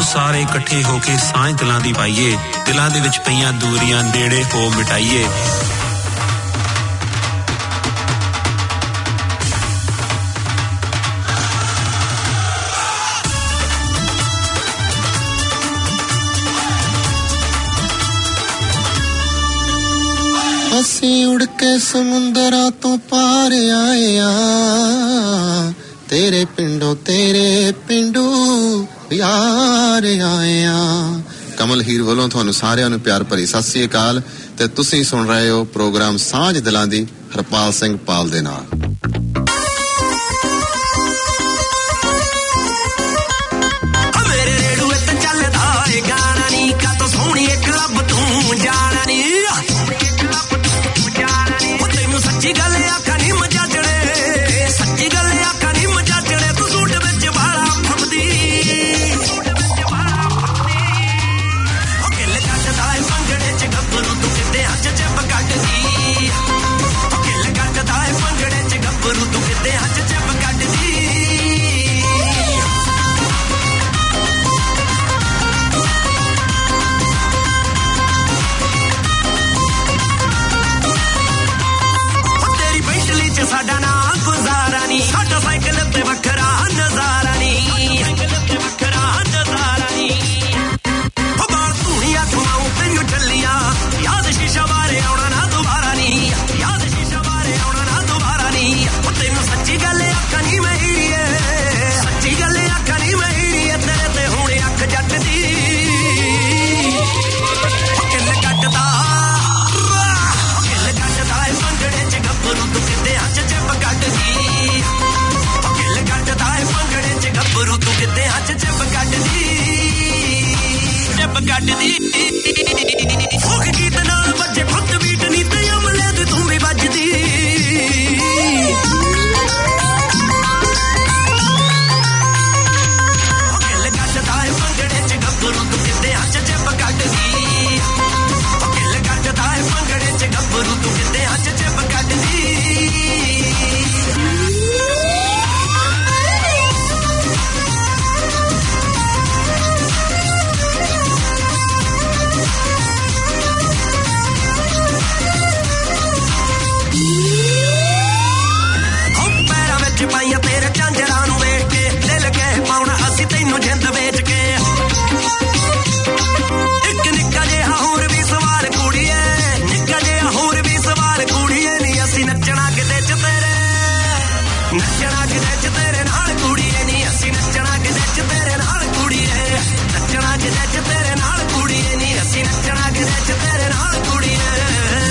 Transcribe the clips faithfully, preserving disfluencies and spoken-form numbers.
ਸਾਰੇ ਇਕੱਠੇ ਹੋ ਕੇ ਸਾਂਝ ਦਿਲਾਂ ਦੀ ਪਾਈਏ ਦਿਲਾਂ ਦੇ ਵਿੱਚ ਪਈਆਂ ਦੂਰੀਆਂ ਨੇੜੇ ਹੋ ਮਿਟਾਈਏ ਅਸੀਂ ਉੜ ਕੇ ਸਮੁੰਦਰਾਂ ਤੋਂ ਪਾਰ ਆਏ ਆ ਤੇਰੇ ਪਿੰਡੋਂ ਤੇਰੇ ਪਿੰਡੂ ਯਾਰ ਆਏ ਆ ਕਮਲ ਹੀਰ ਵੱਲੋਂ ਤੁਹਾਨੂੰ ਸਾਰਿਆਂ ਨੂੰ ਪਿਆਰ ਭਰੀ ਸਤਿ ਸ੍ਰੀ ਅਕਾਲ ਤੇ ਤੁਸੀਂ ਸੁਣ ਰਹੇ ਹੋ ਪ੍ਰੋਗਰਾਮ ਸਾਂਝ ਦਿਲਾਂ ਦੀ ਹਰਪਾਲ ਸਿੰਘ ਪਾਲ ਦੇ ਨਾਲ ਮੇਰੇ ਰੇਡੂਏ ਤੇ ਚੱਲਦਾ ਏ ਗਾਣਾ ਨੀ ਕਾਤੋਂ ਸੋਹਣੀ ਇੱਕ ਲੱਭ ਤੂੰ ਜਾਣਾ ਨੀ ਸੱਚੀ ਗੱਲ ਆਖਾਂ ਨੀ ਮਜਾਜੜੇ ਸੱਚੀ ਗੱਲ ਆਖਾਂ ਨੀ ਮਜਾਜੜੇ ਤੂੰ ਸੂਟ ਵਿੱਚ ਵਾਲਾ ਫੱਬਦੀ ਉਹ ਕਿੱਲ ਕੱਟਦਾ ਏ ਪੰਗੜੇ ਚ ਗੱਭਰੂ ਤੂੰ ਕਿਤੇ ਹੱਥ ਚ ਕੱਢਦੀ ਉਹ ਕਿੱਲ ਕੱਟਦਾ ਏ ਪੰਗੜੇ ਚ ਗੱਭਰੂ ਤੂੰ ਕਿਤੇ ਹੱਥ ਚ ਕੱਢਦੀ ਸਾਡਾ ਨਾ ਗੁਜ਼ਾਰਾ ਨੀ ਸਾਡਾ ਸਾਈਕਲ ਤੇ ਵੱਖਰਾ ਨਜ਼ਾਰਾ ਨੀ ਸਾਈਕਲ ਤੇ ਵੱਖਰਾ ਨਜ਼ਾਰਾ ਨੀ ਉਹ ਬਾਲ ਧੂਣੀਆਂ ਖਵਾਉਂ ਤੈਨੂੰ ਚੱਲੀਆਂ ਯਾਦ ਸ਼ੀਸ਼ਾ ਬਾਰੇ ਆਉਣਾ ਨਾ ਦੁਬਾਰਾ ਨੀ ਯਾਦ ਸ਼ੀਸ਼ਾ ਬਾਰੇ ਆਉਣਾ ਨਾ ਦੁਬਾਰਾ ਨੀ ਉਹ ਤੈਨੂੰ ਸੱਚੀ ਗੱਲ ਆਖਾਂ ਨੀ ਮੈਂ ਹੀੜੀਏ ਸੱਚੀ ਗੱਲ ਆਖਾਂ ਨੀ ਮੈਂ ਹੀੜੀਏ ਤੇਰੇ ਤੇ ਹੁਣ ਅੱਖ ਜੱਟ ਦੀ ਉਹ ਕਿੱਲ ਕੱਟਦਾ ਉਹ ਕਿੱਲ ਕੱਟਦਾ ਏ ਪੰਗੜੇ ਚ ਗੱਭਰੂ ਤੂੰ ਕਿਤੇ ਹੱਥ ਚ ਕੱਢਦੀ ਉਹ ਕਿੱਲ ਕੱਟਦਾ ਏ ਪੰਗੜੇ ਚ ਗੱਭਰੂ ਤੂੰ ਕਿਤੇ ਹੱਥ ਚ ਕੱਢਦੀ ਚੱਪ ਕੱਢਦੀ ਫੋਕ ਗੀਤ ਨਾਲ ਵੱਜੇ ਫੁੱਟ ਬੀਟ ਨੀ ਤੇ ਅਮਲੇ ਤੇ ਤੂੰ ਵੀ ਵੱਜਦੀ ਉਹ ਕਿੱਲ ਕੱਟਦਾ ਏ ਪੰਗੜੇ ਚ ਗੱਭਰੂ ਤੂੰ ਕਿਤੇ ਹੱਥ ਚ ਕੱਢਦੀ ਉਹ ਕਿੱਲ ਕੱਟਦਾ ਏ ਪੰਗੜੇ ਚ ਗੱਭਰੂ ਤੂੰ ਕਿਤੇ ਹੱਥ ਚ ਕੱਢਦੀ ਪਾਈਆਂ ਤੇਰੇ ਝਾਂਜਰਾਂ ਨੂੰ ਵੇਖ ਕੇ ਦਿਲ ਕਹਿ ਪਾਉਣਾ ਅਸੀਂ ਤੈਨੂੰ ਜਿੰਦ ਵੇਚ ਕੇ ਇੱਕ ਨਿੱਕਾ ਜਿਹਾ ਹੋਰ ਵੀ ਸਵਾਲ ਕੁੜੀਏ ਨਿੱਕਾ ਜਿਹਾ ਹੋਰ ਵੀ ਸਵਾਲ ਕੁੜੀਏ ਨੀ ਅਸੀਂ ਨੱਚਣਾ ਕਿਤੇ ਚ ਤੇਰੇ ਨੱਚਣਾ ਕਿਤੇ ਚ ਤੇਰੇ ਨਾਲ ਕੁੜੀਏ ਨੀ ਅਸੀਂ ਨੱਚਣਾ ਕਿਤੇ ਚ ਤੇਰੇ ਨਾਲ ਕੁੜੀਏ ਨੱਚਣਾ ਕਿਤੇ ਚ ਤੇਰੇ ਨਾਲ ਕੁੜੀਏ ਨੀ ਅਸੀਂ ਨੱਚਣਾ ਕਿਤੇ ਚ ਤੇਰੇ ਨਾਲ ਕੁੜੀਏ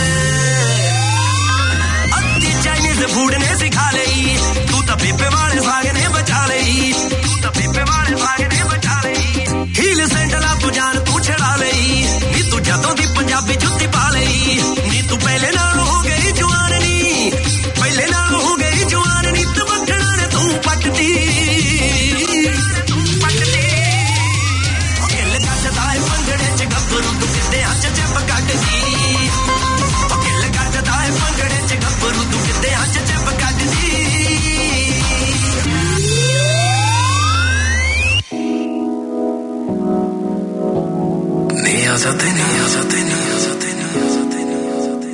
ਅੱਧੀ ਚਾਈਨੀਜ਼ ਫੂਡ ਨੇ ਸਿਖਾ ਲਈ ਪੇਪੇ ਵਾਲੇ ਸਾਗ ਨੇ ਬਚਾ ਲਈ ਤੂੰ ਤਾਂ ਪੇਪੇ ਵਾਲੇ ਸਾਗ ਨੇ ਬਚਾ ਲਈ ਹੀਲ ਸੈਂਡਲਾ ਤੂੰ ਜਾਨ ਤੂੰ ਛੜਾ ਲਈ ਨੀ ਤੂੰ ਜਦੋਂ ਦੀ ਪੰਜਾਬੀ ਜੁੱਤੀ ਪਾ ਲਈ ਨੀ ਤੂੰ ਪਹਿਲੇ ਨਾਲ ਹੋ ਗਈ ਜਵਾਨ ਨੀ ਪਹਿਲੇ ਨਾਲ ਹੋ ਗਈ ਜਵਾਨ ਨੀ ਤੂੰ ਵੱਖਣਾ ਨੇ ਤੂੰ ਪੱਟਦੀ ਤੂੰ ਪੱਟਦੀ ਉਹ ਕਿੱਲ ਕੱਟਦਾ ਏ ਪੰਗੜੇ ਚ ਗੱਭਰੂ ਤੂੰ ਕਿਤੇ ਹੱਥ ਚ ਕੱਢਦੀ ਉਹ ਕਿੱਲ ਕੱਟਦਾ ਏ ਪੰਗੜੇ ਚ ਗੱਭਰੂ ਤੂੰ ਕਿਤੇ ਹੱਥ ਚ ਕੱਢਦੀ ਆਜ਼ਾਦੀ ਨਹੀਂ ਆਜ਼ਾਦੀ ਨਹੀਂ ਆਜ਼ਾਦੀ ਨਹੀਂ ਆਜ਼ਾਦੀ ਨਹੀਂ ਆਜ਼ਾਦੀ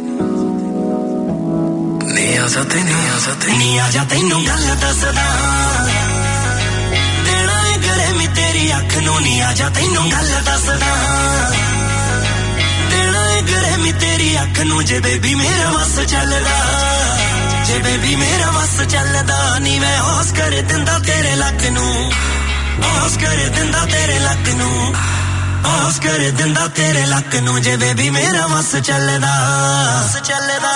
ਨਹੀਂ ਆਜ਼ਾਦੀ ਨਹੀਂ ਆਜ਼ਾਦੀ ਨਹੀਂ ਆਜਾ ਤੈਨੂੰ ਗੱਲ ਦੱਸਦਾ ਦੇਣਾ ਏ ਗਲੇ ਮੀ ਤੇਰੀ ਅੱਖ ਨੂੰ ਨਹੀਂ ਆਜਾ ਤੈਨੂੰ ਗੱਲ ਦੱਸਦਾ ਦੇਣਾ ਏ ਗਲੇ ਮੀ ਤੇਰੀ ਅੱਖ ਨੂੰ ਜੇ ਬੇਬੀ ਮੇਰਾ ਵਸ ਚੱਲਦਾ ਜੇ ਬੇਬੀ ਮੇਰਾ ਵਸ ਚੱਲਦਾ ਨੀ ਮੈਂ ਹੋਸ ਕਰ ਦਿੰਦਾ ਤੇਰੇ ਲੱਕ ਨੂੰ ਹੋਸ ਕਰ ਦਿੰਦਾ ਤੇਰੇ ਲੱਕ ਨੂੰ ਹੋਸ ਕਰ ਦਿੰਦਾ ਤੇਰੇ ਲੱਕ ਨੂੰ ਜੇ ਬੇਬੀ ਮੇਰਾ ਵਸ ਚੱਲਦਾ ਵਸ ਚੱਲਦਾ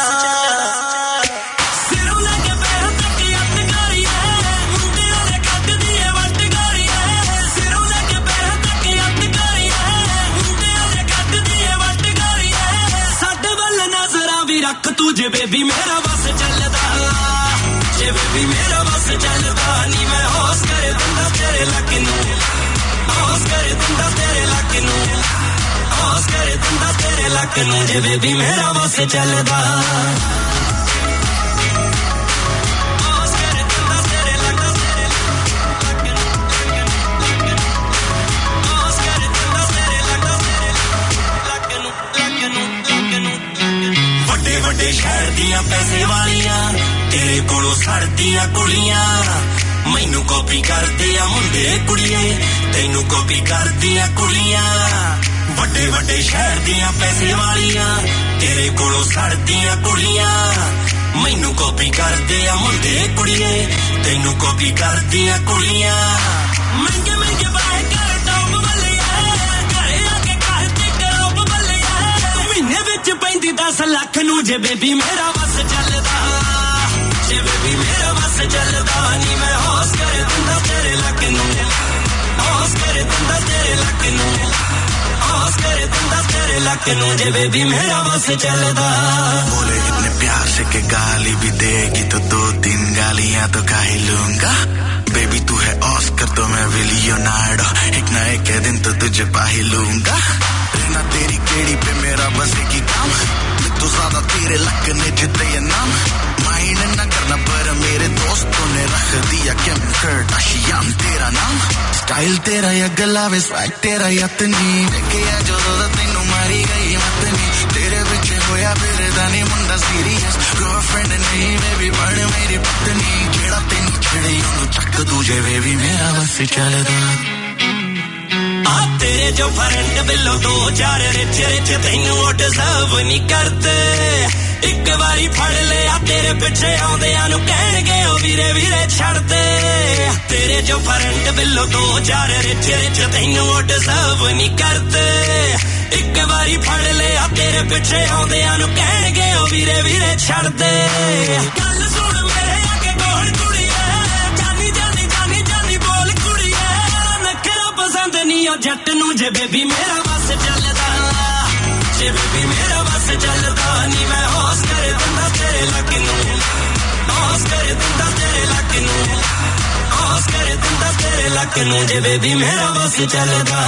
ਸਿਰੋਂ ਲੈ ਕੇ ਪੈਰ ਤੱਕ ਯੱਤ ਕਰੀਏ ਮੁੰਡਿਆਂ ਦੇ ਕੱਢਦੀ ਏ ਵੱਟ ਕਰੀਏ ਸਿਰੋਂ ਲੈ ਕੇ ਪੈਰ ਤੱਕ ਯੱਤ ਕਰੀਏ ਮੁੰਡਿਆਂ ਦੇ ਕੱਢਦੀ ਏ ਵੱਟ ਕਰੀਏ ਸਾਡੇ ਵੱਲ ਨਜ਼ਰਾਂ ਵੀ ਰੱਖ ਤੂੰ ਜੇ ਬੇਬੀ ਮੇਰਾ ਵਸ ਚੱਲਦਾ ਜੇ ਬੇਬੀ ਮੇਰਾ ਵਸ ਚੱਲਦਾ ਨੀ ਮੈਂ ਹੋਸ ਕਰ ਦਿੰਦਾ ਤੇਰੇ ਲੱਕ ਨੂੰ ਹੋਸ ਕਰ ਦਿੰਦਾ ਤੇਰੇ ਲੱਕ ਨੂੰ ਹੋਸ ਕਰ ਦਿੰਦਾ ਤੇਰੇ ਲੱਕ ਨੂੰ ਜੇ ਬੇਬੀ ਮੇਰਾ ਵਸ ਚੱਲਦਾ ਹੋਸ ਕਰ ਦਿੰਦਾ ਤੇਰੇ ਲੱਕ ਤੇਰੇ ਲੱਕ ਨੂੰ ਹੋਸ ਦੀਆਂ ਕੁੜੀਆਂ ਮੈਨੂੰ ਕਾਪੀ ਕਰਦੇ ਆ ਮੁੰਡੇ ਕੁੜੀਏ ਤੈਨੂੰ ਕਾਪੀ ਕਰਦੀਆਂ ਕੁੜੀਆਂ ਵੱਡੇ ਵੱਡੇ ਸ਼ਹਿਰ ਦੀਆਂ ਪੈਸੇ ਵਾਲੀਆਂ ਤੇਰੇ ਕੋਲੋਂ ਸੜਦੀਆਂ ਕੁੜੀਆਂ ਮੈਨੂੰ ਕਾਪੀ ਕਰਦੇ ਆ ਮੁੰਡੇ ਕੁੜੀਏ ਤੈਨੂੰ ਕਾਪੀ ਕਰਦੀਆਂ ਕੁੜੀਆਂ ਮਹਿੰਗੇ ਮਹਿੰਗੇ ਬਾਏ ਕਰ ਟੌਪ ਬੱਲਿਆ ਘਰੇ ਆ ਕੇ ਘਰ ਤੇ ਕਰੋਪ ਬੱਲਿਆ ਮਹੀਨੇ ਵਿੱਚ ਪੈਂਦੀ ਦਸ ਲੱਖ ਨੂੰ ਜੇ ਬੇਬੀ ਮੇਰਾ ਵਸ ਚੱਲਦਾ ਜੇ ਬੇਬੀ ਮੇਰਾ ਵਸ ਚੱਲਦਾ ਨੀ ਮੈਂ ਹੋਸ ਕਰ ਦਿੰਦਾ ਤੇਰੇ ਲੱਕ ਨੂੰ ਹੋਸ ਕਰ ਦਿੰਦਾ ਤੇਰੇ ਲੱਕ ਨੂੰ होश करे दिंदा तेरे लक नू जे बेबी मेरा बस चलदा बोले इतने प्यार से के गाली भी देगी तो दो तीन गालियां तो खा ही लूंगा बेबी तू है ऑस्कर तो मैं भी लियोनार्डो एक ना एक दिन तो तुझे पा ही लूंगा रहना तेरी केड़ी पे मेरा बस एक ही काम तो ज्यादा तेरे लक ने जिते ये नाम माइंड ना करना पर मेरे दोस्तों ने रख दिया किम कर्दाशियन तेरा नाम स्टाइल तेरा या गला वे स्वैग तेरा यतनी देखे या जो दो तेनू मारी गई मतनी तेरे पीछे होया फिर दानी मुंडा सीरियस गर्लफ्रेंड नहीं बेबी बन मेरी पत्नी जेड़ा तेनू छेड़े ओनू चक दूजे बेबी मेरा बस चलदा आ तेरे जो फ्रेंड बिलो दो चार रिच रिच तैनू ओ डिजर्व नहीं करते एक बारी फड़ लिया तेरे पीछे आउंदियां नू कहणगे ओ वीरे वीरे छड़ दे तेरे जो फ्रेंड बिलो दो चार रिच रिच तैनू ओ डिजर्व नहीं करते एक बारी फड़ लिया तेरे पीछे आउंदियां नू कहणगे ओ वीरे वीरे छड़ दे गल सुन मेरे आके कोण कुड़ीए जानी जानी जानी जानी बोल कुड़ीए नखरा पसंद नहीं ओ जट नू जे बेबी मेरा बस चलदा जे बेबी मेरा बस चलदा नी मैं होश कर दिंदा तेरे लक नू होश कर दिंदा तेरे लक नू होश कर दिंदा तेरे लक नू जे बेबी मेरा बस चलदा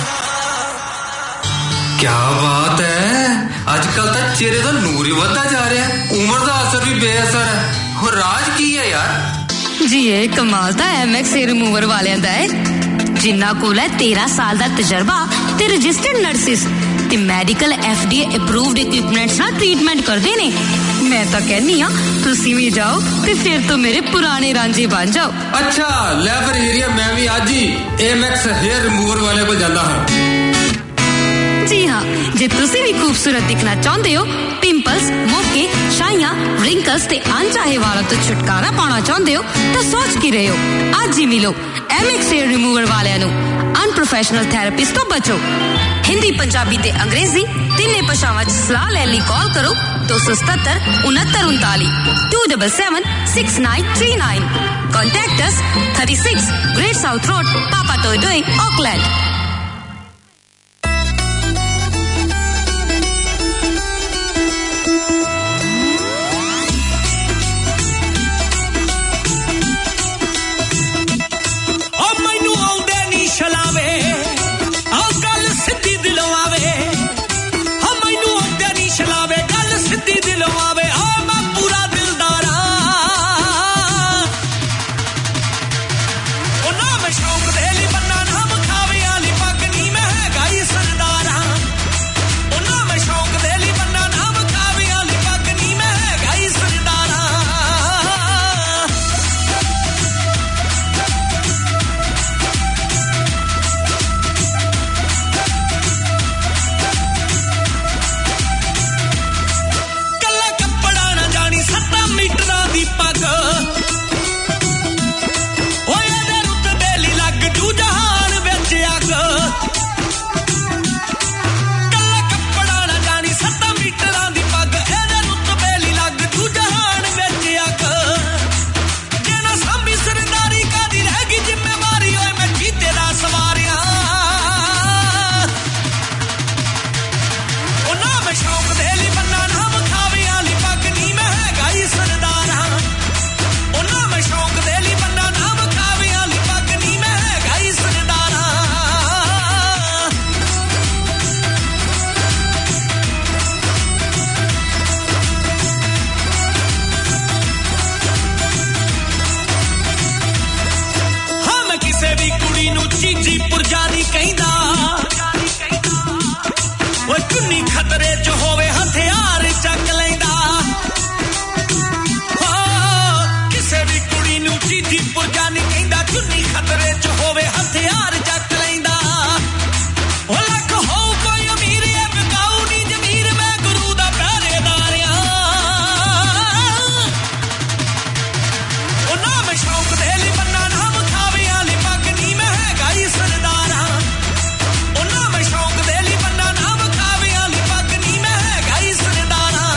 क्या बात है आजकल तो चेहरे का नूर ही बढ़ता जा रहा है उम्र का असर भी बेअसर है और राज की है यार जी ये कमाल दा एमएक्स हेयर रिमूवर वालियां दा है जिन्ना कोल है तेरह साल दा तजर्बा ते रजिस्टर्ड नर्सिस ते मेडिकल एफडीए अप्रूव्ड इक्विपमेंट्स नाल ट्रीटमेंट करदे ने मैं तो कहनी हां तुसी भी जाओ ते फिर तो मेरे पुराने रांझे बन जाओ अच्छा ले फिर एरिया मैं भी आज ही एमएक्स हेयर रिमूवर वाले को जांदा हां जी हाँ जे तुसी भी खूबसूरत दिखना चाहते हो पिंपल्स मोके शाइयां रिंकल्स ते अनचाहे वालों तो छुटकारा पाना चाहते हो तो सोच की रहे हो आज ही मिलो एमएक्स हेयर रिमूवर वालियां नु अनप्रोफेशनल थेरेपिस्ट तो बचो हिंदी पंजाबी ते अंग्रेजी तिन्ने भाषावां च सलाह लैण लई कॉल करो दो सौ सतहत्तर उनहत्तर उनतालीस two double seven six nine three nine contact us thirty six great south road Papatoetoe Auckland DG ਪੁਰਜਾਨੀ ਕਹਿੰਦਾ ਚੁੰਨੀ ਖਤਰੇ ਚ ਹੋਵੇ ਹਥਿਆਰ ਚੱਕ ਲੈਂਦਾ ਉਹ ਲੱਖ ਹੋ ਕੋਈ ਅਮੀਰ ਐ ਬਕਾਉ ਨੀ ਜ਼ਮੀਰ ਮੈਂ ਗੁਰੂ ਦਾ ਪਹਿਰੇਦਾਰ ਆ ਉਹ ਨਾ ਮੈਂ ਸ਼ੌਕ ਦੇ ਲਈ ਬੰਨਾ ਨਾ ਮਖਾਵਿਆਂ ਲਈ ਪੱਗ ਨੀ ਮੈਂ ਹੈਗਾ ਹੀ ਸਰਦਾਰ ਆ ਉਹ ਨਾ ਮੈਂ ਸ਼ੌਕ ਦੇ ਲਈ ਬੰਨਾ ਨਾ ਮਖਾਵਿਆਂ ਲਈ ਪੱਗ ਨੀ ਮੈਂ ਹੈਗਾ ਹੀ ਸਰਦਾਰ ਆ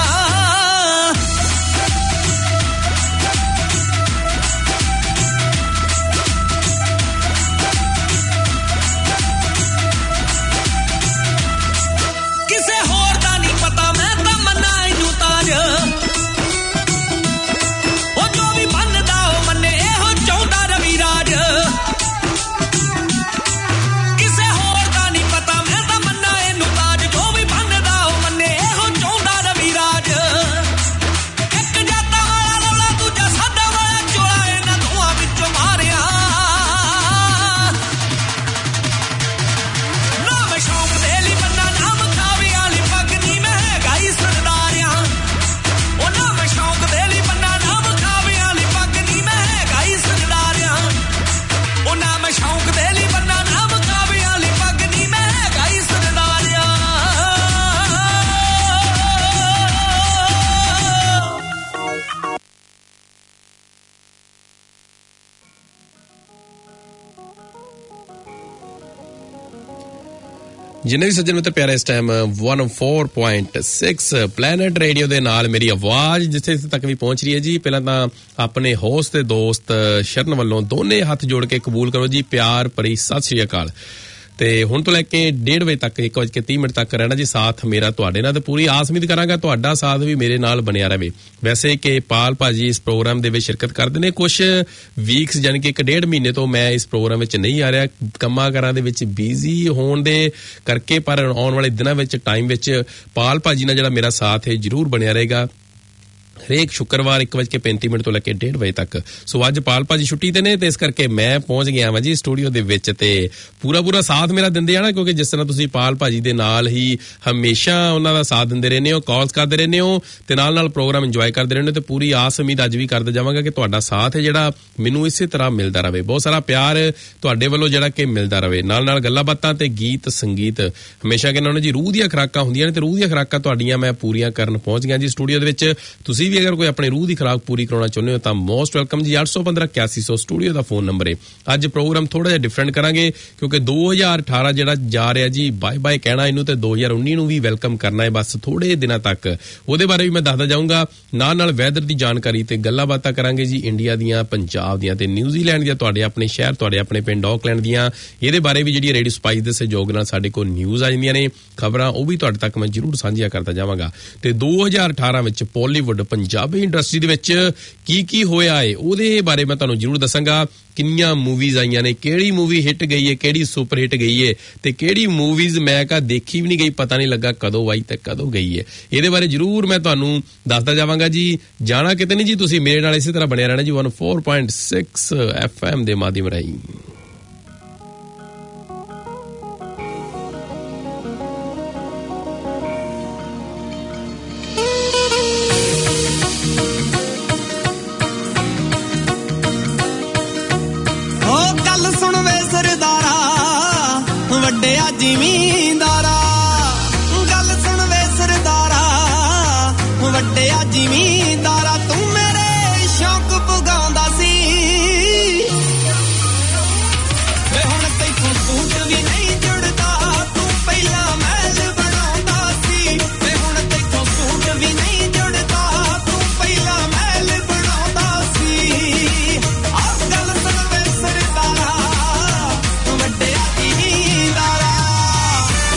ਜਿੰਨੇ ਵੀ ਸੱਜਣ ਮਿੱਤਰ ਪਿਆਰੇ ਇਸ time one oh four point six Planet Radio ਦੇ ਨਾਲ ਮੇਰੀ ਆਵਾਜ਼ ਜਿੱਥੇ ਤੱਕ ਵੀ ਪਹੁੰਚ ਰਹੀ ਹੈ ਜੀ ਪਹਿਲਾਂ ਤਾਂ ਆਪਣੇ ਹੋਸਟ ਤੇ ਦੋਸਤ ਸ਼ਰਨ ਵੱਲੋਂ ਦੋਨੇ ਹੱਥ ਜੋੜ ਕੇ ਕਬੂਲ ਕਰੋ ਜੀ ਪਿਆਰ ਭਰੀ ਸਤਿ ਸ਼੍ਰੀ ਅਕਾਲ ਤੇ ਹੁਣ ਤੋਂ ਲੈ ਕੇ ਡੇਢ ਵਜੇ ਤੱਕ ਇੱਕ ਵਜੇ ਕੇ ਤੀਹ ਮਿੰਟ ਤੱਕ ਰਹਿਣਾ ਜੀ ਸਾਥ ਮੇਰਾ ਤੁਹਾਡੇ ਨਾਲ ਤੇ ਪੂਰੀ ਆਸ ਉਮੀਦ ਕਰਾਂਗਾ ਤੁਹਾਡਾ ਸਾਥ ਵੀ ਮੇਰੇ ਨਾਲ ਬਣਿਆ ਰਹੇ ਵੈਸੇ ਕਿ ਪਾਲ ਭਾਜੀ ਇਸ ਪ੍ਰੋਗਰਾਮ ਦੇ ਵਿੱਚ ਸ਼ਿਰਕਤ ਕਰਦੇ ਨੇ ਕੁਝ ਵੀਕਸ ਯਾਨੀ ਕਿ ਇੱਕ ਡੇਢ ਮਹੀਨੇ ਤੋਂ ਮੈਂ ਇਸ ਪ੍ਰੋਗਰਾਮ ਵਿੱਚ ਨਹੀਂ ਆ ਰਿਹਾ ਕੰਮਾਂ ਕਾਰਾਂ ਦੇ ਵਿੱਚ ਬਿਜ਼ੀ ਹੋਣ ਦੇ ਕਰਕੇ ਪਰ ਆਉਣ ਵਾਲੇ ਦਿਨਾਂ ਵਿੱਚ ਟਾਈਮ ਵਿੱਚ ਪਾਲ ਭਾਜੀ ਨਾਲ ਜਿਹੜਾ ਮੇਰਾ ਸਾਥ ਹੈ ਜ਼ਰੂਰ ਬਣਿਆ ਰਹੇਗਾ ਹਰੇਕ ਸ਼ੁੱਕਰਵਾਰ ਇੱਕ ਵਜੇ ਕੇ ਪੈਂਤੀ ਮਿੰਟ ਤੋਂ ਲੈ ਕੇ ਡੇਢ ਵਜੇ ਤੱਕ ਸੋ ਅੱਜ ਪਾਲ ਭਾਜੀ ਛੁੱਟੀ ਤੇ ਨੇ ਤੇ ਇਸ ਕਰਕੇ ਮੈਂ ਪਹੁੰਚ ਗਿਆ ਵਾਂ ਜੀ ਸਟੂਡੀਓ ਦੇ ਵਿੱਚ ਤੇ ਪੂਰਾ ਪੂਰਾ ਸਾਥ ਮੇਰਾ ਦਿੰਦੇ ਆ ਨਾ ਕਿਉਂਕਿ ਜਿਸ ਤਰ੍ਹਾਂ ਤੁਸੀਂ ਪਾਲ ਭਾਜੀ ਦੇ ਨਾਲ ਹੀ ਹਮੇਸ਼ਾ ਉਹਨਾਂ ਦਾ ਸਾਥ ਦਿੰਦੇ ਰਹਿੰਦੇ ਹੋ ਕਾਲਸ ਕਰਦੇ ਰਹਿੰਦੇ ਹੋ ਤੇ ਨਾਲ ਨਾਲ ਪ੍ਰੋਗਰਾਮ ਇੰਜੋਏ ਕਰਦੇ ਰਹਿੰਦੇ ਹੋ ਤੇ ਪੂਰੀ ਆਸ ਉਮੀਦ ਅੱਜ ਵੀ ਕਰਦੇ ਜਾਵਾਂਗਾ ਕਿ ਤੁਹਾਡਾ ਸਾਥ ਹੈ ਜਿਹੜਾ ਮੈਨੂੰ ਇਸੇ ਤਰ੍ਹਾਂ ਮਿਲਦਾ ਰਹੇ ਬਹੁਤ ਸਾਰਾ ਪਿਆਰ ਤੁਹਾਡੇ ਵੱਲੋਂ ਜਿਹੜਾ ਕਿ ਮਿਲਦਾ ਰਹੇ ਨਾਲ ਨਾਲ ਗੱਲਾਂ ਬਾਤਾਂ ਤੇ ਗੀਤ ਸੰਗੀਤ ਹਮੇਸ਼ਾ ਕਹਿੰਦਾ ਉਹਨਾਂ ਜੀ ਰੂਹ ਦੀਆਂ ਖੁਰਾਕਾਂ ਹੁੰਦੀਆਂ ਨੇ ਤੇ ਰੂਹ ਦੀਆਂ ਖੁਰਾਕਾਂ ਤੁਹਾਡੀਆਂ ਮੈਂ ਪੂਰੀਆਂ ਕਰਨ ਪਹੁੰਚ ਗਿਆ ਜੀ ਸਟੂਡੀਓ ਦੇ ਵਿੱਚ ਤੁਸੀਂ ਵੀ ਅਗਰ ਕੋਈ ਆਪਣੀ ਰੂਹ ਦੀ ਖੁਰਾਕ ਪੂਰੀ ਕਰਾਉਣਾ ਚਾਹੁੰਦੇ ਹੋ ਤਾਂ ਮੋਸਟ ਵੈਲਕਮ ਜੀ eight one five one one eight zero zero studio ਦਾ ਫੋਨ ਨੰਬਰ ਹੈ ਅੱਜ ਪ੍ਰੋਗਰਾਮ ਥੋੜਾ ਜਿਹਾ ਡਿਫਰੈਂਟ ਕਰਾਂਗੇ ਕਿਉਂਕਿ ਦੋ ਹਜ਼ਾਰ ਅਠਾਰਾਂ ਜਿਹੜਾ ਜਾ ਰਿਹਾ ਜੀ ਬਾਏ ਬਾਏ ਕਹਿਣਾ ਇਹਨੂੰ ਤੇ ਦੋ ਹਜ਼ਾਰ ਉੱਨੀ ਨੂੰ ਵੀ ਵੈਲਕਮ ਕਰਨਾ ਹੈ ਬਸ ਥੋੜੇ ਦਿਨਾਂ ਤੱਕ ਉਹਦੇ ਬਾਰੇ ਵੀ ਮੈਂ ਦੱਸਦਾ ਜਾਊਂਗਾ ਨਾਲ ਨਾਲ ਵੈਦਰ ਦੀ ਜਾਣਕਾਰੀ ਤੇ ਗੱਲਾਂ ਬਾਤਾਂ ਕਰਾਂਗੇ ਜੀ ਇੰਡੀਆ ਦੀਆਂ ਪੰਜਾਬ ਦੀਆਂ ਤੇ ਨਿਊਜ਼ੀਲੈਂਡ ਦੀਆਂ ਤੁਹਾਡੇ ਆਪਣੇ ਸ਼ਹਿਰ ਤੁਹਾਡੇ ਆਪਣੇ ਪਿੰਡ ਆਕਲੈਂਡ ਦੀਆਂ ਇਹਦੇ ਬਾਰੇ ਵੀ ਜਿਹੜੀ ਰੇਡੀਓ ਸਪਾਈਸ ਦੇ ਸਹਿਯੋਗ ਨਾਲ ਸਾਡੇ ਕੋਲ ਨਿਊਜ਼ ਆ ਜਾਂਦੀਆਂ ਨੇ ਖਬਰਾਂ ਉਹ ਵੀ ਤੁਹਾਡੇ ਤੱਕ ਮੈਂ ਜ਼ਰੂਰ ਸਾਂਝੀਆਂ ਕਰਦਾ ਜਾਵਾਂਗਾ ਤੇ ਦੋ ਹਜ਼ਾਰ ਅਠਾਰਾਂ ਵਿੱਚ ਬਾਲੀਵੁੱਡ ਪੰਜਾਬੀ ਇੰਡਸਟਰੀ ਦੇ ਵਿੱਚ ਕੀ ਕੀ ਹੋਇਆ ਏ ਉਹਦੇ ਬਾਰੇ ਮੈਂ ਤੁਹਾਨੂੰ ਜ਼ਰੂਰ ਦੱਸਾਂਗਾ ਕਿੰਨੀਆਂ ਮੂਵੀਜ਼ ਆਈਆਂ ਨੇ ਕਿਹੜੀ ਮੂਵੀ ਹਿੱਟ ਗਈ ਏ ਕਿਹੜੀ ਸੁਪਰ ਹਿੱਟ ਗਈ ਏ ਤੇ ਕਿਹੜੀ ਮੂਵੀਜ਼ ਮੈਂ ਕਹਾ ਦੇਖੀ ਵੀ ਨਹੀਂ ਗਈ ਪਤਾ ਨਹੀਂ ਲੱਗਾ ਕਦੋਂ ਆਈ ਤੇ ਕਦੋਂ ਗਈ ਏ ਇਹਦੇ ਬਾਰੇ ਜ਼ਰੂਰ ਮੈਂ ਤੁਹਾਨੂੰ ਦੱਸਦਾ ਜਾਵਾਂਗਾ ਜੀ ਜਾਣਾ ਕਿਤੇ ਨਹੀਂ ਜੀ ਤੁਸੀਂ ਮੇਰੇ ਨਾਲ ਇਸੇ ਤਰ੍ਹਾਂ ਬਣਿਆ ਰਹਿਣਾ ਜੀ one oh four point six F M ਦੇ ਮਾਧਿਅਮ ਰਾਹੀਂ ਜ਼ਿਮੀਂਦਾਰਾ ਗੱਲ ਸੁਣ ਵੇ ਸਰਦਾਰਾ ਵੱਡਿਆ ਜ਼ਿਮੀਂਦਾਰਾ ਤੂੰ ਮੇਰੇ ਸ਼ੌਕ ਪੁਗਾਉਂਦਾ ਸੀ ਵੇ ਹੁਣ ਤੈਨੂੰ ਸੂਟ ਵੀ ਨਹੀਂ ਜੁੜਦਾ ਤੂੰ ਪਹਿਲਾਂ ਮਹਿਲ ਬਣਾਉਂਦਾ ਸੀ ਵੇ ਹੁਣ ਤੈਨੂੰ ਸੂਟ ਵੀ ਨਹੀਂ ਜੁੜਦਾ ਤੂੰ ਪਹਿਲਾਂ ਮਹਿਲ ਬਣਾਉਂਦਾ ਸੀ ਆਹ ਗੱਲ ਸੁਣ ਵੇ ਸਰਦਾਰਾ ਵੱਡਿਆ ਜ਼ਿਮੀਂਦਾਰਾ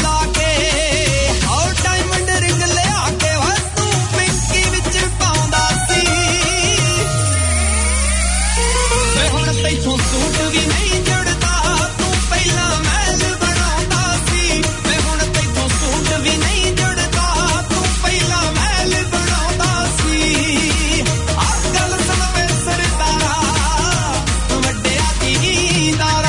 ਲਾ ਕੇ ਔਰ ਡਾਇਮੰਡ ਰਿੰਗ ਲਿਆ ਕੇ ਵਾ ਤੂੰ ਪਿੰਕੀ ਵਿੱਚ ਪਾਉਂਦਾ ਸੀ ਵੇ ਹੁਣ ਤੈਥੋਂ ਸੂਟ ਵੀ ਨਹੀਂ ਜੁੜਦਾ ਤੂੰ ਪਹਿਲਾਂ ਮਹਿਲ ਬਣਾਉਂਦਾ ਸੀ ਵੇ ਹੁਣ ਤੈਥੋਂ ਸੂਟ ਵੀ ਨਹੀਂ ਜੁੜਦਾ ਤੂੰ ਪਹਿਲਾਂ ਮਹਿਲ ਬਣਾਉਂਦਾ ਸੀ ਆਹ ਗੱਲ ਸੁਣ ਵੇ ਸਰਦਾਰਾ ਵੱਡਿਆ ਦੀਦਾਰਾ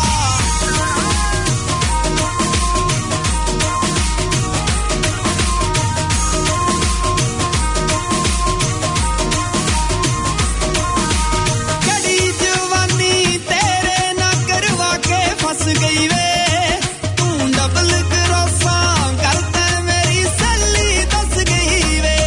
ਕੜੀ ਜਵਾਨੀ ਤੇਰੇ ਨਾ ਕਰਵਾ ਕੇ ਫਸ ਗਈ ਵੇ ਤੂੰ ਡਬਲ ਕਰੋਸਾਂ ਕਰਦਾ ਮੇਰੀ ਸੱਲੀ ਦੱਸ ਗਈ ਵੇ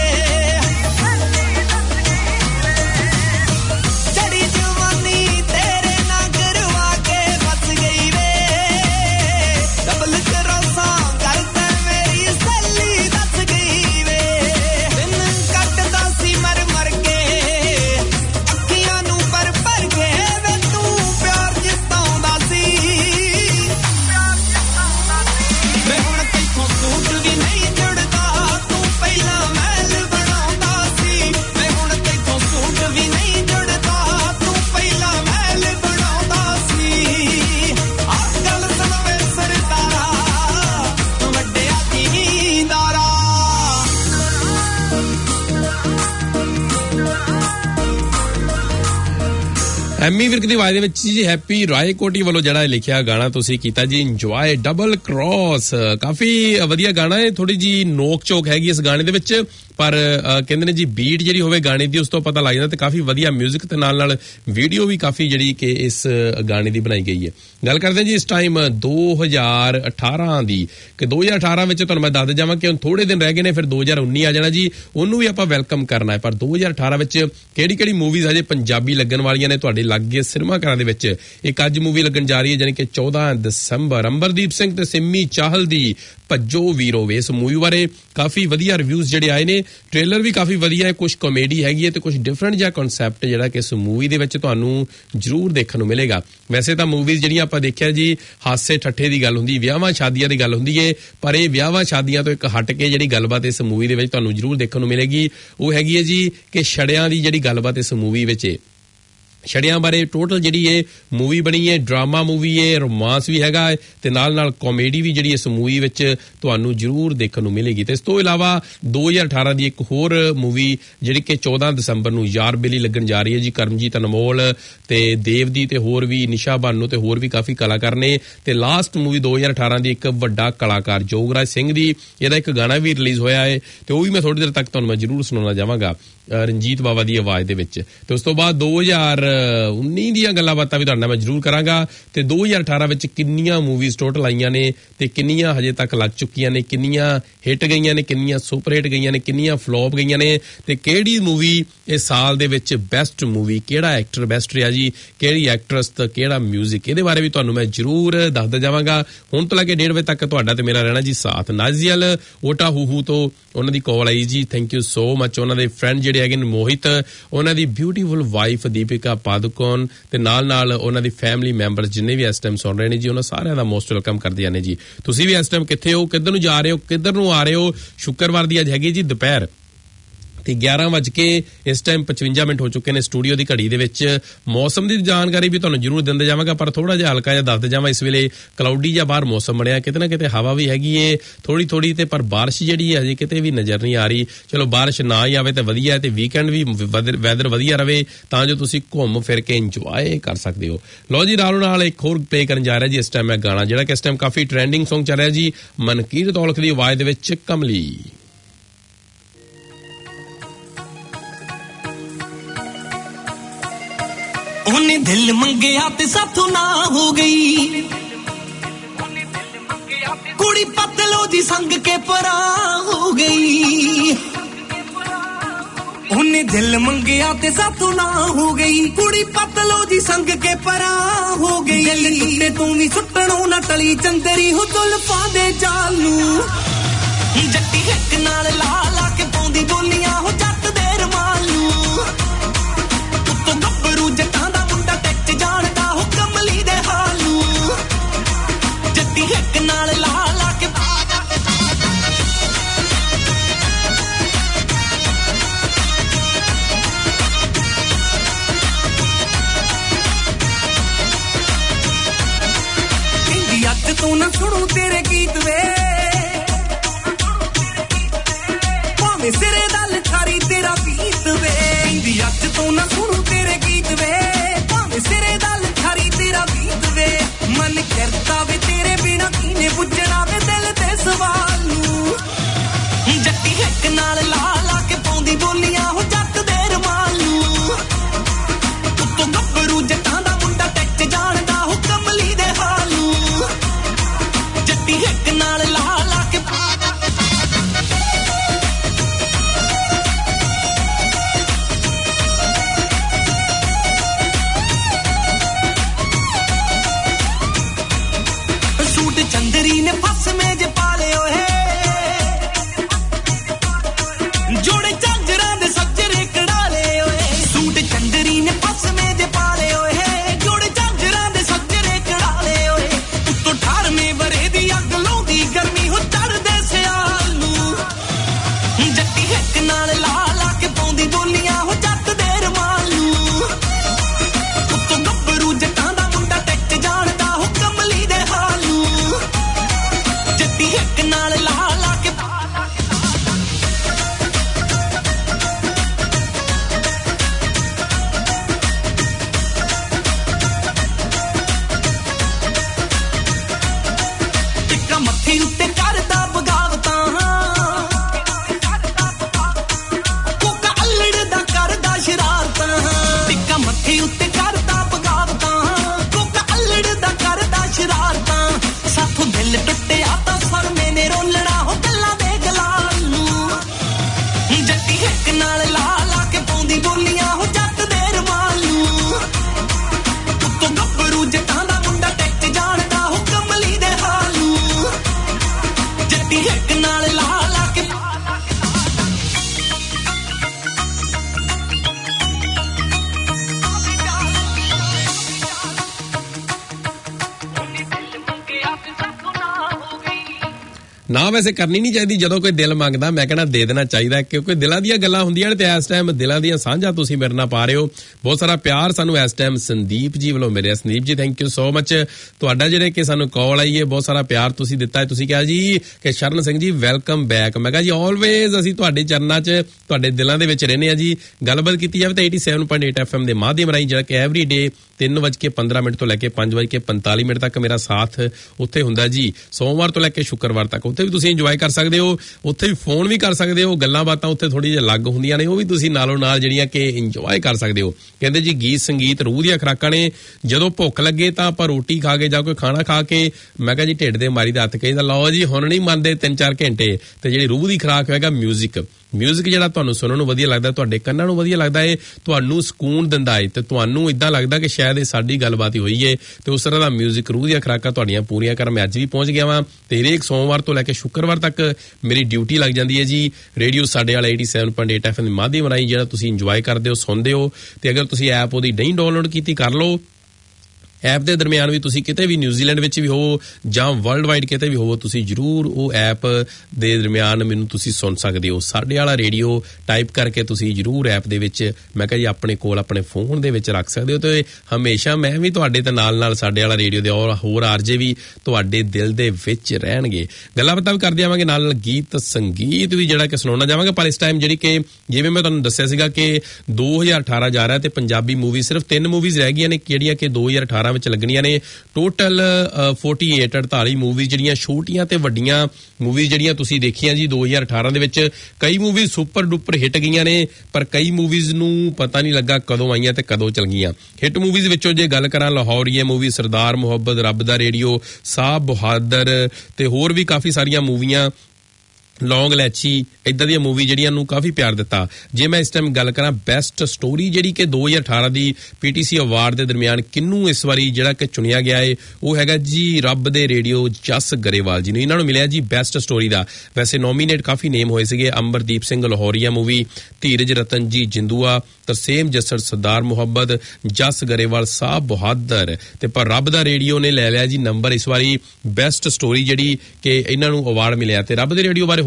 ਕੜੀ ਜਵਾਨੀ ਤੇਰੇ ਨਾ ਕਰਵਾ ਕੇ ਫਸ ਗਈ ਵੇ ਡਬਲ ਕਰੋਸਾਂ ਕਰਦਾ ਮੇਰੀ ਸੱਲੀ ਦੱਸ ਗਈ ਵੇ ਦਿਨ ਕੱਟਦਾ ਸੀ ਮਰ ਮਰ ਕੇ ਅੱਖੀਆਂ ਨੂੰ ਪਰ ਭਰ ਕੇ ਵੇ ਤੂੰ ਪਿਆਰ ਜਿਤਾਉਂਦਾ ਸੀ ਵੇ ਹੁਣ ਤੈਥੋਂ ਸੂਟ ਵੀ ਨਹੀਂ ਜੁੜਦਾ ਤੂੰ ਪਹਿਲਾਂ ਮਹਿਲ ਬਣਾਉਂਦਾ ਸੀ ਵੇ ਹੁਣ ਤੈਥੋਂ ਸੂਟ ਵੀ ਨਹੀਂ ਜੁੜਦਾ ਤੂੰ ਪਹਿਲਾਂ ਮਹਿਲ ਬਣਾਉਂਦਾ ਸੀ ਆਹ ਗੱਲ ਸੁਣ ਵੇ ਸਰਦਾਰਾ ਵੱਡਿਆ ਦੀਦਾਰਾ ਐਮੀ ਵਿਰਕ ਦੀ ਆਵਾਜ਼ ਦੇ ਵਿੱਚ ਜੀ ਹੈਪੀ ਰਾਏ ਕੋਟੀ ਵੱਲੋਂ ਜਿਹੜਾ ਇਹ ਲਿਖਿਆ ਗਾਣਾ ਤੁਸੀਂ ਕੀਤਾ ਜੀ ਇੰਜੋਏ ਡਬਲ ਕ੍ਰੋਸ ਕਾਫੀ ਵਧੀਆ ਗਾਣਾ ਹੈ ਥੋੜੀ ਜੀ ਨੋਕ ਝੋਕ ਹੈਗੀ ਇਸ ਗਾਣੇ ਦੇ ਵਿੱਚ ਪਰ ਅ, ਕਹਿੰਦੇ ਨੇ ਜੀ ਬੀਟ ਜਿਹੜੀ ਹੋਵੇ ਗਾਣੇ ਦੀ ਉਸ ਤੋਂ ਪਤਾ ਲੱਗ ਜਾਂਦਾ ਤੇ ਕਾਫੀ ਵਧੀਆ 뮤직 ਤੇ ਨਾਲ ਨਾਲ ਵੀਡੀਓ ਵੀ ਕਾਫੀ ਜਿਹੜੀ ਕਿ ਇਸ ਗਾਣੇ ਦੀ ਬਣਾਈ ਗਈ ਹੈ ਗੱਲ ਕਰਦੇ ਹਾਂ ਜੀ ਇਸ ਟਾਈਮ ਦੋ ਹਜ਼ਾਰ ਅਠਾਰਾਂ ਦੀ ਕਿ ਦੋ ਹਜ਼ਾਰ ਅਠਾਰਾਂ ਵਿੱਚ ਤੁਹਾਨੂੰ ਮੈਂ ਦੱਸ ਜਾਵਾਂ ਕਿ ਹੁਣ ਥੋੜੇ ਦਿਨ ਰਹਿ ਗਏ ਨੇ ਫਿਰ ਦੋ ਹਜ਼ਾਰ ਉੱਨੀ ਆ ਜਾਣਾ ਜੀ ਉਹਨੂੰ ਵੀ ਆਪਾਂ ਵੈਲਕਮ ਕਰਨਾ ਹੈ ਪਰ ਦੋ ਹਜ਼ਾਰ ਅਠਾਰਾਂ ਵਿੱਚ ਕਿਹੜੀ ਕਿਹੜੀ ਮੂਵੀਜ਼ ਹਜੇ ਪੰਜਾਬੀ ਲੱਗਣ ਵਾਲੀਆਂ ਨੇ ਤੁਹਾਡੇ ਲਾਗੇ ਸਿਨੇਮਾ ਘਰਾਂ ਦੇ ਵਿੱਚ ਇੱਕ ਅੱਜ ਮੂਵੀ ਲੱਗਣ ਜਾ ਰਹੀ ਹੈ ਜਾਨੀ ਕਿ ਚੌਦਾਂ ਦਸੰਬਰ ਅੰਬਰਦੀਪ ਸਿੰਘ ਤੇ ਸਿੰਮੀ ਚਾਹਲ ਦੀ ਭੱਜੋ ਵੀਰੋ ਵੇ ਇਸ ਮੂਵੀ ਬਾਰੇ ਕਾਫੀ ਵਧੀਆ ਰਿਵਿਊਜ਼ ਜਿਹੜੇ ਆਏ ਨੇ ਟ੍ਰੇਲਰ ਵੀ ਕਾਫੀ ਵਧੀਆ ਹੈ ਕੁਝ ਕਾਮੇਡੀ ਹੈਗੀ ਹੈ ਤੇ ਕੁਝ ਡਿਫਰੈਂਟ ਜਿਹਾ ਕਨਸੈਪਟ ਜਿਹੜਾ ਕਿ ਇਸ ਮੂਵੀ ਦੇ ਵਿੱਚ ਤੁਹਾਨੂੰ ਜ਼ਰੂਰ ਦੇਖਣ ਨੂੰ ਮਿਲੇਗਾ ਵੈਸੇ ਤਾਂ ਮੂਵੀਜ਼ ਜਿਹੜੀਆਂ ਆਪਾਂ ਦੇਖਿਆ ਜੀ ਹਾਸੇ ਠੱਠੇ ਦੀ ਗੱਲ ਹੁੰਦੀ ਵਿਆਹਾਂ ਸ਼ਾਦੀਆਂ ਦੀ ਗੱਲ ਹੁੰਦੀ ਏ ਪਰ ਇਹ ਵਿਆਹਾਂ ਸ਼ਾਦੀਆਂ ਤੋਂ ਇੱਕ ਹਟ ਕੇ ਜਿਹੜੀ ਗੱਲਬਾਤ ਇਸ ਮੂਵੀ ਦੇ ਵਿੱਚ ਤੁਹਾਨੂੰ ਜ਼ਰੂਰ ਦੇਖਣ ਨੂੰ ਮਿਲੇਗੀ ਉਹ ਹੈਗੀ ਹੈ ਜੀ ਕਿ ਛੜਿਆਂ ਦੀ ਜਿਹੜੀ ਗੱਲਬਾਤ ਇਸ ਮੂਵੀ ਵਿੱਚ ਹੈ ਛੜਿਆਂ ਬਾਰੇ ਟੋਟਲ ਜਿਹੜੀ ਇਹ ਮੂਵੀ ਬਣੀ ਹੈ ਡਰਾਮਾ ਮੂਵੀ ਹੈ ਰੋਮਾਂਸ ਵੀ ਹੈਗਾ ਤੇ ਨਾਲ ਨਾਲ ਕਾਮੇਡੀ ਵੀ ਜਿਹੜੀ ਇਸ ਮੂਵੀ ਵਿੱਚ ਤੁਹਾਨੂੰ ਜ਼ਰੂਰ ਦੇਖਣ ਨੂੰ ਮਿਲੇਗੀ ਤੇ ਇਸ ਤੋਂ ਇਲਾਵਾ ਦੋ ਹਜ਼ਾਰ ਅਠਾਰਾਂ ਦੀ ਇੱਕ ਹੋਰ ਮੂਵੀ ਜਿਹੜੀ ਕਿ ਚੌਦਾਂ ਦਸੰਬਰ ਨੂੰ ਯਾਰ ਬੇਲੀ ਲੱਗਣ ਜਾ ਰਹੀ ਹੈ ਜੀ ਕਰਮਜੀਤ ਅਨਮੋਲ ਤੇ ਦੇਵ ਦੀ ਤੇ ਹੋਰ ਵੀ ਨਿਸ਼ਾ ਬਾਨੋ ਤੇ ਹੋਰ ਵੀ ਕਾਫੀ ਕਲਾਕਾਰ ਨੇ ਤੇ ਲਾਸਟ ਮੂਵੀ ਦੋ ਹਜ਼ਾਰ ਅਠਾਰਾਂ ਦੀ ਇੱਕ ਵੱਡਾ ਕਲਾਕਾਰ ਜੋਗਰਾਜ ਸਿੰਘ ਦੀ ਇਹਦਾ ਇੱਕ ਗਾਣਾ ਵੀ ਰਿਲੀਜ਼ ਹੋਇਆ ਹੈ ਤੇ ਉਹ ਵੀ ਮੈਂ ਥੋੜੀ ਦੇਰ ਤੱਕ ਤੁਹਾਨੂੰ ਮੈਂ ਜ਼ਰੂਰ ਸੁਣਾਉਣਾ ਚਾਹਾਂਗਾ ਰਣਜੀਤ ਬਾਵਾ ਦੀ ਆਵਾਜ਼ ਦੇ ਵਿੱਚ ਤੇ ਉਸ ਤੋਂ ਬਾਅਦ ਦੋ ਹਜ਼ਾਰ ਉੱਨੀ ਦੀਆਂ ਗੱਲਾਂ ਬਾਤਾਂ ਵੀ ਤੁਹਾਡੇ ਨਾਲ ਮੈਂ ਜ਼ਰੂਰ ਕਰਾਂਗਾ ਤੇ ਦੋ ਹਜ਼ਾਰ ਅਠਾਰਾਂ ਵਿੱਚ ਕਿੰਨੀਆਂ ਮੂਵੀਜ਼ ਟੋਟਲ ਆਈਆਂ ਨੇ ਤੇ ਕਿੰਨੀਆਂ ਹਜੇ ਤੱਕ ਲੱਗ ਚੁੱਕੀਆਂ ਨੇ ਕਿੰਨੀਆਂ ਹਿੱਟ ਗਈਆਂ ਨੇ ਕਿੰਨੀਆਂ ਸੁਪਰ ਹਿੱਟ ਗਈਆਂ ਨੇ ਕਿੰਨੀਆਂ ਫਲॉप ਗਈਆਂ ਨੇ ਤੇ ਕਿਹੜੀ ਮੂਵੀ ਇਸ ਸਾਲ ਦੇ ਵਿੱਚ ਬੈਸਟ ਮੂਵੀ ਕਿਹੜਾ ਐਕਟਰ ਬੈਸਟ ਰਿਹਾ ਜੀ ਕਿਹੜੀ ਐਕਟਰੈਸ ਤੇ ਕਿਹੜਾ 뮤직 ਇਹਦੇ ਬਾਰੇ ਵੀ ਤੁਹਾਨੂੰ ਮੈਂ ਜ਼ਰੂਰ ਦੱਸਦਾ ਜਾਵਾਂਗਾ ਹੁਣ ਤੋਂ ਲੈ ਕੇ ਡੇਢ ਵਜੇ ਤੱਕ ਤੁਹਾਡਾ ਤੇ ਮੇਰਾ ਰਹਿਣਾ ਜੀ ਸਾਥ ਨਾਜ਼ੀਅਲ ਓਟਾ ਹੂਹੂ ਤੋਂ ਉਹਨਾਂ ਦੀ ਕਾਲ ਆਈ ਜੀ ਥੈਂਕ ਯੂ ਸੋ ਮਚ ਉਹਨਾਂ ਦੇ ਫਰੈਂਡ ਜਿਹੜੇ ਹੈਗੇ ਨੇ ਮੋਹਿਤ ਉਹਨਾਂ ਦੀ ਬਿਊਟੀਫੁਲ ਵਾਈਫ ਦੀਪਿਕਾ ਪਾਦੂਕੋਨ ਤੇ ਨਾਲ ਨਾਲ ਉਹਨਾਂ ਦੀ ਫੈਮਿਲੀ ਮੈਂਬਰਸ ਜਿੰਨੇ ਵੀ ਇਸ ਟਾਈਮ ਸੁਣ ਰਹੇ ਨੇ ਜੀ ਉਹਨਾਂ ਸਾਰਿਆਂ ਦਾ ਮੋਸਟ ਵੈਲਕਮ ਕਰਦੀਆਂ ਨੇ ਜੀ ਤੁਸੀਂ ਵੀ ਇਸ ਟਾਈਮ ਕਿੱਥੇ ਹੋ ਕਿੱਧਰ ਨੂੰ ਜਾ ਰਹੇ ਹੋ ਕਿੱਧਰ ਨੂੰ ਆ ਰਹੇ ਹੋ ਸ਼ੁੱਕਰਵਾਰ ਦੀ ਅੱਜ ਹੈਗੀ ਜੀ ਦੁਪਹਿਰ ਤੇ ਗਿਆਰਾਂ ਵੱਜ ਕੇ ਇਸ ਟਾਈਮ ਪਚਵੰਜਾ ਮਿੰਟ ਹੋ ਚੁੱਕੇ ਨੇ ਸਟੂਡੀਓ ਦੀ ਘੜੀ ਦੇ ਵਿੱਚ ਮੌਸਮ ਦੀ ਜਾਣਕਾਰੀ ਵੀ ਤੁਹਾਨੂੰ ਜ਼ਰੂਰ ਦਿੰਦੇ ਜਾਵਾਂਗਾ ਪਰ ਥੋੜਾ ਜਿਹਾ ਹਲਕਾ ਜਿਹਾ ਦੱਸਦੇ ਜਾਵਾਂ ਇਸ ਵੇਲੇ ਕਲਾਉਡੀ ਜਿਹਾ ਬਾਹਰ ਮੌਸਮ ਬਣਿਆ ਕਿਤੇ ਨਾ ਕਿਤੇ ਹਵਾ ਵੀ ਹੈਗੀ ਏ ਥੋੜੀ ਥੋੜੀ ਤੇ ਪਰ ਬਾਰਿਸ਼ ਜਿਹੜੀ ਹੈ ਅਜੇ ਕਿਤੇ ਵੀ ਨਜ਼ਰ ਨਹੀਂ ਆ ਰਹੀ ਚਲੋ ਬਾਰਿਸ਼ ਨਾ ਹੀ ਆਵੇ ਤੇ ਵਧੀਆ ਤੇ ਵੀਕਐਂਡ ਵੀ ਵੈਦਰ ਵਧੀਆ ਰਵੇ ਤਾਂ ਜੋ ਤੁਸੀਂ ਘੁੰਮ ਫਿਰ ਕੇ ਇੰਜੋਏ ਕਰ ਸਕਦੇ ਹੋ ਲੋ ਜੀ ਨਾਲੋਂ ਨਾਲ ਇੱਕ ਹੋਰ ਪਲੇ ਕਰਨ ਜਾ ਰਿਹਾ ਜੀ ਇਸ ਟਾਈਮ ਮੈਂ ਗਾਣਾ ਜਿਹੜਾ ਕਿ ਇਸ ਟਾਈਮ ਕਾਫੀ ਟ੍ਰੈਂਡਿੰਗ ਸੌਂਗ ਚੱਲ ਰਿਹਾ ਜੀ ਮਨਕੀਰਤ ਔਲਖ ਦੀ ਆਵਾਜ਼ ਦੇ ਵਿੱਚ ਕਮਲੀ ਉਹਨੇ ਦਿਲ ਮੰਗਿਆ ਤੇ ਸਾਥੋਂ ਨਾ ਹੋ ਗਈ ਕੁੜੀ ਪਤਲੋ ਜੀ ਸੰਗ ਕੇ ਪਰਾਂ ਹੋ ਗਈ ਉਹਨੇ ਦਿਲ ਮੰਗਿਆ ਤੇ ਸਾਥੋਂ ਨਾ ਹੋ ਗਈ ਕੁੜੀ ਪਤਲੋ ਜੀ ਸੰਗ ਕੇ ਪਰਾਂ ਹੋ ਗਈ ਦਿਲ ਟੁੱਟੇ ਤੂੰ ਵੀ ਸੁੱਟਣੋਂ ਨਾ ਟਲੀ ਚੰਦਰੀ ਹੋ ਜ਼ੁਲਫਾਂ ਦੇ ਜਾਲ ਨੂੰ ਜੱਟੀ ਹਿੱਕ ਨਾਲ ਲਾ ਲਾ ਕੇ ਪਾਉਂਦੀ ਬੋਲੀਆਂ ਹੋ ਜੱਟ ਦੇ ਰਮਾਲ ਨੂੰ ਉੱਤੋਂ ਗੱਭਰੂ ਜੱਟਾਂ ਦਾ ਮੁੰਡਾ ਟੈਕਚ ਜਾਣਦਾ ਹੋ ਕਮਲੀ ਦੇ ਹਾਲ ਨੂੰ ਜੱਟੀ ਹਿੱਕ ਨਾਲ ਲਾ ਲਾ ਕੇ ਭਾਵੇਂ ਸਿਰੇ ਦਾ ਲਛਾਰੀ ਤੇਰਾ ਪੀਤ ਵੇ ਇੰਦੀ ਅੱਖ ਤੋਂ ਨਾ ਸੁਣੂ ਤੇਰੇ ਗੀਤ ਵੇ ਭਾਵੇਂ ਸਿਰੇ ਦਾ ਲਛਾਰੀ ਤੇਰਾ ਪੀਤ ਵੇ ਮਨ ਕਰਦਾ ਵੇ ਤੇਰੇ ਬਿਨਾ ਕੀਨੇ ਪੁੱਜਣਾ ਵੇ ਦਿਲ ਤੇ ਸਵਾਲ ਨੂੰ ਜੱਟੀ ਹਿੱਕ ਨਾਲ ਲਾ ਲਾ ਕੇ ਪਾਉਂਦੀ ਬੋਲੀਆਂ ਹੋ ਜੱਟ ਦੇ ਰਮਾਲ ਨੂੰ ਉੱਤੋਂ ਗੱਭਰੂ ਜੱਟਾਂ ਦਾ ਮੁੰਡਾ ਟੱਕ ਜਾਣਦਾ ਹੋ ਕਮਲੀ ਦੇ ਹਾਲ ਨੂੰ ਜੱਟੀ ਹਿੱਕ ਨਾਲ ਲਾ ਲਾ ਕੇ ਸੂਟ ਚੰਦਰੀ ਨੇ ਫਸ ਮੇਜ ਪਾ ਲਿਓ ਹੈ ਜੋੜੇ ਝਾਂਜਰਾਂ ਦੇ ਸੱਜਰੇ ਕਢਾ ਲਏ ਓਏ ਸੂਟ ਚੰਦਰੀ ਨੇ ਫਸ ਮੇਜ ਪਾ ਲਏ ਓਏ ਜੋੜੇ ਝਾਂਜਰਾਂ ਦੇ ਸੱਜਰੇ ਕਢਾ ਲਏ ਓਏ ਉੱਤੋਂ ਅਠਾਰਵੇਂ ਵਰੇ ਦੀ ਅੱਗ ਲਾਉਂਦੀ ਗਰਮੀ ਹੋ ਚੜਦੇ ਸਿਆਲ ਨੂੰ ਜੱਟੀ ਹਿੱਕ ਨਾਲ ਲਾ ਲਾ ਕੇ ਪਾਉਂਦੀ ਬੋਲੀਆਂ ਹੋ ਜੱਟ ਦੇ ਰਮਾਲ ਨੂੰ ਉੱਤੋਂ ਗੱਭਰੂ ਜੱਟਾਂ ਦਾ ਮੁੰਡਾ ਟੱਕ ਜਾਣਦਾ ਹੋ ਕਮਲੀ ਦੇ ਹਾਲ ਨੂੰ ਜੱਟੀ ਹਿੱਕ ਨਾਲ ਲਾ ਲਾ ਕੇ ਟਿੱਕਾ ਮੱਥੀ ਉੱਤੇ ਕਰਦਾ ਬਗਾਵਤਾਂ ਕੋਕਾ ਅਲੜ ਦਾ ਕਰਦਾ ਸ਼ਰਾਰਤਾਂ ਟਿੱਕਾ ਮੱਥੀ ਉੱਤੇ ਕਰਦਾ ਬਗਾਵਤਾਂ ਕੋਕਾ ਅਲੜ ਦਾ ਕਰਦਾ ਸ਼ਰਾਰਤਾਂ ਸਾਥੋਂ ਦਿਲ ਟੁੱਟਿਆ ਤਾਂ ਸਰਮੇ ਨੇ ਰੋਲਣਾ ਹੋ ਗੱਲਾਂ ਦੇ ਗਲਾਲ ਨੂੰ ਜੱਟੀ ਹਿੱਕ ਨਾਲ ਲਾ ਲਾ ਕੇ ਪਾਉਂਦੀ ਬੋਲੀਆਂ ਹੋ ਜੱਟ ਦੇ ਰਮਾਲ ਨੂੰ ਉੱਤੋਂ ਗੱਭਰੂ ਜੱਟਾਂ ਦਾ ਮੁੰਡਾ ਟੱਕ ਜਾਣਦਾ ਹੋ ਕਮਲੀ ਦੇ ਹਾਲ ਨੂੰ ਜੱਟੀ ਹਿੱਕ ਨਾਲ ਲਾ ਲਾ ਕੇ ਨਾ ਵੈਸੇ ਕਰਨੀ ਨਹੀਂ ਚਾਹੀਦੀ ਜਦੋਂ ਕੋਈ ਦਿਲ ਮੰਗਦਾ ਮੈਂ ਕਹਿੰਦਾ ਦੇ ਦੇਣਾ ਚਾਹੀਦਾ ਕਿਉਂਕਿ ਦਿਲਾਂ ਦੀਆਂ ਗੱਲਾਂ ਹੁੰਦੀਆਂ ਨੇ ਤੇ ਇਸ ਟਾਈਮ ਦਿਲਾਂ ਦੀਆਂ ਸਾਂਝਾਂ ਤੁਸੀਂ ਮੇਰੇ ਨਾਲ ਪਾ ਰਹੇ ਹੋ ਬਹੁਤ ਸਾਰਾ ਪਿਆਰ ਸਾਨੂੰ ਇਸ ਟਾਈਮ ਸੰਦੀਪ ਜੀ ਵੱਲੋਂ ਮਿਲਿਆ Sandeep ji thank you so much ਤੁਹਾਡਾ ਜਿਹੜੇ ਕਿ ਸਾਨੂੰ ਕਾਲ ਆਈ ਹੈ ਬਹੁਤ ਸਾਰਾ ਪਿਆਰ ਤੁਸੀਂ ਦਿੱਤਾ ਹੈ ਤੁਸੀਂ ਕਿਹਾ ਜੀ ਕਿ ਸ਼ਰਨ ਸਿੰਘ ਜੀ ਵੈਲਕਮ ਬੈਕ ਮੈਂ ਕਿਹਾ ਜੀ ਆਲਵੇਜ਼ ਅਸੀਂ ਤੁਹਾਡੇ ਚਰਨਾਂ 'ਚ ਤੁਹਾਡੇ ਦਿਲਾਂ ਦੇ ਵਿੱਚ ਰਹਿੰਦੇ ਆ ਜੀ ਗੱਲਬਾਤ ਕੀਤੀ ਜਾਵੇ ਤਾਂ eighty-seven point eight F M ਦੇ ਮਾਧਿਅਮ ਰਾਹੀਂ ਜਿਹੜਾ ਕਿ ਐਵਰੀ ਡੇ ਤਿੰਨ ਵਜ ਕੇ ਪੰਦਰਾਂ ਮਿੰਟ ਤੋਂ ਲੈ ਕੇ ਪੰਜ ਵਜ ਕੇ ਪੰਤਾਲੀ ਮਿੰਟ ਤੱਕ ਮੇਰਾ ਸਾਥ ਉੱਥੇ ਹੁੰਦਾ ਜੀ ਸੋਮਵਾਰ ਤੋਂ ਲੈ ਕੇ ਸ਼ੁੱਕਰਵਾਰ ਤੱਕ ਉੱਥੇ ਵੀ ਤੁਸੀਂ ਇੰਜੋਏ ਕਰ ਸਕਦੇ ਹੋ ਉੱਥੇ ਵੀ ਫੋਨ ਵੀ ਕਰ ਸਕਦੇ ਹੋ ਗੱਲਾਂ ਬਾਤਾਂ ਉੱਥੇ ਥੋੜੀ ਜਿਹੀ ਅਲੱਗ ਹੁੰਦੀਆਂ ਨੇ ਉਹ ਵੀ ਤੁਸੀਂ ਨਾਲੋਂ ਨਾਲ ਜਿਹੜੀਆਂ ਕਿ ਇੰਜੋਏ ਕਰ ਸਕਦੇ ਹੋ ਕਹਿੰਦੇ ਜੀ ਗੀਤ ਸੰਗੀਤ ਰੂਹ ਦੀਆਂ ਖੁਰਾਕਾਂ ਨੇ ਜਦੋਂ ਭੁੱਖ ਲੱਗੇ ਤਾਂ ਆਪਾਂ ਰੋਟੀ ਖਾ ਕੇ ਜਾਂ ਕੋਈ ਖਾਣਾ ਖਾ ਕੇ ਮੈਂ ਕਿਹਾ ਜੀ ਢਿੱਡ ਦੇ ਮਾਰੀ ਦਾ ਹੱਥ ਕਹਿੰਦਾ ਲਓ ਜੀ ਹੁਣ ਨਹੀਂ ਮੰਨਦੇ ਤਿੰਨ ਚਾਰ ਘੰਟੇ ਤੇ ਜਿਹੜੀ ਰੂਹ ਦੀ ਖੁਰਾਕ ਹੋਏਗਾ ਮਿਊਜ਼ਿਕ ਮਿਊਜ਼ਿਕ ਜਿਹੜਾ ਤੁਹਾਨੂੰ ਸੁਣਨ ਨੂੰ ਵਧੀਆ ਲੱਗਦਾ ਤੁਹਾਡੇ ਕੰਨਾਂ ਨੂੰ ਵਧੀਆ ਲੱਗਦਾ ਏ ਤੁਹਾਨੂੰ ਸਕੂਨ ਦਿੰਦਾ ਏ ਤੇ ਤੁਹਾਨੂੰ ਇਦਾਂ ਲੱਗਦਾ ਕਿ ਸ਼ਾਇਦ ਇਹ ਸਾਡੀ ਗੱਲਬਾਤ ਹੀ ਹੋਈ ਏ ਤੇ ਉਸ ਤਰ੍ਹਾਂ ਦਾ ਮਿਊਜ਼ਿਕ ਰੂਹ ਦੀਆਂ ਖੁਰਾਕਾਂ ਤੁਹਾਡੀਆਂ ਪੂਰੀਆਂ ਕਰਨ ਮੈਂ ਅੱਜ ਵੀ ਪਹੁੰਚ ਗਿਆ ਵਾਂ ਤੇ ਹਰੇਕ ਸੋਮਵਾਰ ਤੋਂ ਲੈ ਕੇ ਸ਼ੁੱਕਰਵਾਰ ਤੱਕ ਮੇਰੀ ਡਿਊਟੀ ਲੱਗ ਜਾਂਦੀ ਹੈ ਜੀ ਰੇਡੀਓ ਸਾਡੇ ਵਾਲਾ eighty-seven point eight F M ਦੇ ਮਾਧਿਅਮ ਰਾਹੀਂ ਜਿਹੜਾ ਤੁਸੀਂ ਇੰਜੋਏ ਕਰਦੇ ਹੋ ਸੁਣਦੇ ਹੋ ਤੇ ਅਗਰ ਤੁਸੀਂ ਐਪ ਉਹਦੀ ਨਹੀਂ ਡਾਊਨਲੋਡ ਕੀਤੀ ਕਰ ਲਓ ਐਪ ਦੇ ਦਰਮਿਆਨ ਵੀ ਤੁਸੀਂ ਕਿਤੇ ਵੀ ਨਿਊਜ਼ੀਲੈਂਡ ਵਿੱਚ ਵੀ ਹੋ ਜਾਂ ਵਰਲਡ ਵਾਈਡ ਕਿਤੇ ਵੀ ਹੋਵੋ ਤੁਸੀਂ ਜ਼ਰੂਰ ਉਹ ਐਪ ਦੇ ਦਰਮਿਆਨ ਮੈਨੂੰ ਤੁਸੀਂ ਸੁਣ ਸਕਦੇ ਹੋ ਸਾਡੇ ਵਾਲਾ ਰੇਡੀਓ ਟਾਈਪ ਕਰਕੇ ਤੁਸੀਂ ਜ਼ਰੂਰ ਐਪ ਦੇ ਵਿੱਚ ਮੈਂ ਕਿਹਾ ਜੀ ਆਪਣੇ ਕੋਲ ਆਪਣੇ ਫੋਨ ਦੇ ਵਿੱਚ ਰੱਖ ਸਕਦੇ ਹੋ ਤੇ ਹਮੇਸ਼ਾ ਮੈਂ ਵੀ ਤੁਹਾਡੇ ਤੇ ਨਾਲ ਨਾਲ ਸਾਡੇ ਵਾਲਾ ਰੇਡੀਓ ਦੇ ਔਰ ਹੋਰ ਆਰਜੇ ਵੀ ਤੁਹਾਡੇ ਦਿਲ ਦੇ ਵਿੱਚ ਰਹਿਣਗੇ ਗੱਲਾਂ ਬਾਤਾਂ ਵੀ ਕਰਦੇ ਆਵਾਂਗੇ ਨਾਲ ਨਾਲ ਗੀਤ ਸੰਗੀਤ ਵੀ ਜਿਹੜਾ ਕਿ ਸੁਣਾਉਣਾ ਜਾਵਾਂਗੇ ਪਰ ਇਸ ਟਾਈਮ ਜਿਹੜੀ ਕਿ ਜਿਵੇਂ ਮੈਂ ਤੁਹਾਨੂੰ ਦੱਸਿਆ ਸੀਗਾ ਕਿ ਦੋ ਹਜ਼ਾਰ ਅਠਾਰਾਂ ਜਾ ਰਿਹਾ ਤੇ ਪੰਜਾਬੀ ਮੂਵੀ ਸਿਰਫ ਤਿੰਨ ਮੂਵੀਜ਼ ਰਹਿ ਗਈਆਂ ਨੇ ਜਿਹੜੀਆਂ ਕਿ ਦੋ ਹਜ਼ਾਰ ਅਠਾਰਾਂ ਵਿੱਚ ਲੱਗਣੀਆਂ ਨੇ ਟੋਟਲ forty-eight ਅੜਤਾਲੀ ਮੂਵੀਜ਼ ਜਿਹੜੀਆਂ ਛੋਟੀਆਂ ਤੇ ਵੱਡੀਆਂ ਮੂਵੀਜ਼ ਜਿਹੜੀਆਂ ਤੁਸੀਂ ਦੇਖੀਆਂ ਜੀ ਦੋ ਹਜ਼ਾਰ ਅਠਾਰਾਂ ਦੇ ਵਿੱਚ ਕਈ ਮੂਵੀਜ਼ ਸੁਪਰ ਡੁਪਰ ਹਿੱਟ ਗਈਆਂ ਨੇ ਪਰ ਕਈ ਮੂਵੀਜ਼ ਨੂੰ ਪਤਾ ਨਹੀਂ ਲੱਗਾ ਕਦੋਂ ਆਈਆਂ ਤੇ ਕਦੋਂ ਚਲ ਗਈਆਂ ਹਿੱਟ ਮੂਵੀਜ਼ ਵਿੱਚੋਂ ਜੇ ਗੱਲ ਕਰਾਂ ਲਾਹੌਰੀਏ ਮੂਵੀ ਸਰਦਾਰ ਮੁਹੱਬਤ ਰੱਬ ਦਾ ਰੇਡੀਓ ਸਾਬ ਬਹਾਦਰ ਤੇ ਹੋਰ ਵੀ ਕਾਫੀ ਸਾਰੀਆਂ ਮੂਵੀਆਂ ਲੌਂਗ ਲੈਚੀ ਇਦਾਂ ਦੀਆਂ ਮੂਵੀ ਜਿਹੜੀਆਂ ਨੂੰ ਕਾਫੀ ਪਿਆਰ ਦਿੱਤਾ ਜੇ ਮੈਂ ਇਸ ਟਾਈਮ ਗੱਲ ਕਰਾਂ ਬੈਸਟ ਸਟੋਰੀ ਜਿਹੜੀ ਕਿ ਦੋ ਹਜ਼ਾਰ ਅਠਾਰਾਂ ਦੀ ਪੀਟੀਸੀ ਅਵਾਰਡ ਦੇ ਦਰਮਿਆਨ ਕਿੰਨੂੰ ਇਸ ਵਾਰੀ ਜਿਹੜਾ ਕਿ ਚੁਣਿਆ ਗਿਆ ਹੈ ਉਹ ਹੈਗਾ ਜੀ ਰੱਬ ਦੇ ਰੇਡੀਓ ਜਸ ਗਰੇਵਾਲ ਜੀ ਨੂੰ ਇਹਨਾਂ ਨੂੰ ਮਿਲਿਆ ਜੀ ਬੈਸਟ ਸਟੋਰੀ ਦਾ ਵੈਸੇ ਨੋਮੀਨੇਟ ਕਾਫੀ ਨੇਮ ਹੋਏ ਸੀਗੇ ਅੰਬਰਦੀਪ ਸਿੰਘ ਲਾਹੌਰੀਆ ਮੂਵੀ ਧੀਰਜ ਰਤਨ ਜੀ ਜਿੰਦੂਆ ਤਰਸੇਮ ਜੱਸੜ ਸਰਦਾਰ ਮੁਹੱਬਤ ਜਸ ਗਰੇਵਾਲ ਸਾਹਿਬ ਬਹਾਦਰ ਤੇ ਪਰ ਰੱਬ ਦਾ ਰੇਡੀਓ ਨੇ ਲੈ ਲਿਆ ਜੀ ਨੰਬਰ ਇਸ ਵਾਰੀ ਬੈਸਟ ਸਟੋਰੀ ਜਿਹੜੀ ਕਿ ਇਹਨਾਂ ਨੂੰ ਅਵਾਰਡ ਮਿਲਿਆ ਤੇ ਰੱਬ ਦੇ ਰੇਡੀਓ ਬਾਰੇ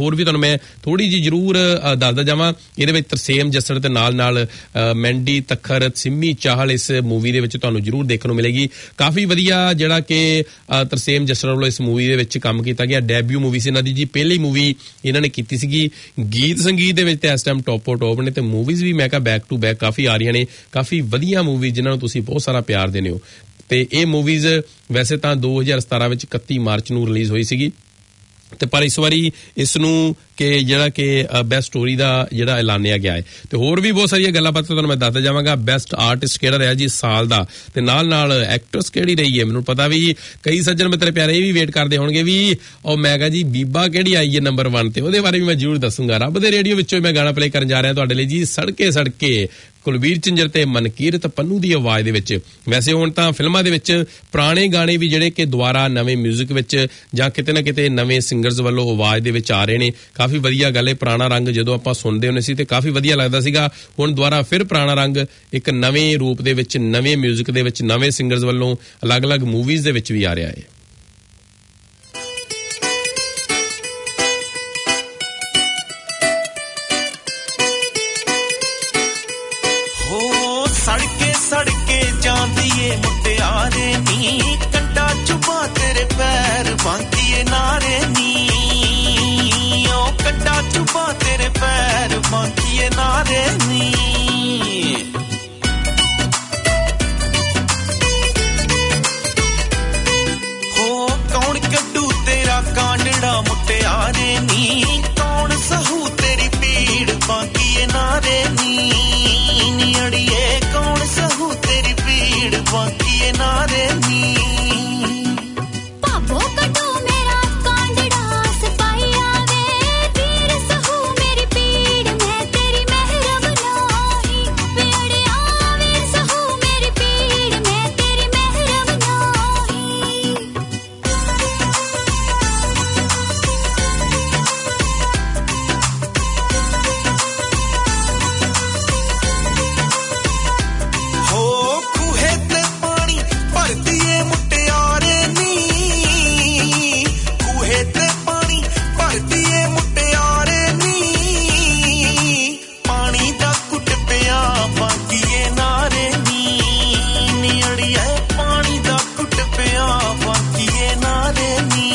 ਹੋਰ ਵੀ ਤੁਹਾਨੂੰ ਮੈਂ ਥੋੜੀ ਜਿਹੀ ਜ਼ਰੂਰ ਦੱਸਦਾ ਜਾਵਾਂ। ਇਹਦੇ ਵਿੱਚ ਤਰਸੇਮ ਜੱਸੜ ਤੇ ਨਾਲ ਨਾਲ ਮੈਂਡੀ ਤੱਖਰ, ਸਿੰਮੀ ਚਾਹਲ ਇਸ ਮੂਵੀ ਦੇ ਵਿੱਚ ਤੁਹਾਨੂੰ ਜ਼ਰੂਰ ਦੇਖਣ ਨੂੰ ਮਿਲੇਗੀ। ਕਾਫੀ ਵਧੀਆ ਜਿਹੜਾ ਕਿ ਤਰਸੇਮ ਜੱਸੜ ਵੱਲੋਂ ਇਸ ਮੂਵੀ ਦੇ ਵਿੱਚ ਕੰਮ ਕੀਤਾ ਗਿਆ। ਡੈਬਿਊ ਮੂਵੀ ਸੀ ਇਹਨਾਂ ਦੀ ਜੀ, ਪਹਿਲੀ ਮੂਵੀ ਇਹਨਾਂ ਨੇ ਕੀਤੀ ਸੀਗੀ। ਗੀਤ ਸੰਗੀਤ ਦੇ ਵਿੱਚ ਤੇ ਇਸ ਟਾਈਮ ਟੋਪੋ ਟੋਪ ਨੇ, ਤੇ ਮੂਵੀਜ਼ ਵੀ ਮੈਂ ਕਿਹਾ ਬੈਕ ਟੂ ਬੈਕ ਕਾਫੀ ਆ ਰਹੀਆਂ ਨੇ, ਕਾਫੀ ਵਧੀਆ ਮੂਵੀ ਜਿਨ੍ਹਾਂ ਨੂੰ ਤੁਸੀਂ ਬਹੁਤ ਸਾਰਾ ਪਿਆਰ ਦਿੰਦੇ ਹੋ। ਤੇ ਇਹ ਮੂਵੀਜ਼ ਵੈਸੇ ਤਾਂ ਦੋ ਹਜ਼ਾਰ ਸਤਾਰਾਂ ਵਿੱਚ ਇਕੱਤੀ ਮਾਰਚ ਨੂੰ ਰਿਲੀਜ਼ ਹੋਈ ਸੀਗੀ, ਤੇ ਪਰ ਇਸ ਵਾਰੀ ਇਸ ਨੂੰ ਕਿ ਜਿਹੜਾ ਕਿ ਬੈਸਟ ਸਟੋਰੀ ਦਾ ਜਿਹੜਾ ਐਲਾਨਿਆ ਗਿਆ ਹੈ। ਤੇ ਹੋਰ ਵੀ ਬਹੁਤ ਸਾਰੀਆਂ ਗੱਲਾਂ ਬਾਤਾਂ ਤੁਹਾਨੂੰ ਮੈਂ ਦੱਸਦਾ ਜਾਵਾਂਗਾ। ਬੈਸਟ ਆਰਟਿਸਟ ਕਿਹੜਾ ਰਿਹਾ ਜੀ ਸਾਲ ਦਾ, ਤੇ ਨਾਲ ਨਾਲ ਐਕਟਰਸ ਕਿਹੜੀ ਰਹੀ ਹੈ। ਮੈਨੂੰ ਪਤਾ ਵੀ ਕਈ ਸੱਜਣ ਮਿੱਤਰ ਪਿਆਰੇ ਇਹ ਵੀ ਵੇਟ ਕਰਦੇ ਹੋਣਗੇ ਵੀ ਉਹ ਮੈਂ ਕਿਹਾ ਜੀ ਬੀਬਾ ਕਿਹੜੀ ਆਈ ਹੈ ਨੰਬਰ ਵਨ ਤੇ, ਉਹਦੇ ਬਾਰੇ ਵੀ ਮੈਂ ਜ਼ਰੂਰ ਦੱਸੂਗਾ। ਰੱਬ ਦੇ ਰੇਡੀਓ ਵਿੱਚੋਂ ਮੈਂ ਗਾਣਾ ਪਲੇ ਕਰਨ ਜਾ ਰਿਹਾ ਤੁਹਾਡੇ ਲਈ ਜੀ, ਸੜਕੇ ਸੜਕੇ ਕੁਲਬੀਰ ਝਿੰਜਰ ਤੇ ਮਨਕੀਰਤ ਪੰਨੂ ਦੀ ਆਵਾਜ਼ ਦੇ ਵਿੱਚ। ਵੈਸੇ ਹੁਣ ਤਾਂ ਫਿਲਮਾਂ ਦੇ ਵਿੱਚ ਪੁਰਾਣੇ ਗਾਣੇ ਵੀ ਜਿਹੜੇ ਕਿ ਦੁਬਾਰਾ ਨਵੇਂ ਮਿਊਜ਼ਿਕ ਵਿੱਚ ਜਾਂ ਕਿਤੇ ਨਾ ਕਿਤੇ ਨਵੇਂ ਸਿੰਗਰਸ ਵੱਲੋਂ ਆਵਾਜ਼ ਦੇ ਵਿੱਚ ਆ ਰਹੇ ਨੇ। ਕਾਫੀ ਵਧੀਆ ਗੱਲ ਹੈ। ਪੁਰਾਣਾ ਰੰਗ ਜਦੋਂ ਆਪਾਂ ਸੁਣਦੇ ਹੁੰਦੇ ਸੀ ਤੇ ਕਾਫੀ ਵਧੀਆ ਲੱਗਦਾ ਸੀਗਾ, ਹੁਣ ਦੁਬਾਰਾ ਫਿਰ ਪੁਰਾਣਾ ਰੰਗ ਇੱਕ ਨਵੇਂ ਰੂਪ ਦੇ ਵਿੱਚ, ਨਵੇਂ ਮਿਊਜ਼ਿਕ ਦੇ ਵਿੱਚ, ਨਵੇਂ ਸਿੰਗਰਸ ਵੱਲੋਂ ਅਲੱਗ-ਅਲੱਗ ਮੂਵੀਜ਼ ਦੇ ਵਿੱਚ ਵੀ ਆ ਰਿਹਾ ਹੈ। ਸੜਕੇ ਜਾਂਦੀ ਏ ਮੁਟਿਆਰੇ ਨੀ, ਕੰਡਾ ਚੁਬਾ ਤੇਰੇ ਪੈਰ ਬਾਂਕੀਏ ਨਾਰੇ ਨੀ, ਓ ਕੰਡਾ ਚੁਬਾ ਤੇਰੇ ਪੈਰ ਬਾਂਕੀਏ ਨਾਰੇ ਨੀ। ਹੋ ਕੌਣ ਕੱਢੂ ਤੇਰਾ ਕਾਂਡੜਾ ਮੁਟਿਆਰੇ ਨੀ, ਕੌਣ ਸਹੂ ਤੇਰੀ ਪੀੜ ਬਾਂਕੀਏ ਨਾਰੇ ਨੀ, ਨੀ ਅੜੀਏ ਕੌਣ ਸਹੂ ਤੇਰੀ ਪੀੜ ਬਾਂਕੀਏ ਨਾਰੇ ਨੀ। ਭਾਬੋ ਕੱਢੋ ਮੇਰਾ ਕਾਂਡੜਾ ਸਿਪਾਹੀਆ ਵੇ, ਵੀਰ ਸਹੂ ਮੇਰੀ ਪੀੜ ਮੈਂ ਤੇਰੀ ਮਹਿਰਮ ਨਾਹੀ, ਵੇ ਅੜਿਆ ਵੀਰ ਸਹੂ ਮੇਰੀ ਪੀੜ ਮੈਂ ਤੇਰੀ ਮਹਿਰਮ ਨਾਹੀ। ਹੋ ਖੂਹੇ ਤੇ ਪਾਣੀ ਭਰਦੀ ਏ ਮੁਟਿਆਰੇ ਨੀ, ਖੂਹੇ ਤੇ ਪਾਣੀ ਭਰਦੀ ਏ ਮੁਟਿਆਰੇ ਨੀ, ਪਾਣੀ ਦਾ ਘੁੱਟ ਪਿਆ ਬਾਂਕੀਏ ਨਾਰੇ ਨੀ, ਨੀ ਅੜੀਏ ਪਾਣੀ ਦਾ ਘੁੱਟ ਪਿਆ ਬਾਂਕੀਏ ਨਾਰੇ ਨੀ।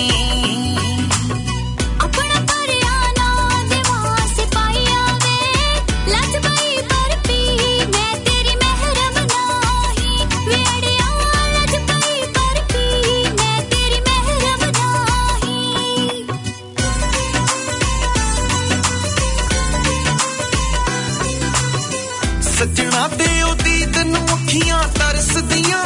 ਆਪਣਾ ਭਰਿਆ ਨਾ ਦੇਵਾ ਸਿਪਾਹੀਆ ਵੇ, ਲੱਜ ਪਈ ਪਰ ਪੀ ਮੈਂ ਤੇਰੀ ਮਹਿਰਮ ਨਾਹੀ, ਵੇ ਅੜਿਆ ਲੱਜ ਪਈ ਪਰ ਪੀ ਮੈਂ ਤੇਰੀ ਮਹਿਰਮ ਨਾਹੀ। ਸੱਜਣਾ ਦੇ ਉਹ ਦੀਦ ਨੂੰ ਅੱਖੀਆਂ ਤਰਸਦੀਆਂ,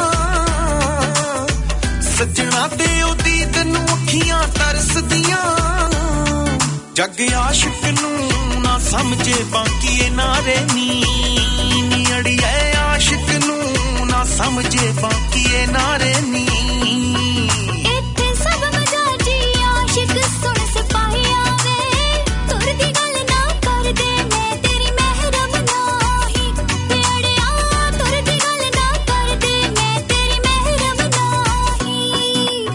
ਸੱਜਣਾ ਦੇ ਉਹ ਦੀਦ ਨੂੰ ਅੱਖੀਆਂ ਤਰਸਦੀਆਂ, ਜੱਗ ਆਸ਼ਿਕ ਨੂੰ ਨਾ ਸਮਝੇ ਬਾਂਕੀਏ ਨਾਰੇ ਨੀ, ਨੀ ਅੜੀਏ ਆਸ਼ਿਕ ਨੂੰ ਨਾ ਸਮਝੇ ਬਾਂਕੀਏ ਨਾਰੇ ਨੀ। ਇੱਥੇ ਸਭ ਮਜਾਜੀ ਆਸ਼ਿਕ ਸੁਣ ਸਿਪਾਹੀਆ ਵੇ, ਤੁਰ ਦੀ ਗੱਲ ਨਾ ਕਰਦੇ ਮੈਂ ਤੇਰੀ ਮਹਿਰਮ ਨਾਹੀ, ਵੇ ਅੜਿਆ ਤੁਰ ਦੀ ਗੱਲ ਨਾ ਕਰਦੇ ਮੈਂ ਤੇਰੀ ਮਹਿਰਮ ਨਾਹੀ।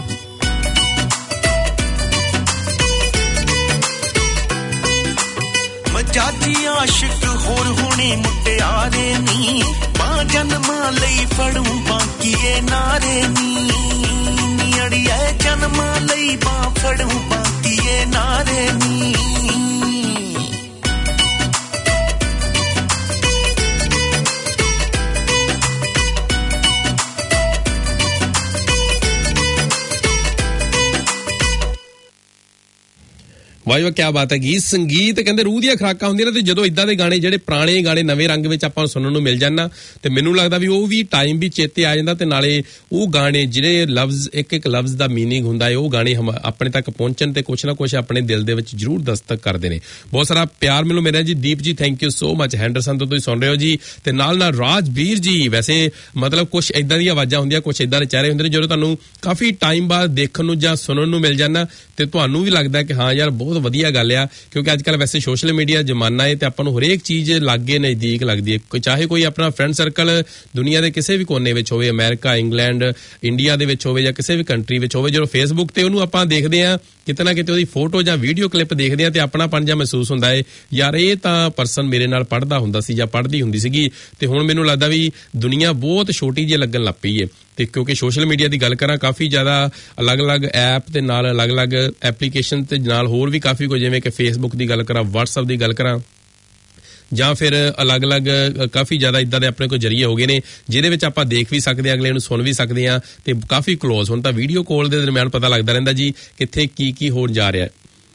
ਮਜਾਜੀ ਆਸ਼ਿਕ ਹੋਰ ਹੋਣੇ ਮੁਟਿਆਰੇ ਨੀ, ਬਾਂ ਜਨਮਾਂ ਲਈ ਫੜੂ ਬਾਂਕੀਏ ਨਾਰੇ ਨੀ, ਨੀ ਅੜੀਏ ਜਨਮਾਂ ਲਈ ਬਾਂ ਫੜੂ ਬਾਂਕੀਏ ਨਾਰੇ ਨੀ। ਵਾਹ ਵਾਹ, ਕਿਆ ਬਾਤ ਹੈ। ਗੀਤ ਸੰਗੀਤ ਕਹਿੰਦੇ ਰੂਹ ਦੀਆਂ ਖੁਰਾਕਾਂ ਹੁੰਦੀਆਂ ਨੇ, ਤੇ ਜਦੋਂ ਇਦਾਂ ਦੇ ਗਾਣੇ ਜਿਹੜੇ ਪੁਰਾਣੇ ਗਾਣੇ ਨਵੇਂ ਰੰਗ ਵਿੱਚ ਆਪਾਂ ਨੂੰ ਸੁਣਨ ਨੂੰ ਮਿਲ ਜਾਣ ਨਾ, ਤੇ ਮੈਨੂੰ ਲੱਗਦਾ ਵੀ ਉਹ ਵੀ ਟਾਈਮ ਵੀ ਚੇਤੇ ਆ ਜਾਂਦਾ, ਤੇ ਨਾਲੇ ਉਹ ਗਾਣੇ ਜਿਹੜੇ ਲਫ਼ਜ਼ ਇੱਕ ਇੱਕ ਲਫ਼ਜ਼ ਦਾ ਮੀਨਿੰਗ ਹੁੰਦਾ ਹੈ, ਉਹ ਗਾਣੇ ਆਪਣੇ ਤੱਕ ਪਹੁੰਚਣ ਤੇ ਕੁਛ ਨਾ ਕੁਛ ਆਪਣੇ ਦਿਲ ਦੇ ਵਿੱਚ ਜ਼ਰੂਰ ਦਸਤਕ ਕਰਦੇ ਨੇ। ਬਹੁਤ ਸਾਰਾ ਪਿਆਰ ਮੈਨੂੰ ਮਿਲਿਆ ਜੀ। Deep ji thank you so much, Henderson ਤੋਂ ਤੁਸੀਂ ਸੁਣ ਰਹੇ ਹੋ ਜੀ, ਤੇ ਨਾਲ ਨਾਲ ਰਾਜਵੀਰ ਜੀ। ਵੈਸੇ ਮਤਲਬ ਕੁਛ ਇਦਾਂ ਦੀਆਂ ਆਵਾਜ਼ਾਂ ਹੁੰਦੀਆਂ, ਕੁਛ ਇਦਾਂ ਦੇ ਚਿਹਰੇ ਹੁੰਦੇ ਨੇ ਜਦੋਂ ਤੁਹਾਨੂੰ ਕਾਫੀ ਟਾਈਮ ਬਾਅਦ ਦੇਖਣ ਨੂੰ ਜਾਂ ਸੁਣਨ ਨੂੰ ਮਿਲ ਜਾਣਾ, ਤੇ ਤੁਹਾਨੂੰ ਵੀ ਲੱਗਦਾ ਕਿ ਹਾਂ ਯਾਰ ਬਹੁਤ ਵਧੀਆ ਗੱਲ ਆ ਕਿਉਂਕਿ ਅੱਜ ਕੱਲ ਵੈਸੇ ਸੋਸ਼ਲ ਮੀਡੀਆ ਜ਼ਮਾਨਾ ਹੈ ਤੇ ਆਪਾਂ ਨੂੰ ਹਰੇਕ ਚੀਜ਼ ਲਾਗੇ ਨਜ਼ਦੀਕ ਲੱਗਦੀ ਹੈ ਚਾਹੇ ਕੋਈ ਆਪਣਾ ਫਰੈਂਡ ਸਰਕਲ ਦੁਨੀਆ ਦੇ ਕਿਸੇ ਵੀ ਕੋਨੇ ਵਿੱਚ ਹੋਵੇ ਅਮਰੀਕਾ ਇੰਗਲੈਂਡ ਇੰਡੀਆ ਦੇ ਵਿੱਚ ਹੋਵੇ ਜਾਂ ਕਿਸੇ ਵੀ ਕੰਟਰੀ ਵਿੱਚ ਹੋਵੇ ਜਦੋਂ ਫੇਸਬੁੱਕ ਤੇ ਉਹਨੂੰ ਆਪਾਂ ਦੇਖਦੇ ਆ ਕਿਤੇ ਨਾ ਕਿਤੇ ਉਹਦੀ ਫੋਟੋ ਜਾਂ ਵੀਡੀਓ ਕਲਿੱਪ ਦੇਖਦੇ ਆ ਤੇ ਆਪਣਾਪਨ ਜਿਹਾ ਮਹਿਸੂਸ ਹੁੰਦਾ ਹੈ ਯਾਰ ਇਹ ਤਾਂ ਪਰਸਨ ਮੇਰੇ ਨਾਲ ਪੜ੍ਹਦਾ ਹੁੰਦਾ ਸੀ ਜਾਂ ਪੜ੍ਹਦੀ ਹੁੰਦੀ ਸੀਗੀ ਤੇ ਹੁਣ ਮੈਨੂੰ ਲੱਗਦਾ ਵੀ ਦੁਨੀਆ ਬਹੁਤ ਛੋਟੀ ਜਿਹੀ ਲੱਗਣ ਲੱਗ ਪਈ ਹੈ ਤੇ ਕਿਉਂਕਿ ਸੋਸ਼ਲ ਮੀਡੀਆ ਦੀ ਗੱਲ ਕਰਾਂ ਕਾਫੀ ਜ਼ਿਆਦਾ ਅਲੱਗ-ਅਲੱਗ ਐਪ ਤੇ ਨਾਲ ਅਲੱਗ-ਅਲੱਗ ਐਪਲੀਕੇਸ਼ਨ ਤੇ ਨਾਲ ਹੋਰ ਵੀ ਕਾਫੀ ਕੁਝ ਜਿਵੇਂ ਕਿ ਫੇਸਬੁੱਕ ਦੀ ਗੱਲ ਕਰਾਂ WhatsApp ਦੀ ਗੱਲ ਕਰਾਂ ਜਾਂ ਫਿਰ ਅਲੱਗ-ਅਲੱਗ ਕਾਫੀ ਜ਼ਿਆਦਾ ਇਦਾਂ ਦੇ ਆਪਣੇ ਕੋਲ ਜਰੀਏ ਹੋ ਗਏ ਨੇ ਜਿਹਦੇ ਵਿੱਚ ਆਪਾਂ ਦੇਖ ਵੀ ਸਕਦੇ ਹਾਂ ਅਗਲੇ ਨੂੰ ਸੁਣ ਵੀ ਸਕਦੇ ਹਾਂ ਤੇ ਕਾਫੀ ਕਲੋਜ਼ ਹੁਣ ਤਾਂ ਵੀਡੀਓ ਕਾਲ ਦੇ ਦਰਮਿਆਨ ਪਤਾ ਲੱਗਦਾ ਰਹਿੰਦਾ ਜੀ ਕਿੱਥੇ ਕੀ ਕੀ ਹੋਣ ਜਾ ਰਿਹਾ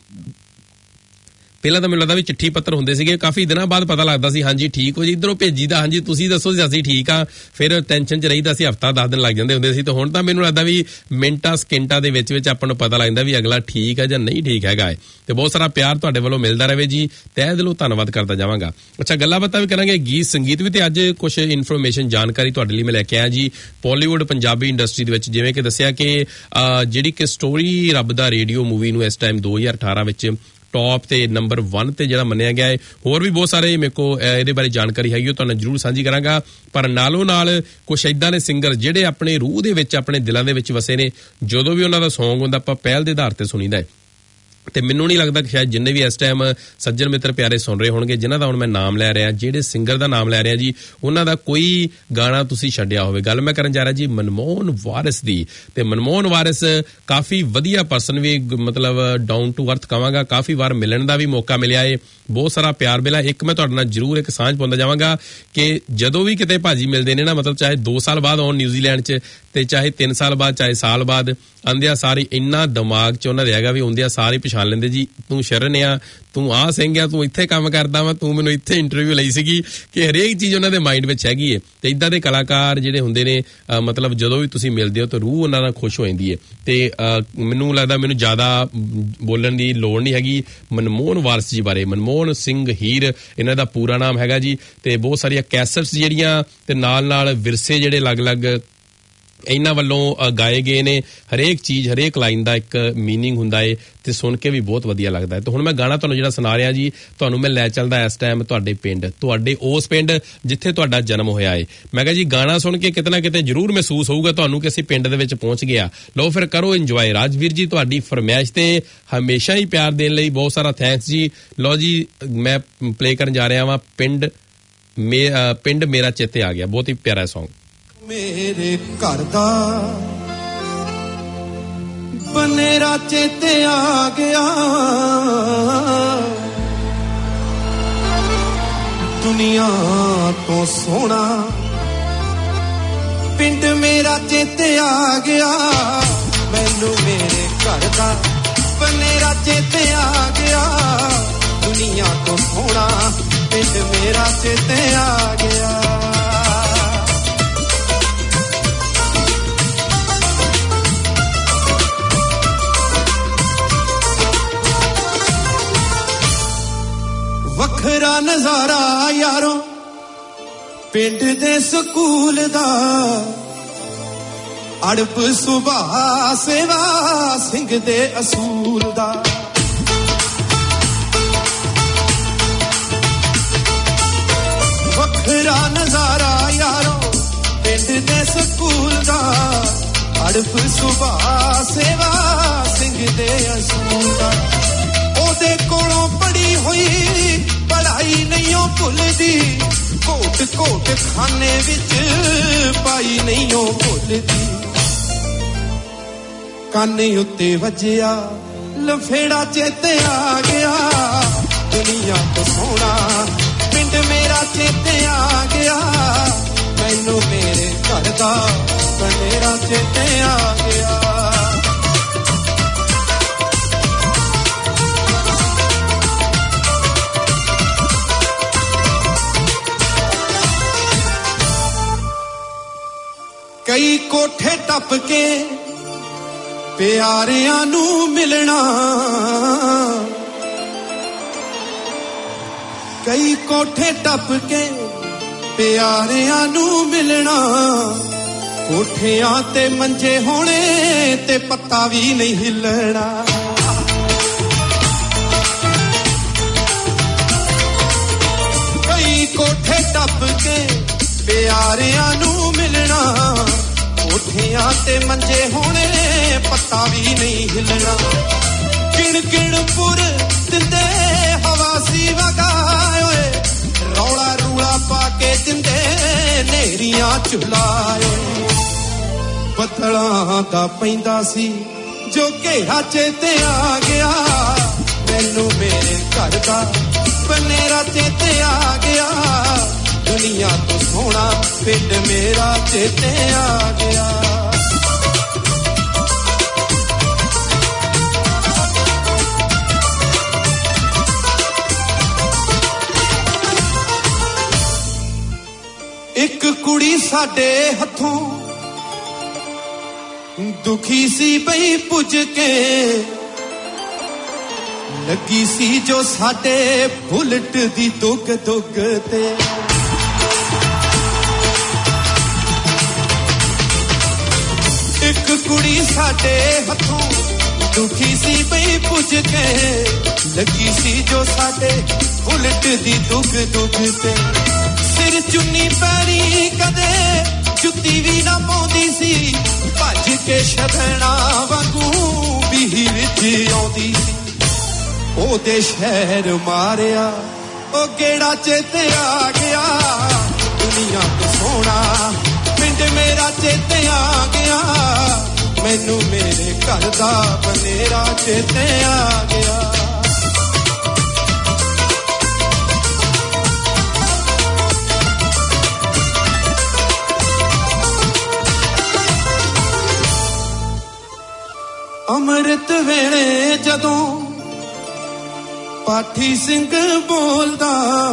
ਪਹਿਲਾਂ ਤਾਂ ਮੈਨੂੰ ਲੱਗਦਾ ਵੀ ਚਿੱਠੀ ਪੱਤਰ ਹੁੰਦੇ ਸੀਗੇ ਕਾਫੀ ਦਿਨਾਂ ਬਾਅਦ ਪਤਾ ਲੱਗਦਾ ਸੀ ਹਾਂਜੀ ਠੀਕ ਹੋ ਜੀ ਇੱਧਰੋਂ ਭੇਜੀਦਾ ਹਾਂਜੀ ਤੁਸੀਂ ਦੱਸੋ ਜੀ ਅਸੀਂ ਠੀਕ ਆ ਫਿਰ ਟੈਨਸ਼ਨ 'ਚ ਰਹੀਦਾ ਸੀ ਹਫਤਾ ਦਸ ਦਿਨ ਲੱਗ ਜਾਂਦੇ ਹੁੰਦੇ ਸੀ ਤੇ ਹੁਣ ਤਾਂ ਮੈਨੂੰ ਲੱਗਦਾ ਵੀ ਮਿੰਟਾਂ ਸਕਿੰਟਾਂ ਦੇ ਵਿੱਚ ਵਿੱਚ ਆਪਾਂ ਨੂੰ ਪਤਾ ਲੱਗਦਾ ਵੀ ਅਗਲਾ ਠੀਕ ਹੈ ਜਾਂ ਨਹੀਂ ਠੀਕ ਹੈਗਾ ਹੈ ਤੇ ਬਹੁਤ ਸਾਰਾ ਪਿਆਰ ਤੁਹਾਡੇ ਵੱਲੋਂ ਮਿਲਦਾ ਰਹੇ ਜੀ ਤਹਿ ਦਿਲੋਂ ਧੰਨਵਾਦ ਕਰਦਾ ਜਾਵਾਂਗਾ ਅੱਛਾ ਗੱਲਾਂ ਬਾਤਾਂ ਵੀ ਕਰਾਂਗੇ ਗੀਤ ਸੰਗੀਤ ਵੀ ਤੇ ਅੱਜ ਕੁਝ ਇਨਫੋਰਮੇਸ਼ਨ ਜਾਣਕਾਰੀ ਤੁਹਾਡੇ ਲਈ ਮੈਂ ਲੈ ਕੇ ਆਇਆ ਜੀ ਬਾਲੀਵੁੱਡ ਪੰਜਾਬੀ ਇੰਡਸਟਰੀ ਦੇ ਵਿੱਚ ਜਿਵੇਂ ਕਿ ਦੱਸਿਆ ਕਿ ਜਿਹੜੀ ਕਿ ਸਟੋਰੀ ਰੱਬ ਦਾ ਰੇਡੀਓ ਮੂਵੀ ਨੂੰ ਇਸ ਟਾਈਮ ਦੋ ਹਜ਼ਾਰ ਅਠਾਰਾਂ ਵਿੱਚ ਟੌਪ ਤੇ ਨੰਬਰ ਇੱਕ ਤੇ ਜਿਹੜਾ ਮੰਨਿਆ ਗਿਆ ਹੈ ਹੋਰ ਵੀ ਬਹੁਤ ਸਾਰੇ ਮੇਰੇ ਕੋ ਇਹਦੇ ਬਾਰੇ ਜਾਣਕਾਰੀ ਹੈਗੀ ਉਹ ਤੁਹਾਨੂੰ ਜ਼ਰੂਰ ਸਾਂਝੀ ਕਰਾਂਗਾ ਪਰ ਨਾਲੋਂ ਨਾਲ ਕੁਝ ਏਦਾਂ ਦੇ ਸਿੰਗਰ ਜਿਹੜੇ ਆਪਣੇ ਰੂਹ ਦੇ ਵਿੱਚ ਆਪਣੇ ਦਿਲਾਂ ਦੇ ਵਿੱਚ ਵਸੇ ਨੇ ਜਦੋਂ ਵੀ ਉਹਨਾਂ ਦਾ ਸੌਂਗ ਹੁੰਦਾ ਆਪਾਂ ਪਹਿਲ ਦੇ ਆਧਾਰ ਤੇ ਸੁਣੀਦਾ ਹੈ ਤੇ ਮੈਨੂੰ ਨਹੀਂ ਲੱਗਦਾ ਕਿ ਸ਼ਾਇਦ ਜਿੰਨੇ ਵੀ ਇਸ ਟਾਈਮ ਸੱਜਣ ਮਿੱਤਰ ਪਿਆਰੇ ਸੁਣ ਰਹੇ ਹੋਣਗੇ ਜਿਨ੍ਹਾਂ ਦਾ ਹੁਣ ਮੈਂ ਨਾਮ ਲੈ ਰਿਹਾ ਜਿਹੜੇ ਸਿੰਗਰ ਦਾ ਨਾਮ ਲੈ ਰਿਹਾ ਜੀ ਉਹਨਾਂ ਦਾ ਕੋਈ ਗਾਣਾ ਤੁਸੀਂ ਛੱਡਿਆ ਹੋਵੇ ਗੱਲ ਮੈਂ ਕਰਨ ਜਾ ਰਿਹਾ ਜੀ ਮਨਮੋਹਨ ਵਾਰਿਸ ਦੀ ਤੇ ਮਨਮੋਹਨ ਵਾਰਿਸ ਕਾਫੀ ਵਧੀਆ ਪਰਸਨ ਵੀ ਮਤਲਬ ਡਾਊਨ ਟੂ ਅਰਥ ਕਹਾਂਗਾ ਕਾਫੀ ਵਾਰ ਮਿਲਣ ਦਾ ਵੀ ਮੌਕਾ ਮਿਲਿਆ ਏ ਬਹੁਤ ਸਾਰਾ ਪਿਆਰ ਮਿਲਿਆ ਇੱਕ ਮੈਂ ਤੁਹਾਡੇ ਨਾਲ ਜ਼ਰੂਰ ਇੱਕ ਸਾਂਝ ਪਾਉਂਦਾ ਜਾਵਾਂਗਾ ਕਿ ਜਦੋਂ ਵੀ ਕਿਤੇ ਭਾਜੀ ਮਿਲਦੇ ਨੇ ਨਾ ਮਤਲਬ ਚਾਹੇ ਦੋ ਸਾਲ ਬਾਅਦ ਆਉਣ ਨਿਊਜ਼ੀਲੈਂਡ 'ਚ ਤੇ ਚਾਹੇ ਤਿੰਨ ਸਾਲ ਬਾਅਦ ਚਾਹੇ ਸਾਲ ਬਾਅਦ ਆਂਦਿਆ ਸਾਰੇ ਇੰਨਾ ਦਿਮਾਗ 'ਚ ਉਹਨਾਂ ਦੇ ਹੈਗਾ ਵੀ ਆਉਂਦਿਆ ਸਾਰੇ ਪਛਾਣ ਲੈਂਦੇ ਜੀ ਤੂੰ ਸ਼ਰਨ ਆ ਤੂੰ ਆਹ ਸਿੰਘ ਆ ਤੂੰ ਇੱਥੇ ਕੰਮ ਕਰਦਾ ਵਾ ਤੂੰ ਮੈਨੂੰ ਇੱਥੇ ਇੰਟਰਵਿਊ ਲਈ ਸੀਗੀ ਕਿ ਹਰੇਕ ਚੀਜ਼ ਉਹਨਾਂ ਦੇ ਮਾਈਂਡ ਵਿੱਚ ਹੈਗੀ ਹੈ ਤੇ ਇਦਾਂ ਦੇ ਕਲਾਕਾਰ ਜਿਹੜੇ ਹੁੰਦੇ ਨੇ ਮਤਲਬ ਜਦੋਂ ਵੀ ਤੁਸੀਂ ਮਿਲਦੇ ਹੋ ਤਾਂ ਰੂਹ ਉਹਨਾਂ ਨਾਲ ਖੁਸ਼ ਹੋ ਜਾਂਦੀ ਹੈ ਤੇ ਮੈਨੂੰ ਲੱਗਦਾ ਮੈਨੂੰ ਜ਼ਿਆਦਾ ਬੋਲਣ ਦੀ ਲੋੜ ਨਹੀਂ ਹੈਗੀ ਮਨਮੋਹਨ ਵਾਰਿਸ ਜੀ ਬਾਰੇ ਮਨਮੋਹਨ ਸਿੰਘ ਹੀਰ ਇਹਨਾਂ ਦਾ ਪੂਰਾ ਨਾਮ ਹੈਗਾ ਜੀ ਤੇ ਬਹੁਤ ਸਾਰੀਆਂ ਕੈਸਟਸ ਜਿਹੜੀਆਂ ਤੇ ਨਾਲ ਨਾਲ ਵਿਰਸੇ ਜਿਹੜੇ ਅਲੱਗ-ਅਲੱਗ ਇਹਨਾਂ ਵੱਲੋਂ ਗਾਏ ਗਏ ਨੇ ਹਰੇਕ ਚੀਜ਼ ਹਰੇਕ ਲਾਈਨ ਦਾ ਇੱਕ ਮੀਨਿੰਗ ਹੁੰਦਾ ਏ ਤੇ ਸੁਣ ਕੇ ਵੀ ਬਹੁਤ ਵਧੀਆ ਲੱਗਦਾ ਹੈ ਤੇ ਹੁਣ ਮੈਂ ਗਾਣਾ ਤੁਹਾਨੂੰ ਜਿਹੜਾ ਸੁਣਾ ਰਿਹਾ ਜੀ ਤੁਹਾਨੂੰ ਮੈਂ ਲੈ ਚੱਲਦਾ ਇਸ ਟਾਈਮ ਤੁਹਾਡੇ ਪਿੰਡ ਤੁਹਾਡੇ ਉਸ ਪਿੰਡ ਜਿੱਥੇ ਤੁਹਾਡਾ ਜਨਮ ਹੋਇਆ ਏ ਮੈਂ ਕਿਹਾ ਜੀ ਗਾਣਾ ਸੁਣ ਕੇ ਕਿਤੇ ਨਾ ਕਿਤੇ ਜ਼ਰੂਰ ਮਹਿਸੂਸ ਹੋਊਗਾ ਤੁਹਾਨੂੰ ਕਿ ਅਸੀਂ ਪਿੰਡ ਦੇ ਵਿੱਚ ਪਹੁੰਚ ਗਿਆ ਲਓ ਫਿਰ ਕਰੋ ਇੰਜੋਏ ਰਾਜਵੀਰ ਜੀ ਤੁਹਾਡੀ ਫਰਮਾਇਸ਼ ਤੇ ਹਮੇਸ਼ਾ ਹੀ ਪਿਆਰ ਦੇਣ ਲਈ ਬਹੁਤ ਸਾਰਾ ਥੈਂਕਸ ਜੀ ਲਓ ਜੀ ਮੈਂ ਪਲੇ ਕਰਨ ਜਾ ਰਿਹਾ ਵਾਂ ਪਿੰਡ ਪਿੰਡ ਮੇਰਾ ਚੇਤੇ ਆ ਗਿਆ ਬਹੁਤ ਹੀ ਪਿਆਰਾ ਸੌਂਗ ਮੇਰੇ ਘਰ ਦਾ ਬਨੇਰਾ ਚੇਤੇ ਆ ਗਿਆ ਦੁਨੀਆ ਤੋਂ ਸੋਹਣਾ ਪਿੰਡ ਮੇਰਾ ਚੇਤੇ ਆ ਗਿਆ ਮੈਨੂੰ ਮੇਰੇ ਘਰ ਦਾ ਬਨੇਰਾ ਚੇਤੇ ਆ ਗਿਆ ਦੁਨੀਆ ਤੋਂ ਸੋਹਣਾ ਪਿੰਡ ਮੇਰਾ ਚੇਤੇ ਆ ਗਿਆ ਵੱਖਰਾ ਨਜ਼ਾਰਾ ਯਾਰੋ ਪਿੰਡ ਦੇ ਸਕੂਲ ਦਾ ਅੜਪ ਸੁਭਾ ਸੇਵਾ ਸਿੰਘ ਦੇ ਅਸੂਲ ਦਾ ਵੱਖਰਾ ਨਜ਼ਾਰਾ ਯਾਰੋ ਪਿੰਡ ਦੇ ਸਕੂਲ ਦਾ ਅੜਪ ਸੁਭਾ ਸੇਵਾ ਸਿੰਘ ਦੇ ਅਸੂਲ ਦਾ ਉਹਦੇ ਕੋਲੋਂ ਪੜੀ ਹੋਈ ਪੜਾਈ ਨਹੀਂ ਉਹ ਭੁੱਲਦੀ ਘੋਟ ਘੋਟ ਖਾਨੇ ਵਿੱਚ ਪਾਈ ਨਹੀਂ ਉਹ ਭੁੱਲਦੀ ਕਾਨੇ ਉੱਤੇ ਵੱਜਿਆ ਲਫੇੜਾ ਚੇਤੇ ਆ ਗਿਆ ਦੁਨੀਆ ਤੋਂ ਸੋਹਣਾ ਪਿੰਡ ਮੇਰਾ ਚੇਤੇ ਆ ਗਿਆ ਮੈਨੂੰ ਮੇਰੇ ਘਰ ਦਾ ਬਨੇਰਾ ਚੇਤੇ ਆ ਗਿਆ ਕਈ ਕੋਠੇ ਟੱਪ ਕੇ ਪਿਆਰਿਆਂ ਨੂੰ ਮਿਲਣਾ ਕਈ ਕੋਠੇ ਟੱਪ ਕੇ ਪਿਆਰਿਆਂ ਨੂੰ ਮਿਲਣਾ ਕੋਠਿਆਂ ਤੇ ਮੰਜੇ ਹੋਣੇ ਤੇ ਪੱਤਾ ਵੀ ਨਹੀਂ ਹਿੱਲਣਾ ਪੱਖਿਆਂ ਤੇ ਮੰਜੇ ਹੋਣੇ ਪੱਤਾ ਵੀ ਨਹੀਂ ਹਿੱਲਣਾ ਕਿਣ ਕਿਣ ਪੁਰ ਦਿੰਦੇ ਹਵਾ ਸੀ ਵਗਾਏ ਓਏ ਰੌਲਾ ਰੂਲਾ ਪਾ ਕੇ ਦਿੰਦੇ ਨੇਰੀਆਂ ਝੁਲਾਏ ਬੱਦਲਾਂ ਦਾ ਪੈਂਦਾ ਸੀ ਜੋ ਘੇਰਾ ਚੇਤੇ ਆ ਗਿਆ ਮੈਨੂੰ ਮੇਰੇ ਘਰ ਦਾ ਬਨੇਰਾ ਚੇਤੇ ਆ ਗਿਆ ਦੁਨੀਆ ਤੋਂ ਸੋਹਣਾ ਪਿੰਡ ਮੇਰਾ ਚੇਤੇ ਆ ਗਿਆ ਇੱਕ ਕੁੜੀ ਸਾਡੇ ਹੱਥੋਂ ਦੁਖੀ ਸੀ ਬਈ ਪੁੱਜ ਕੇ ਲੱਗੀ ਸੀ ਜੋ ਸਾਡੇ ਬੁਲਟ ਦੀ ਦੁੱਗ ਦੁੱਗ ਤੇ ਇੱਕ ਕੁੜੀ ਸਾਡੇ ਹੱਥੋਂ ਦੁਖੀ ਸੀ ਬਈ ਪੁੱਜ ਕੇ ਲੱਗੀ ਸੀ ਜੋ ਸਾਡੇ ਬੁਲਟ ਦੀ ਦੁੱਗ ਦੁੱਗ ਤੇ ਸਿਰ ਚੁੰਨੀ ਪੈਰੀ ਕਦੇ ਜੁੱਤੀ ਵੀ ਨਾ ਪਾਉਂਦੀ ਸੀ ਭੱਜ ਕੇ ਸ਼ਬਣਾ ਵਾਂਗੂ ਬੀਹੀ ਵਿੱਚ ਆਉਂਦੀ ਸੀ ਉਹਦੇ ਸ਼ਹਿਰ ਮਾਰਿਆ ਉਹ ਗੇੜਾ ਚੇਤੇ ਆ ਗਿਆ ਦੁਨੀਆ ਤੋਂ ਸੋਹਣਾ ਪਿੰਡ ਮੇਰਾ ਚੇਤੇ ਆ ਗਿਆ ਮੈਨੂੰ ਮੇਰੇ ਘਰ ਦਾ ਬਨੇਰਾ ਚੇਤੇ ਆ ਗਿਆ ਅੰਮ੍ਰਿਤ ਵੇਲੇ ਜਦੋਂ ਪਾਠੀ ਸਿੰਘ ਬੋਲਦਾ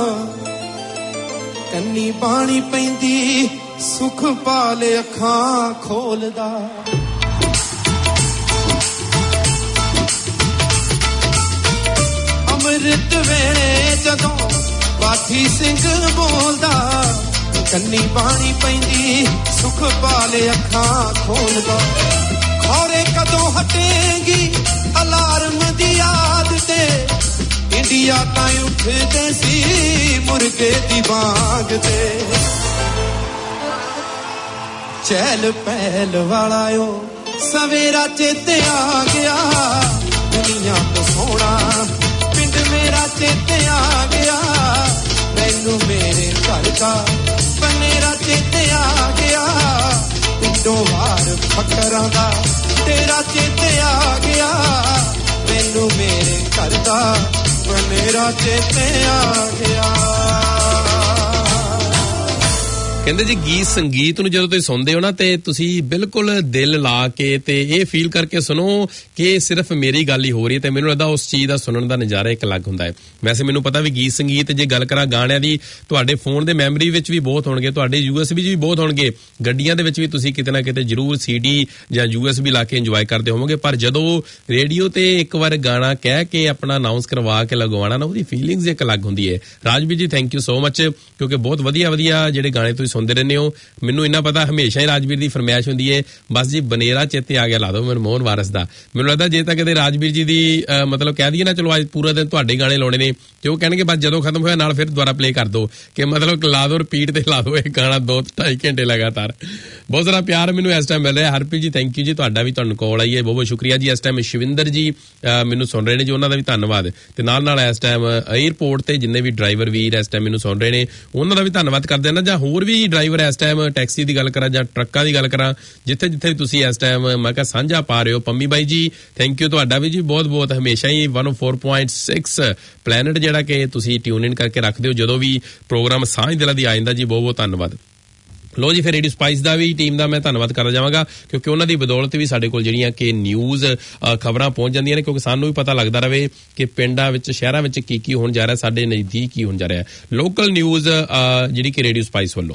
ਕੰਨੀ ਬਾਣੀ ਪੈਂਦੀ ਸੁਖ ਪਾਲੇ ਅੱਖਾਂ ਖੋਲਦਾ ਅੰਮ੍ਰਿਤ ਵੇਲੇ ਜਦੋਂ ਪਾਠੀ ਸਿੰਘ ਬੋਲਦਾ ਕੰਨੀ ਬਾਣੀ ਪੈਂਦੀ ਸੁਖ ਪਾਲੇ ਅੱਖਾਂ ਖੋਲਦਾ ਖੌਰੇ ਕਦੋਂ ਹਟੇਗੀ ਅਲਾਰਮ ਦੀ ਯਾਦ ਤੇ ਇੰਡੀਆ ਤਾਂ ਉੱਠਦੇ ਸੀ ਮੁਰਗੇ ਦੀ ਬਾਗ ਤੇ ਚਹਿਲ ਪਹਿਲ ਵਾਲਾ ਓ ਸਵੇਰਾ ਚੇਤੇ ਆ ਗਿਆ ਦੁਨੀਆ ਤੋਂ ਸੋਹਣਾ ਪਿੰਡ ਮੇਰਾ ਚੇਤੇ ਆ ਗਿਆ ਮੈਨੂੰ ਮੇਰੇ ਘਰ ਦਾ ਬਨੇਰਾ ਚੇਤੇ ਆ ਗਿਆ ਪਿੰਡੋਂ ਵਾਰ ਫਕਰਾਂ ਦਾ ਤੇਰਾ ਚੇਤੇ ਆ ਗਿਆ ਮੈਨੂੰ ਮੇਰੇ ਘਰ ਦਾ ਬਨੇਰਾ ਚੇਤੇ ਆ ਗਿਆ ਕਹਿੰਦੇ ਜੀ ਗੀਤ ਸੰਗੀਤ ਨੂੰ ਜਦੋਂ ਤੁਸੀਂ ਸੁਣਦੇ ਹੋ ਨਾ ਤੇ ਤੁਸੀਂ ਬਿਲਕੁਲ ਦਿਲ ਲਾ ਕੇ ਤੇ ਇਹ ਫੀਲ ਕਰਕੇ ਸੁਣੋ ਕਿ ਸਿਰਫ ਮੇਰੀ ਗੱਲ ਹੀ ਹੋ ਰਹੀ ਹੈ ਤੇ ਮੈਨੂੰ ਲੱਗਦਾ ਉਸ ਚੀਜ਼ ਦਾ ਸੁਣਨ ਦਾ ਨਜ਼ਾਰਾ ਇੱਕ ਅਲੱਗ ਹੁੰਦਾ ਹੈ ਵੈਸੇ ਮੈਨੂੰ ਪਤਾ ਵੀ ਗੀਤ ਸੰਗੀਤ ਜੇ ਗੱਲ ਕਰਾਂ ਗਾਣਿਆਂ ਦੀ ਤੁਹਾਡੇ ਫੋਨ ਦੇ ਮੈਮਰੀ ਵਿੱਚ ਵੀ ਬਹੁਤ ਹੋਣਗੇ ਤੁਹਾਡੇ ਯੂਐਸਬੀ 'ਚ ਵੀ ਬਹੁਤ ਹੋਣਗੇ ਗੱਡੀਆਂ ਦੇ ਵਿੱਚ ਵੀ ਤੁਸੀਂ ਕਿਤੇ ਨਾ ਕਿਤੇ ਜ਼ਰੂਰ ਸੀਡੀ ਜਾਂ ਯੂਐਸਬੀ ਲਾ ਕੇ ਇੰਜੋਏ ਕਰਦੇ ਹੋਵੋਗੇ ਪਰ ਜਦੋਂ ਰੇਡੀਓ ਤੇ ਇੱਕ ਵਾਰ ਗਾਣਾ ਕਹਿ ਕੇ ਆਪਣਾ ਅਨਾਉਂਸ ਕਰਵਾ ਕੇ ਲਗਵਾਉਣਾ ਨਾ ਉਹਦੀ ਫੀਲਿੰਗਸ ਇੱਕ ਅਲੱਗ ਹੁੰਦੀ ਹੈ ਰਾਜਵੀਰ ਜੀ ਥੈਂਕ ਯੂ ਸੋ ਮਚ ਕਿਉਂਕਿ ਬਹੁਤ ਵਧੀਆ ਵਧੀਆ ਜਿਹੜੇ ਗਾਣੇ ਤੁਸੀਂ ਸੁਣਦੇ ਰਹਿੰਦੇ ਹੋ ਮੈਨੂੰ ਇੰਨਾ ਪਤਾ ਹਮੇਸ਼ਾ ਹੀ ਰਾਜਵੀਰ ਦੀ ਫਰਮਾਇਸ਼ ਹੁੰਦੀ ਹੈ ਬਸ ਜੀ ਬਨੇਰਾ ਚੇਤੇ ਆ ਗਿਆ ਲਾ ਦਿਓ ਮਨਮੋਹਨ ਵਾਰਿਸ ਦਾ ਮੈਨੂੰ ਲੱਗਦਾ ਜੇ ਤਾਂ ਕਿਤੇ ਰਾਜਵੀਰ ਜੀ ਦੀ ਮਤਲਬ ਕਹਿ ਦਈਏ ਨਾ ਚਲੋ ਅੱਜ ਪੂਰਾ ਦਿਨ ਤੁਹਾਡੇ ਗਾਣੇ ਲਾਉਣੇ ਨੇ ਤੇ ਉਹ ਕਹਿਣਗੇ ਬਸ ਜਦੋਂ ਖਤਮ ਹੋਇਆ ਨਾਲ ਫਿਰ ਦੁਬਾਰਾ ਪਲੇ ਕਰ ਦਿਓ ਕਿ ਮਤਲਬ ਲਾ ਦਿਓ ਰਿਪੀਟ ਤੇ ਲਾ ਦਿਓ ਇਹ ਗਾਣਾ ਦੋ ਢਾਈ ਘੰਟੇ ਲਗਾਤਾਰ ਬਹੁਤ ਸਾਰਾ ਪਿਆਰ ਮੈਨੂੰ ਇਸ ਟਾਈਮ ਮਿਲ ਰਿਹਾ ਹਰਪ੍ਰੀਤ ਜੀ ਥੈਂਕ ਯੂ ਜੀ ਤੁਹਾਡਾ ਵੀ ਤੁਹਾਨੂੰ ਕਾਲ ਆਈ ਹੈ ਬਹੁਤ ਬਹੁਤ ਸ਼ੁਕਰੀਆ ਜੀ ਇਸ ਟਾਈਮ ਸ਼ਿਵਿੰਦਰ ਜੀ ਮੈਨੂੰ ਸੁਣ ਰਹੇ ਨੇ ਜੀ ਉਹਨਾਂ ਦਾ ਵੀ ਧੰਨਵਾਦ ਤੇ ਨਾਲ ਨਾਲ ਇਸ ਟਾਈਮ 에ਅਰਪੋਰਟ ਤੇ ਜਿੰਨੇ ਵੀ ਡਰਾਈਵਰ ਵੀਰ ਇਸ ਟਾਈਮ ਮੈਨੂੰ ਸੁਣ ਰਹੇ ਨੇ ਉਹਨਾਂ ਦਾ ਵੀ ਧੰਨਵਾਦ ਕਰਦੇ ਨਾ ਜਾਂ ਹੋਰ ਵੀ ਡਰਾਈਵਰ ਇਸ ਟਾਈਮ ਟੈਕਸੀ ਦੀ ਗੱਲ ਕਰਾਂ ਜਾਂ ਟਰੱਕਾਂ ਦੀ ਗੱਲ ਕਰਾਂ ਜਿੱਥੇ ਜਿੱਥੇ ਤੁਸੀਂ ਇਸ ਟਾਈਮ ਮੈਂ ਕਿਹਾ ਸਾਂਝਾ ਪਾ ਰਹੇ ਹੋ ਪੰਮੀ ਬਾਈ ਜੀ ਥੈਂਕ ਯੂ ਤੁਹਾਡਾ ਵੀ ਜੀ ਬਹੁਤ ਬਹੁਤ ਹਮੇਸ਼ਾ ਹੀ ਇੱਕ ਸੌ ਚਾਰ ਪੁਆਇੰਟ ਛੇ ਪਲੈਨਟ ਜਿਹੜਾ ਕਿ ਤੁਸੀਂ ਟਿਊਨ ਇਨ ਕਰਕੇ ਰੱਖਦੇ ਹੋ ਜਦੋਂ ਵੀ ਪ੍ਰੋਗਰਾਮ ਸਾਂਝ ਦਿਲਾਂ ਦੀ ਆ ਜਾਂਦਾ ਜੀ ਬਹੁਤ ਬਹੁਤ ਧੰਨਵਾਦ ਲੋ ਜੀ ਫਿਰ ਰੇਡੀਓ ਸਪਾਈਸ ਦਾ ਵੀ ਟੀਮ ਦਾ ਮੈਂ ਧੰਨਵਾਦ ਕਰਨਾ ਚਾਹਾਂਗਾ ਕਿਉਂਕਿ ਉਹਨਾਂ ਦੀ ਬਦੌਲਤ ਵੀ ਸਾਡੇ ਕੋਲ ਜਿਹੜੀਆਂ ਕਿ ਨਿਊਜ਼ ਖਬਰਾਂ ਪਹੁੰਚ ਜਾਂਦੀਆਂ ਨੇ ਕਿਉਂਕਿ ਸਾਨੂੰ ਵੀ ਪਤਾ ਲੱਗਦਾ ਰਹੇ ਕਿ ਪਿੰਡਾਂ ਵਿੱਚ ਸ਼ਹਿਰਾਂ ਵਿੱਚ ਕੀ ਕੀ ਹੋਣ ਜਾ ਰਿਹਾ ਸਾਡੇ ਨਜ਼ਦੀਕ ਕੀ ਹੋਣ ਜਾ ਰਿਹਾ ਲੋਕਲ ਨਿਊਜ਼ ਜਿਹੜੀ ਕਿ ਰੇਡੀਓ ਸਪਾਈਸ ਵੱਲੋਂ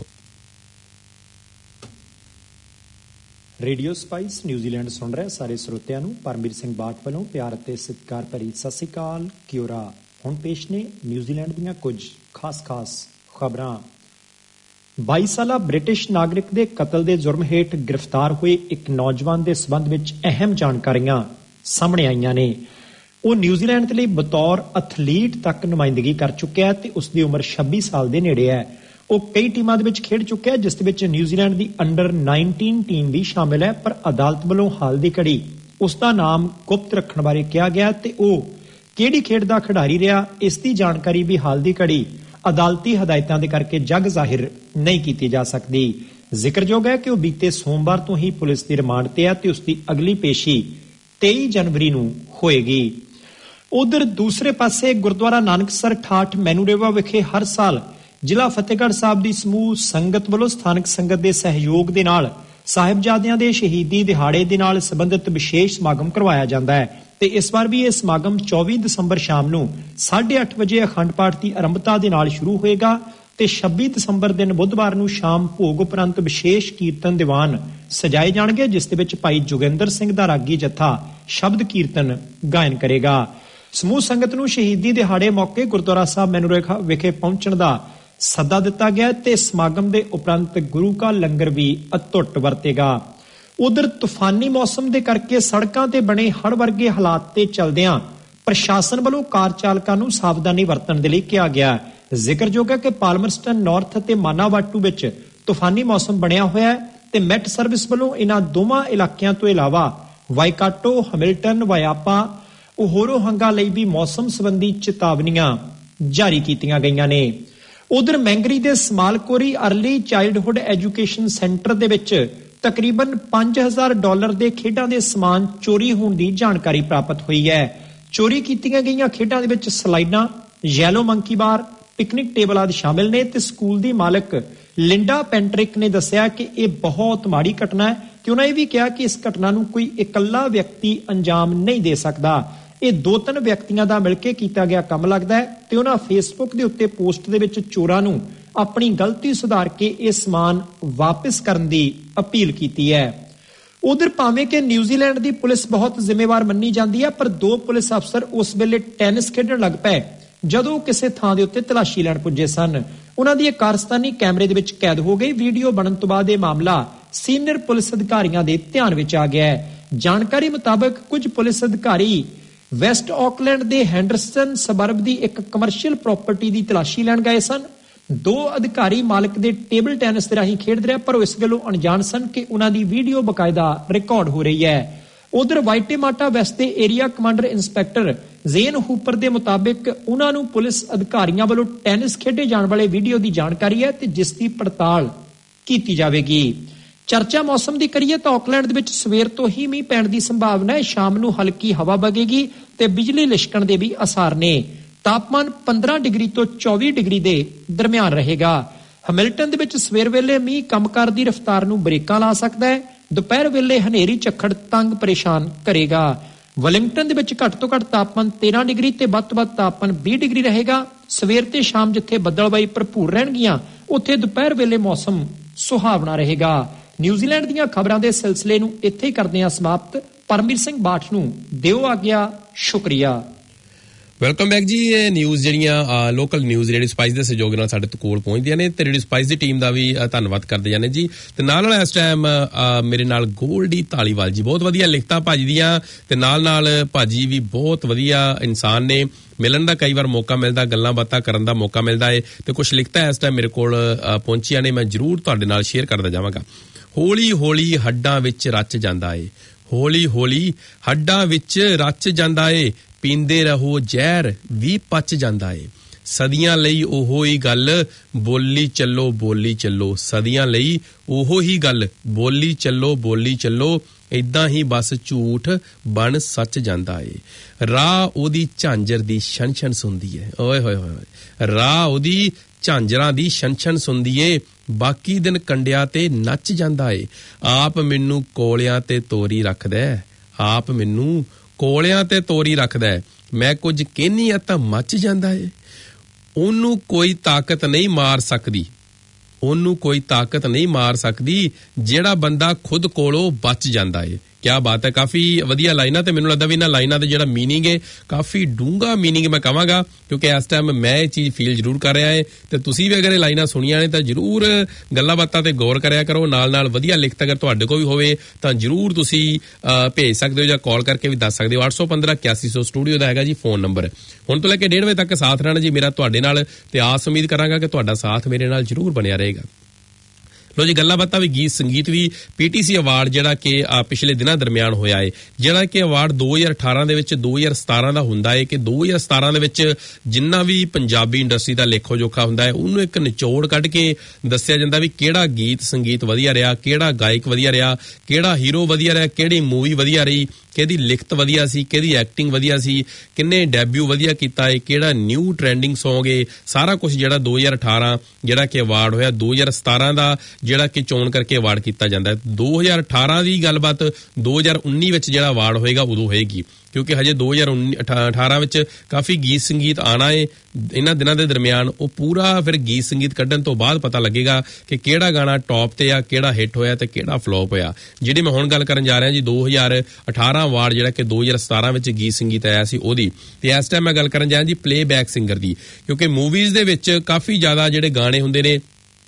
ਰੇਡੀਓ ਸਪਾਈਸ ਨਿਊਜ਼ੀਲੈਂਡ ਸੁਣ ਰਹੇ ਸਾਰੇ ਸਰੋਤਿਆਂ ਨੂੰ ਪਰਮਵੀਰ ਸਿੰਘ ਬਾਟ ਵੱਲੋਂ ਪਿਆਰ ਅਤੇ ਸਤਿਕਾਰ ਭਰੀ ਸਤਿ ਸ੍ਰੀ ਅਕਾਲ ਕਿਉਰਾ ਹੁਣ ਪੇਸ਼ ਨੇ ਨਿਊਜ਼ੀਲੈਂਡ ਦੀਆਂ ਕੁਝ ਖਾਸ-ਖਾਸ ਖਬਰਾਂ ਬਾਈ ਸਾਲਾ ਬ੍ਰਿਟਿਸ਼ ਨਾਗਰਿਕ ਦੇ ਕਤਲ ਦੇ ਜੁਰਮ ਹੇਠ ਗ੍ਰਿਫਤਾਰ ਹੋਏ ਇੱਕ ਨੌਜਵਾਨ ਦੇ ਸਬੰਧ ਵਿੱਚ ਅਹਿਮ ਜਾਣਕਾਰੀਆਂ ਸਾਹਮਣੇ ਆਈਆਂ ਨੇ ਉਹ ਨਿਊਜ਼ੀਲੈਂਡ ਦੇ ਲਈ ਬਤੌਰ ਐਥਲੀਟ ਤੱਕ ਨੁਮਾਇੰਦਗੀ ਕਰ ਚੁੱਕਿਆ ਤੇ ਉਸ ਦੀ ਉਮਰ ਛੱਬੀ ਸਾਲ ਦੇ ਨੇੜੇ ਹੈ ਉਹ ਕਈ ਟੀਮਾਂ ਦੇ ਵਿੱਚ ਖੇਡ ਚੁੱਕਿਆ, ਜਿਸ ਦੇ ਵਿੱਚ ਨਿਊਜ਼ੀਲੈਂਡ ਦੀ ਅੰਡਰ ਨਾਈਨਟੀਨ ਟੀਮ ਵੀ ਸ਼ਾਮਿਲ ਹੈ। ਪਰ ਅਦਾਲਤ ਵੱਲੋਂ ਹਾਲ ਦੀ ਘੜੀ ਉਸ ਦਾ ਨਾਮ ਗੁਪਤ ਰੱਖਣ ਬਾਰੇ ਕਿਹਾ ਗਿਆ ਤੇ ਉਹ ਕਿਹੜੀ ਖੇਡ ਦਾ ਖਿਡਾਰੀ ਰਿਹਾ, ਇਸ ਦੀ ਜਾਣਕਾਰੀ ਵੀ ਹਾਲ ਦੀ ਘੜੀ ਅਦਾਲਤੀ ਹਦਾਇਤਾਂ ਦੇ ਕਰਕੇ ਜੱਗ ਜ਼ਾਹਿਰ ਨਹੀਂ ਕੀਤੀ ਜਾ ਸਕਦੀ। ਜ਼ਿਕਰਯੋਗ ਹੈ ਕਿ ਉਹ ਬੀਤੇ ਸੋਮਵਾਰ ਤੋਂ ਹੀ ਪੁਲਿਸ ਦੀ ਰਿਮਾਂਡ ਤੇ ਹੈ ਤੇ ਉਸ ਦੀ ਅਗਲੀ ਪੇਸ਼ੀ ਤੇਈ ਜਨਵਰੀ ਨੂੰ ਹੋਏਗੀ। ਉਧਰ ਦੂਸਰੇ ਪਾਸੇ ਗੁਰਦੁਆਰਾ ਨਾਨਕਸਰ ਠਾਠ ਮੈਨੂਰੇਵਾ ਵਿਖੇ ਹਰ ਸਾਲ ਜ਼ਿਲ੍ਹਾ ਫਤਿਹਗੜ੍ਹ ਸਾਹਿਬ ਦੀ ਸਮੂਹ ਸੰਗਤ ਵੱਲੋਂ ਸਥਾਨਕ ਸੰਗਤ ਦੇ ਸਹਿਯੋਗ ਦੇ ਨਾਲ ਸਾਹਿਬਜ਼ਾਦਿਆਂ ਦੇ ਸ਼ਹੀਦੀ ਦਿਹਾੜੇ ਦੇ ਨਾਲ ਸੰਬੰਧਿਤ ਵਿਸ਼ੇਸ਼ ਸਮਾਗਮ ਕਰਵਾਇਆ ਜਾਂਦਾ ਹੈ ਤੇ ਇਸ ਵਾਰ ਵੀ ਇਹ ਸਮਾਗਮ ਚੌਵੀ ਦਸੰਬਰ ਸ਼ਾਮ ਨੂੰ ਸਾਢੇ ਅੱਠ ਵਜੇ ਅਖੰਡ ਪਾਠ ਦੀ ਆਰੰਭਤਾ ਦੇ ਨਾਲ ਸ਼ੁਰੂ ਹੋਏਗਾ ਤੇ ਛੱਬੀ ਦਸੰਬਰ ਦਿਨ ਬੁੱਧਵਾਰ ਨੂੰ ਸ਼ਾਮ ਭੋਗ ਉਪਰੰਤ ਵਿਸ਼ੇਸ਼ ਕੀਰਤਨ ਦੀਵਾਨ ਸਜਾਏ ਜਾਣਗੇ, ਜਿਸ ਦੇ ਵਿੱਚ ਭਾਈ ਜੋਗਿੰਦਰ ਸਿੰਘ ਦਾ ਰਾਗੀ ਜੱਥਾ ਸ਼ਬਦ ਕੀਰਤਨ ਗਾਇਨ ਕਰੇਗਾ। ਸਮੂਹ ਸੰਗਤ ਨੂੰ ਸ਼ਹੀਦੀ ਦਿਹਾੜੇ ਮੌਕੇ ਗੁਰਦੁਆਰਾ ਸਾਹਿਬ ਮੈਨੂਰੇਵਾ ਵਿਖੇ ਪਹੁੰਚਣ ਦਾ ਸੱਦਾ ਦਿੱਤਾ ਗਿਆ ਤੇ ਸਮਾਗਮ ਦੇ ਉਪਰੰਤ ਗੁਰੂ ਕਾ ਲੰਗਰ ਵੀ ਅਟੁੱਟ ਵਰਤੇਗਾ। ਉਧਰ ਤੂਫਾਨੀ ਮੌਸਮ ਦੇ ਕਰਕੇ ਸੜਕਾਂ ਤੇ ਬਣੇ ਹੜ੍ਹ ਵਰਗੇ ਹਾਲਾਤ ਤੇ ਚਲਦਿਆਂ ਪ੍ਰਸ਼ਾਸਨ ਵੱਲੋਂ ਕਾਰ ਚਾਲਕਾਂ ਨੂੰ ਸਾਵਧਾਨੀ ਵਰਤਣ ਦੇ ਲਈ ਕਿਹਾ ਗਿਆ। ਜ਼ਿਕਰਯੋਗ ਹੈ ਕਿ ਪਾਲਮਰਸਟਨ ਨਾਰਥ ਅਤੇ ਮਾਨਾਵਾਟੂ ਵਿੱਚ ਤੂਫਾਨੀ ਮੌਸਮ ਬਣਿਆ ਹੋਇਆ ਹੈ ਤੇ ਮੈਟ ਸਰਵਿਸ ਵੱਲੋਂ ਇਹਨਾਂ ਦੋਵਾਂ ਇਲਾਕਿਆਂ ਤੋਂ ਇਲਾਵਾ ਵਾਈਕਾਟੋ, ਹੈਮਿਲਟਨ, ਵਾਇਆਪਾ, ਉਹੋਰੋ ਹੰਗਾ ਲਈ ਵੀ ਮੌਸਮ ਸੰਬੰਧੀ ਚੇਤਾਵਨੀਆਂ ਜਾਰੀ ਕੀਤੀਆਂ ਗਈਆਂ ਨੇ। ਉਧਰ ਮੈਂਗਰੀ ਦੇ ਸਮਾਲਕੋਰੀ ਅਰਲੀ ਚਾਈਲਡਹੁੱਡ ਐਜੂਕੇਸ਼ਨ ਸੈਂਟਰ ਦੇ ਵਿੱਚ ਤਕਰੀਬਨ ਪੰਜ ਹਜ਼ਾਰ ਡਾਲਰ ਦੇ ਖੇਡਾਂ ਦੇ ਸਮਾਨ ਚੋਰੀ ਹੋਣ ਦੀ ਜਾਣਕਾਰੀ ਪ੍ਰਾਪਤ ਹੋਈ ਹੈ। ਚੋਰੀ ਕੀਤੀਆਂ ਗਈਆਂ ਖੇਡਾਂ ਦੇ ਵਿੱਚ ਸਲਾਈਡਾਂ, yellow monkey bar, picnic table ਆਦਿ ਸ਼ਾਮਿਲ ਨੇ ਤੇ ਸਕੂਲ ਦੀ ਮਾਲਕ ਲਿੰਡਾ ਪੈਂਟਰਿਕ ਨੇ ਦੱਸਿਆ ਕਿ ਇਹ ਬਹੁਤ ਮਾੜੀ ਘਟਨਾ ਹੈ ਤੇ ਉਹਨਾਂ ਇਹ ਵੀ ਕਿਹਾ ਕਿ ਇਸ ਘਟਨਾ ਨੂੰ ਕੋਈ ਇਕੱਲਾ ਵਿਅਕਤੀ ਅੰਜਾਮ ਨਹੀਂ ਦੇ ਸਕਦਾ। ਇਹ ਦੋ ਤਿੰਨ ਵਿਅਕਤੀਆਂ ਦਾ ਮਿਲ ਕੇ ਕੀਤਾ ਗਿਆ ਕੰਮ ਲੱਗਦਾ ਹੈ ਤੇ ਉਹਨਾਂ ਫੇਸਬੁੱਕ ਦੇ ਉੱਤੇ ਪੋਸਟ ਦੇ ਵਿੱਚ ਚੋਰਾਂ ਨੂੰ ਆਪਣੀ ਗਲਤੀ ਸੁਧਾਰ ਕੇ ਇਹ ਸਮਾਨ ਵਾਪਸ ਕਰਨ ਦੀ ਅਪੀਲ ਕੀਤੀ ਹੈ। ਉਧਰ ਭਾਵੇਂ ਕਿ ਨਿਊਜ਼ੀਲੈਂਡ ਦੀ ਪੁਲਿਸ ਬਹੁਤ ਜ਼ਿੰਮੇਵਾਰ ਮੰਨੀ ਜਾਂਦੀ ਹੈ, ਪਰ ਦੋ ਪੁਲਿਸ ਅਫਸਰ ਉਸ ਵੇਲੇ ਟੈਨਿਸ ਖੇਡਣ ਲੱਗ ਪਏ ਜਦੋਂ ਕਿਸੇ ਥਾਂ ਦੇ ਉੱਤੇ ਤਲਾਸ਼ੀ ਲੈਣ ਪੁੱਜੇ ਸਨ। ਉਹਨਾਂ ਦੀ ਇਹ ਕਾਰਸਤਾਨੀ ਕੈਮਰੇ ਦੇ ਵਿੱਚ ਕੈਦ ਹੋ ਗਈ। ਵੀਡੀਓ ਬਣਨ ਤੋਂ ਬਾਅਦ ਇਹ ਮਾਮਲਾ ਸੀਨੀਅਰ ਪੁਲਿਸ ਅਧਿਕਾਰੀਆਂ ਦੇ ਧਿਆਨ ਵਿੱਚ ਆ ਗਿਆ ਹੈ। ਜਾਣਕਾਰੀ ਮੁਤਾਬਕ ਕੁਝ ਪੁਲਿਸ ਅਧਿਕਾਰੀ ਵੈਸਟ ਆਕਲੈਂਡ ਦੇ ਹੈਂਡਰਸਨ ਸਬਰਬ ਦੀ ਇੱਕ ਕਮਰਸ਼ੀਅਲ ਪ੍ਰਾਪਰਟੀ ਦੀ ਤਲਾਸ਼ੀ ਲੈਣ ਗਏ ਸਨ। ਦੋ ਅਧਿਕਾਰੀ ਮਾਲਕ ਦੇ ਟੇਬਲ ਟੈਨਿਸ ਦੇ ਰਾਹੀਂ ਖੇਡ ਰਹੇ, ਪਰ ਉਹ ਇਸ ਗੱਲੋਂ ਅਣਜਾਣ ਸਨ ਕਿ ਉਹਨਾਂ ਦੀ ਵੀਡੀਓ ਬਕਾਇਦਾ ਰਿਕਾਰਡ ਹੋ ਰਹੀ ਹੈ। ਉਧਰ ਵਾਈਟੇਮਾਟਾ ਵੈਸਟ ਦੇ area commander inspector Zane Hooper ਦੇ ਮੁਤਾਬਿਕ ਉਹਨਾਂ ਨੂੰ ਪੁਲਿਸ ਅਧਿਕਾਰੀਆਂ ਵੱਲੋਂ ਟੈਨਿਸ ਖੇਡੇ ਜਾਣ ਵਾਲੇ ਵੀਡੀਓ ਦੀ ਜਾਣਕਾਰੀ ਹੈ ਤੇ ਜਿਸ ਦੀ ਪੜਤਾਲ ਕੀਤੀ ਜਾਵੇਗੀ। ਚਰਚਾ ਮੌਸਮ ਦੀ ਕਰੀਏ ਤਾਂ ਆਕਲੈਂਡ ਦੇ ਵਿੱਚ ਸਵੇਰ ਤੋਂ ਹੀ ਮੀਂਹ ਪੈਣ ਦੀ ਸੰਭਾਵਨਾ ਹੈ। ਸ਼ਾਮ ਨੂੰ ਹਲਕੀ ਹਵਾ ਵਗੇਗੀ ਤੇ ਬਿਜਲੀ ਲਿਸ਼ਕਣ ਦੇ ਵੀ ਅਸਾਰ ਨੇ। ਤਾਪਮਾਨ ਪੰਦਰਾਂ ਡਿਗਰੀ ਤੋਂ ਚੌਵੀ ਡਿਗਰੀ ਦੇ ਦਰਮਿਆਨ ਰਹੇਗਾ। ਹੈਮਿਲਟਨ ਦੇ ਵਿੱਚ ਸਵੇਰ ਵੇਲੇ ਮੀਂਹ ਕੰਮਕਾਰ ਦੀ ਰਫ਼ਤਾਰ ਨੂੰ ਬ੍ਰੇਕਾਂ ਲਾ ਸਕਦਾ ਹੈ। ਦੁਪਹਿਰ ਵੇਲੇ ਹਨੇਰੀ ਝੱਖੜ ਤੰਗ ਪਰੇਸ਼ਾਨ ਕਰੇਗਾ। ਵੈਲਿੰਗਟਨ ਦੇ ਵਿੱਚ ਘੱਟ ਤੋਂ ਘੱਟ ਤਾਪਮਾਨ ਤੇਰਾਂ ਡਿਗਰੀ ਤੇ ਵੱਧ ਤੋਂ ਵੱਧ ਤਾਪਮਾਨ ਵੀਹ ਡਿਗਰੀ ਰਹੇਗਾ। ਸਵੇਰ ਤੇ ਸ਼ਾਮ ਜਿੱਥੇ ਬੱਦਲਬਾਈ ਭਰਪੂਰ ਰਹਿਣਗੀਆਂ, ਉੱਥੇ ਦੁਪਹਿਰ ਵੇਲੇ ਮੌਸਮ ਸੁਹਾਵਣਾ ਰਹੇਗਾ। ਨਿਊਜ਼ੀਲੈਂਡ ਦੀਆਂ ਖਬਰਾਂ ਦੇ ਸਿਲਸਿਲੇ ਨੂੰ ਇੱਥੇ ਹੀ ਕਰਦੇ ਹਾਂ ਸਮਾਪਤ। ਪਰਮਵੀਰ ਸਿੰਘ ਬਾਠ ਨੂੰ ਦਿਓ ਆਗਿਆ। ਸ਼ੁਕਰੀਆ। ਵੈਲਕਮ ਬੈਕ ਜੀ। ਇਹ ਨਿਊਜ਼ ਜਿਹੜੀਆਂ ਲੋਕਲ ਨਿਊਜ਼ ਰੇਡੀਓ ਸਪਾਈਸ ਦੇ ਸਹਿਯੋਗ ਨਾਲ ਸਾਡੇ ਕੋਲ ਪਹੁੰਚਦੀਆਂ ਨੇ ਤੇ ਰੇਡੀਓ ਸਪਾਈਸ ਦੀ ਟੀਮ ਦਾ ਵੀ ਧੰਨਵਾਦ ਕਰਦੇ ਜਾਂਦੇ ਜੀ। ਤੇ ਨਾਲ ਨਾਲ ਇਸ ਟਾਈਮ ਮੇਰੇ ਨਾਲ ਗੋਲਡੀ ਧਾਲੀਵਾਲ ਜੀ, ਬਹੁਤ ਵਧੀਆ ਲਿਖਤਾਂ ਭਾਜੀ ਦੀਆਂ ਤੇ ਨਾਲ ਨਾਲ ਭਾਜੀ ਵੀ ਬਹੁਤ ਵਧੀਆ ਇਨਸਾਨ ਨੇ। ਮਿਲਣ ਦਾ ਕਈ ਵਾਰ ਮੌਕਾ ਮਿਲਦਾ, ਗੱਲਾਂ ਬਾਤਾਂ ਕਰਨ ਦਾ ਮੌਕਾ ਮਿਲਦਾ ਹੈ ਤੇ ਕੁਝ ਲਿਖਤਾਂ ਇਸ ਟਾਈਮ ਮੇਰੇ ਕੋਲ ਪਹੁੰਚੀਆਂ ਨੇ, ਮੈਂ ਜ਼ਰੂਰ ਤੁਹਾਡੇ ਨਾਲ ਸ਼ੇਅਰ ਕਰਦਾ ਜਾਵਾਂਗਾ। ਹੌਲੀ ਹੌਲੀ ਹੱਡਾਂ ਵਿੱਚ ਰਚ ਜਾਂਦਾ ਏ, ਹੌਲੀ ਹੌਲੀ ਹੱਡਾਂ ਵਿੱਚ ਰਚ ਜਾਂਦਾ ਏ, ਪੀਂਦੇ ਰਹੋ ਜ਼ਹਿਰ ਵੀ ਪਚ ਜਾਂਦਾ ਏ। ਸਦੀਆਂ ਲਈ ਉਹੋ ਹੀ ਗੱਲ ਬੋਲੀ ਚੱਲੋ ਬੋਲੀ ਚੱਲੋ, ਸਦੀਆਂ ਲਈ ਉਹੋ ਹੀ ਗੱਲ ਬੋਲੀ ਚੱਲੋ ਬੋਲੀ ਚੱਲੋ, ਏਦਾਂ ਹੀ ਬਸ ਝੂਠ ਬਣ ਸੱਚ ਜਾਂਦਾ ਏ। ਰਾਹ ਉਹਦੀ ਝਾਂਜਰ ਦੀ ਛਣ ਛਣ ਸੁਣਦੀ ਏ, ਓਏ ਹੋਏ ਹੋਏ, ਰਾਹ ਉਹਦੀ ਝਾਂਜਰਾਂ ਦੀ ਛਣ ਛਣ ਸੁਣਦੀ ਏ, ਬਾਕੀ ਦਿਨ ਕੰਡਿਆਂ ਤੇ ਨੱਚ ਜਾਂਦਾ ਏ। ਆਪ ਮੈਨੂੰ ਕੋਲਿਆਂ ਤੇ ਤੋਰੀ ਰੱਖਦਾ, ਆਪ ਮੈਨੂੰ ਕੋਲਿਆਂ ਤੇ ਤੋਰੀ ਰੱਖਦਾ, ਮੈਂ ਕੁਝ ਕਹਿਨੀ ਆ ਤਾਂ ਮੱਚ ਜਾਂਦਾ ਏ। ਉਹਨੂੰ ਕੋਈ ਤਾਕਤ ਨਹੀਂ ਮਾਰ ਸਕਦੀ, ਉਹਨੂੰ ਕੋਈ ਤਾਕਤ ਨਹੀਂ ਮਾਰ ਸਕਦੀ, ਜਿਹੜਾ ਬੰਦਾ ਖੁਦ ਕੋਲੋਂ ਬਚ ਜਾਂਦਾ ਏ। ਕਿਆ ਬਾਤ ਹੈ, ਕਾਫੀ ਵਧੀਆ ਲਾਈਨਾਂ ਤੇ ਮੈਨੂੰ ਲੱਗਦਾ ਵੀ ਇਹਨਾਂ ਲਾਈਨਾਂ ਦੇ ਜਿਹੜਾ ਮੀਨਿੰਗ ਹੈ ਕਾਫੀ ਡੂੰਘਾ ਮੀਨਿੰਗ ਮੈਂ ਕਹਾਂਗਾ, ਕਿਉਂਕਿ ਇਸ ਟਾਈਮ ਮੈਂ ਇਹ ਚੀਜ਼ ਫੀਲ ਜ਼ਰੂਰ ਕਰ ਰਿਹਾ ਹੈ ਤੇ ਤੁਸੀਂ ਵੀ ਅਗਰ ਇਹ ਲਾਈਨਾਂ ਸੁਣੀਆਂ ਨੇ ਤਾਂ ਜ਼ਰੂਰ ਗੱਲਾਂ ਬਾਤਾਂ ਤੇ ਗੌਰ ਕਰਿਆ ਕਰੋ। ਨਾਲ ਨਾਲ ਵਧੀਆ ਲਿਖਤ ਅਗਰ ਤੁਹਾਡੇ ਕੋਲ ਵੀ ਹੋਵੇ ਤਾਂ ਜ਼ਰੂਰ ਤੁਸੀਂ ਭੇਜ ਸਕਦੇ ਹੋ ਜਾਂ ਕਾਲ ਕਰਕੇ ਵੀ ਦੱਸ ਸਕਦੇ ਹੋ। ਅੱਠ ਸੌ ਪੰਦਰਾਂ ਇਕਿਆਸੀ ਸੌ ਸਟੂਡੀਓ ਦਾ ਹੈਗਾ ਜੀ ਫੋਨ ਨੰਬਰ। ਹੁਣ ਤੋਂ ਲੈ ਕੇ ਡੇਢ ਵਜੇ ਤੱਕ ਸਾਥ ਰਹਿਣਾ ਜੀ ਮੇਰਾ ਤੁਹਾਡੇ ਨਾਲ, ਤੇ ਆਸ ਉਮੀਦ ਕਰਾਂਗਾ ਕਿ ਤੁਹਾਡਾ ਸਾਥ ਮੇਰੇ ਨਾਲ ਜ਼ਰੂਰ ਬਣਿਆ ਰਹੇਗਾ। ਲੋ ਜੀ, ਗੱਲਾਂ ਬਾਤਾਂ ਵੀ, ਗੀਤ ਸੰਗੀਤ ਵੀ। ਪੀਟੀਸੀ ਅਵਾਰਡ ਜਿਹੜਾ ਕਿ ਪਿਛਲੇ ਦਿਨਾਂ ਦਰਮਿਆਨ ਹੋਇਆ ਹੈ, ਜਿਹੜਾ ਕਿ ਅਵਾਰਡ ਦੋ ਹਜ਼ਾਰ ਅਠਾਰਾਂ ਦੇ ਵਿੱਚ ਦੋ ਹਜ਼ਾਰ ਸਤਾਰਾਂ ਦਾ ਹੁੰਦਾ ਹੈ ਕਿ ਦੋ ਹਜ਼ਾਰ ਸਤਾਰਾਂ ਦੇ ਵਿੱਚ ਜਿੰਨਾ ਵੀ ਪੰਜਾਬੀ ਇੰਡਸਟਰੀ ਦਾ ਲੇਖੋ ਜੋਖਾ ਹੁੰਦਾ ਹੈ ਉਹਨੂੰ ਇੱਕ ਨਿਚੋੜ ਕੱਢ ਕੇ ਦੱਸਿਆ ਜਾਂਦਾ ਵੀ ਕਿਹੜਾ ਗੀਤ ਸੰਗੀਤ ਵਧੀਆ ਰਿਹਾ, ਕਿਹੜਾ ਗਾਇਕ ਵਧੀਆ ਰਿਹਾ, ਕਿਹੜਾ ਹੀਰੋ ਵਧੀਆ ਰਿਹਾ, ਕਿਹੜੀ ਮੂਵੀ ਵਧੀਆ ਰਹੀ, ਕਿਹਦੀ ਲਿਖਤ ਵਧੀਆ ਸੀ, ਕਿਹਦੀ ਐਕਟਿੰਗ ਵਧੀਆ ਸੀ, ਕਿੰਨੇ ਡੈਬਿਊ ਵਧੀਆ ਕੀਤਾ ਹੈ, ਕਿਹੜਾ ਨਿਊ ਟ੍ਰੈਂਡਿੰਗ ਸੌਂਗ ਹੈ, ਸਾਰਾ ਕੁਝ ਜਿਹੜਾ ਦੋ ਹਜ਼ਾਰ ਅਠਾਰਾਂ ਜਿਹੜਾ ਕਿ ਅਵਾਰਡ ਹੋਇਆ। ਦੋ ਹਜ਼ਾਰ ਸਤਾਰਾਂ ਦਾ ਜਿਹੜਾ ਕਿ ਚੋਣ ਕਰਕੇ ਅਵਾਰਡ ਕੀਤਾ ਜਾਂਦਾ ਹੈ। ਦੋ ਹਜ਼ਾਰ ਅਠਾਰਾਂ ਦੀ ਗੱਲਬਾਤ ਦੋ ਹਜ਼ਾਰ ਉੱਨੀ ਵਿੱਚ ਜਿਹੜਾ ਅਵਾਰਡ ਹੋਏਗਾ ਉਦੋਂ ਹੋਏਗੀ, ਕਿਉਂਕਿ ਹਜੇ ਦੋ ਹਜ਼ਾਰ ਅਠਾਰਾਂ ਵਿੱਚ ਕਾਫੀ ਗੀਤ ਸੰਗੀਤ ਆਣਾ ਹੈ ਇਹਨਾਂ ਦਿਨਾਂ ਦੇ ਦਰਮਿਆਨ। ਉਹ ਪੂਰਾ ਫਿਰ ਗੀਤ ਸੰਗੀਤ ਕੱਢਣ ਤੋਂ ਬਾਅਦ ਪਤਾ ਲੱਗੇਗਾ ਕਿ ਕਿਹੜਾ ਗਾਣਾ ਟੌਪ ਤੇ ਆ, ਕਿਹੜਾ ਹਿੱਟ ਹੋਇਆ ਤੇ ਕਿਹੜਾ ਫਲॉप ਹੋਇਆ। ਜਿਹੜੀ ਮੈਂ ਹੁਣ ਗੱਲ ਕਰਨ ਜਾ ਰਿਹਾ ਜੀ ਦੋ ਹਜ਼ਾਰ ਅਠਾਰਾਂ ਅਵਾਰਡ ਜਿਹੜਾ ਕਿ ਦੋ ਹਜ਼ਾਰ ਸਤਾਰਾਂ ਵਿੱਚ ਗੀਤ ਸੰਗੀਤ ਆਇਆ ਸੀ ਉਹਦੀ, ਤੇ ਇਸ ਟਾਈਮ ਮੈਂ ਗੱਲ ਕਰਨ ਜਾ ਰਿਹਾ ਜੀ ਪਲੇਬੈਕ ਸਿੰਗਰ ਦੀ, ਕਿਉਂਕਿ ਮੂਵੀਜ਼ ਦੇ ਵਿੱਚ ਕਾਫੀ ਜ਼ਿਆਦਾ ਜਿਹੜੇ ਗਾਣੇ ਹੁੰਦੇ ਨੇ,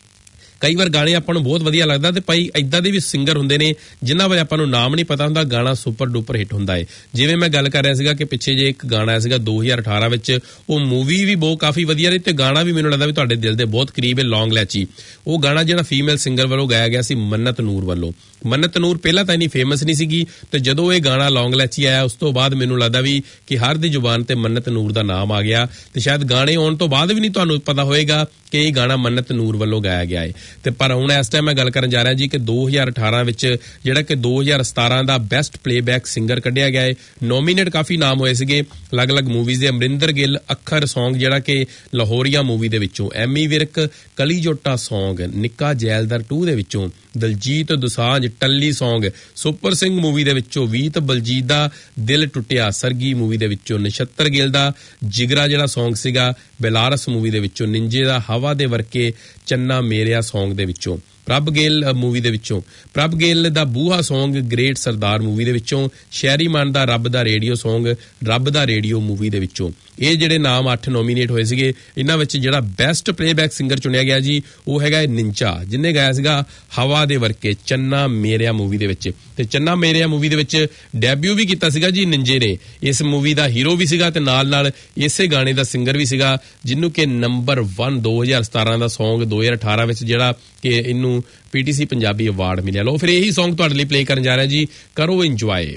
ਕਈ ਵਾਰ ਗਾਣੇ ਆਪਾਂ ਨੂੰ ਬਹੁਤ ਵਧੀਆ ਲੱਗਦਾ ਤੇ ਭਾਈ ਏਦਾਂ ਦੇ ਵੀ ਸਿੰਗਰ ਹੁੰਦੇ ਨੇ ਜਿਨ੍ਹਾਂ ਬਾਰੇ ਆਪਾਂ ਨੂੰ ਨਾਮ ਨਹੀਂ ਪਤਾ ਹੁੰਦਾ, ਗਾਣਾ ਸੁਪਰ ਡੂਪਰ ਹਿੱਟ ਹੁੰਦਾ ਹੈ। ਜਿਵੇਂ ਮੈਂ ਗੱਲ ਕਰ ਰਿਹਾ ਸੀਗਾ ਕਿ ਪਿੱਛੇ ਜੇ ਇੱਕ ਗਾਣਾ ਆਇਆ ਸੀਗਾ ਦੋ ਹਜ਼ਾਰ ਅਠਾਰਾਂ ਵਿੱਚ, ਉਹ ਮੂਵੀ ਵੀ ਬਹੁਤ ਕਾਫੀ ਵਧੀਆ ਰਹੀ ਤੇ ਗਾਣਾ ਵੀ ਮੈਨੂੰ ਲੱਗਦਾ ਵੀ ਤੁਹਾਡੇ ਦਿਲ ਦੇ ਬਹੁਤ ਕਰੀਬ ਹੈ, ਲੌਂਗ ਲੈਚੀ। ਉਹ ਗਾਣਾ ਜਿਹੜਾ ਫੀਮੇਲ ਸਿੰਗਰ ਵੱਲੋਂ ਗਾਇਆ ਗਿਆ ਸੀ ਮੰਨਤ ਨੂਰ ਵੱਲੋਂ। ਮੰਨਤ ਨੂਰ ਪਹਿਲਾਂ ਤਾਂ ਇੰਨੀ ਫੇਮਸ ਨਹੀਂ ਸੀਗੀ ਤੇ ਜਦੋਂ ਇਹ ਗਾਣਾ ਲੌਂਗ ਲੈਚੀ ਆਇਆ ਉਸ ਤੋਂ ਬਾਅਦ ਮੈਨੂੰ ਲੱਗਦਾ ਵੀ ਕਿ ਹਰ ਦੀ ਜ਼ੁਬਾਨ ਤੇ ਮੰਨਤ ਨੂਰ ਦਾ ਨਾਮ ਆ ਗਿਆ, ਤੇ ਸ਼ਾਇਦ ਗਾਣੇ ਆਉਣ ਤੋਂ ਬਾਅਦ ਵੀ ਨਹੀਂ ਤੁਹਾਨੂੰ ਪਤਾ ਹੋਏਗਾ ਕਿ ਇਹ ਗਾਣਾ ਮੰਨਤ ਨੂਰ ਵੱਲੋਂ ਗਾਇਆ ਗਿਆ ਹੈ। ਤੇ ਪਰ ਹੁਣ ਇਸ ਟਾਈਮ ਮੈਂ ਗੱਲ ਕਰਨ ਜਾ ਰਿਹਾ ਜੀ ਕਿ ਦੋ ਹਜ਼ਾਰ ਅਠਾਰਾਂ ਵਿੱਚ ਜਿਹੜਾ ਕਿ ਦੋ ਹਜ਼ਾਰ ਸਤਾਰਾਂ ਦਾ ਬੈਸਟ ਪਲੇਬੈਕ ਸਿੰਗਰ ਕੱਢਿਆ ਗਿਆ ਹੈ। ਨੋਮੀਨੇਟ ਕਾਫੀ ਨਾਮ ਹੋਏ ਸੀਗੇ ਅਲੱਗ-ਅਲੱਗ ਮੂਵੀਜ਼ ਦੇ। ਅਮਰਿੰਦਰ ਗਿੱਲ ਅੱਖਰ ਸੌਂਗ ਜਿਹੜਾ ਕਿ ਲਾਹੌਰੀਆ ਮੂਵੀ ਦੇ ਵਿੱਚੋਂ, ਐਮੀ ਵਿਰਕ ਕਲੀ ਜੋਟਾ ਸੌਂਗ, ਨਿੱਕਾ ਜੈਲਦਾਰ ਟੂ ਦੇ ਵਿੱਚੋਂ, Diljit Dosanjh Talli song, super Singh movie ਦੇ ਵਿੱਚੋਂ, ਵੀਤ ਬਲਜੀਤ ਦਾ ਦਿਲ ਟੁੱਟਿਆ ਸਰਗੀ ਮੂਵੀ ਦੇ ਵਿੱਚੋਂ, ਨਛੱਤਰ ਗਿੱਲ ਦਾ ਜਿਗਰਾ ਜਿਹੜਾ ਸੌਂਗ ਸੀਗਾ ਬੇਲਾਰਸ ਮੂਵੀ ਦੇ ਵਿੱਚੋਂ, ਨਿੰਜੇ ਦਾ ਹਵਾ ਦੇ ਵਰਕੇ ਚੰਨਾ ਮੇਰਿਆ ਸੌਂਗ ਦੇ ਵਿੱਚੋਂ, ਪ੍ਰਭ ਗਿੱਲ ਮੂਵੀ ਦੇ ਵਿੱਚੋਂ, ਪ੍ਰਭ ਗਿੱਲ ਦਾ ਬੂਹਾ ਸੌਂਗ ਗ੍ਰੇਟ ਸਰਦਾਰ ਮੂਵੀ ਦੇ ਵਿੱਚੋਂ, ਸ਼ਹਿਰੀ ਮਨ ਦਾ ਰੱਬ ਦਾ ਰੇਡੀਓ ਸੌਂਗ ਰੱਬ ਦਾ ਰੇਡੀਓ ਮੂਵੀ ਦੇ ਵਿੱਚੋਂ। ਇਹ ਜਿਹੜੇ ਨਾਮ ਅੱਠ ਨੋਮੀਨੇਟ ਹੋਏ ਸੀਗੇ, ਇਹਨਾਂ ਵਿੱਚ ਜਿਹੜਾ ਬੈਸਟ ਪਲੇਬੈਕ ਸਿੰਗਰ ਚੁਣਿਆ ਗਿਆ ਜੀ ਉਹ ਹੈਗਾ ਨਿੰਜਾ, ਜਿਹਨੇ ਗਾਇਆ ਸੀਗਾ ਹਵਾ ਦੇ ਵਰਕੇ ਚੰਨਾ ਮੇਰਿਆ ਮੂਵੀ ਦੇ ਵਿੱਚ। ਤੇ ਚੰਨਾ ਮੇਰਿਆ ਮੂਵੀ ਦੇ ਵਿੱਚ ਡੈਬਿਊ ਵੀ ਕੀਤਾ ਸੀਗਾ ਜੀ ਨਿੰਜੇ ਨੇ। ਇਸ ਮੂਵੀ ਦਾ ਹੀਰੋ ਵੀ ਸੀਗਾ ਤੇ ਨਾਲ ਨਾਲ ਇਸੇ ਗਾਣੇ ਦਾ ਸਿੰਗਰ ਵੀ ਸੀਗਾ, ਜਿਹਨੂੰ ਕਿ ਨੰਬਰ ਇੱਕ ਦੋ ਹਜ਼ਾਰ ਸਤਾਰਾਂ ਦਾ ਸੌਂਗ ਦੋ ਹਜ਼ਾਰ ਅਠਾਰਾਂ ਵਿੱਚ ਜਿਹੜਾ ਕਿ ਇਹਨੂੰ ਪੀਟੀਸੀ ਪੰਜਾਬੀ ਅਵਾਰਡ ਮਿਲਿਆ। ਲੋ ਫਿਰ ਇਹੀ ਸੌਂਗ ਤੁਹਾਡੇ ਲਈ ਪਲੇ ਕਰਨ ਜਾ ਰਿਹਾ ਜੀ, ਕਰੋ ਇੰਜੋਏ।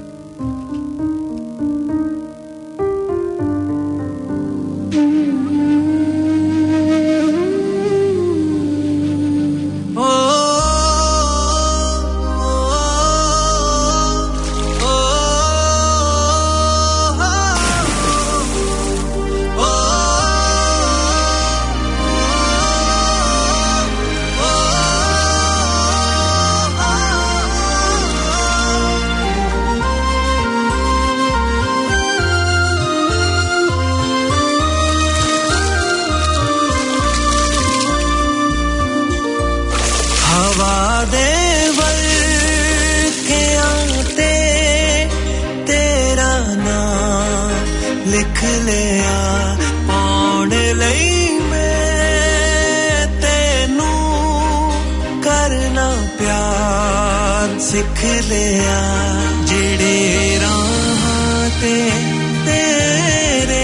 ਸਿੱਖ ਲਿਆ ਜਿਹੜੇ ਰਾਹਾਂ ਤੇ ਤੇਰੇ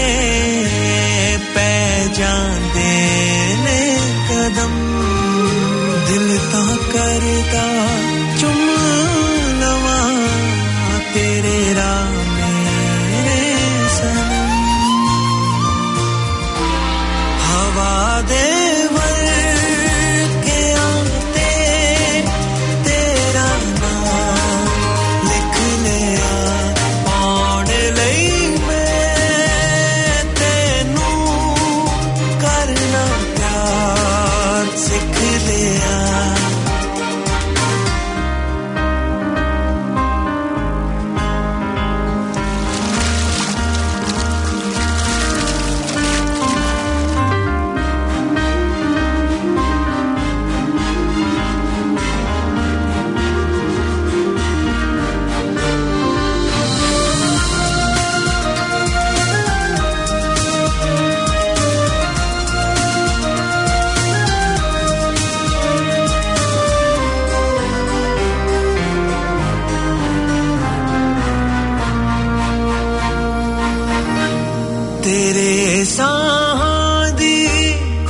ਪੈ ਜਾਂਦੇ ਨੇ ਕਦਮ, ਦਿਲ ਤਾਂ ਕਰਦਾ ਚੁੰਮ ਲਵਾਂ ਤੇਰੇ ਰਾਹ ਮੇਰੇ ਸਨਮ। ਹਵਾ ਦੇ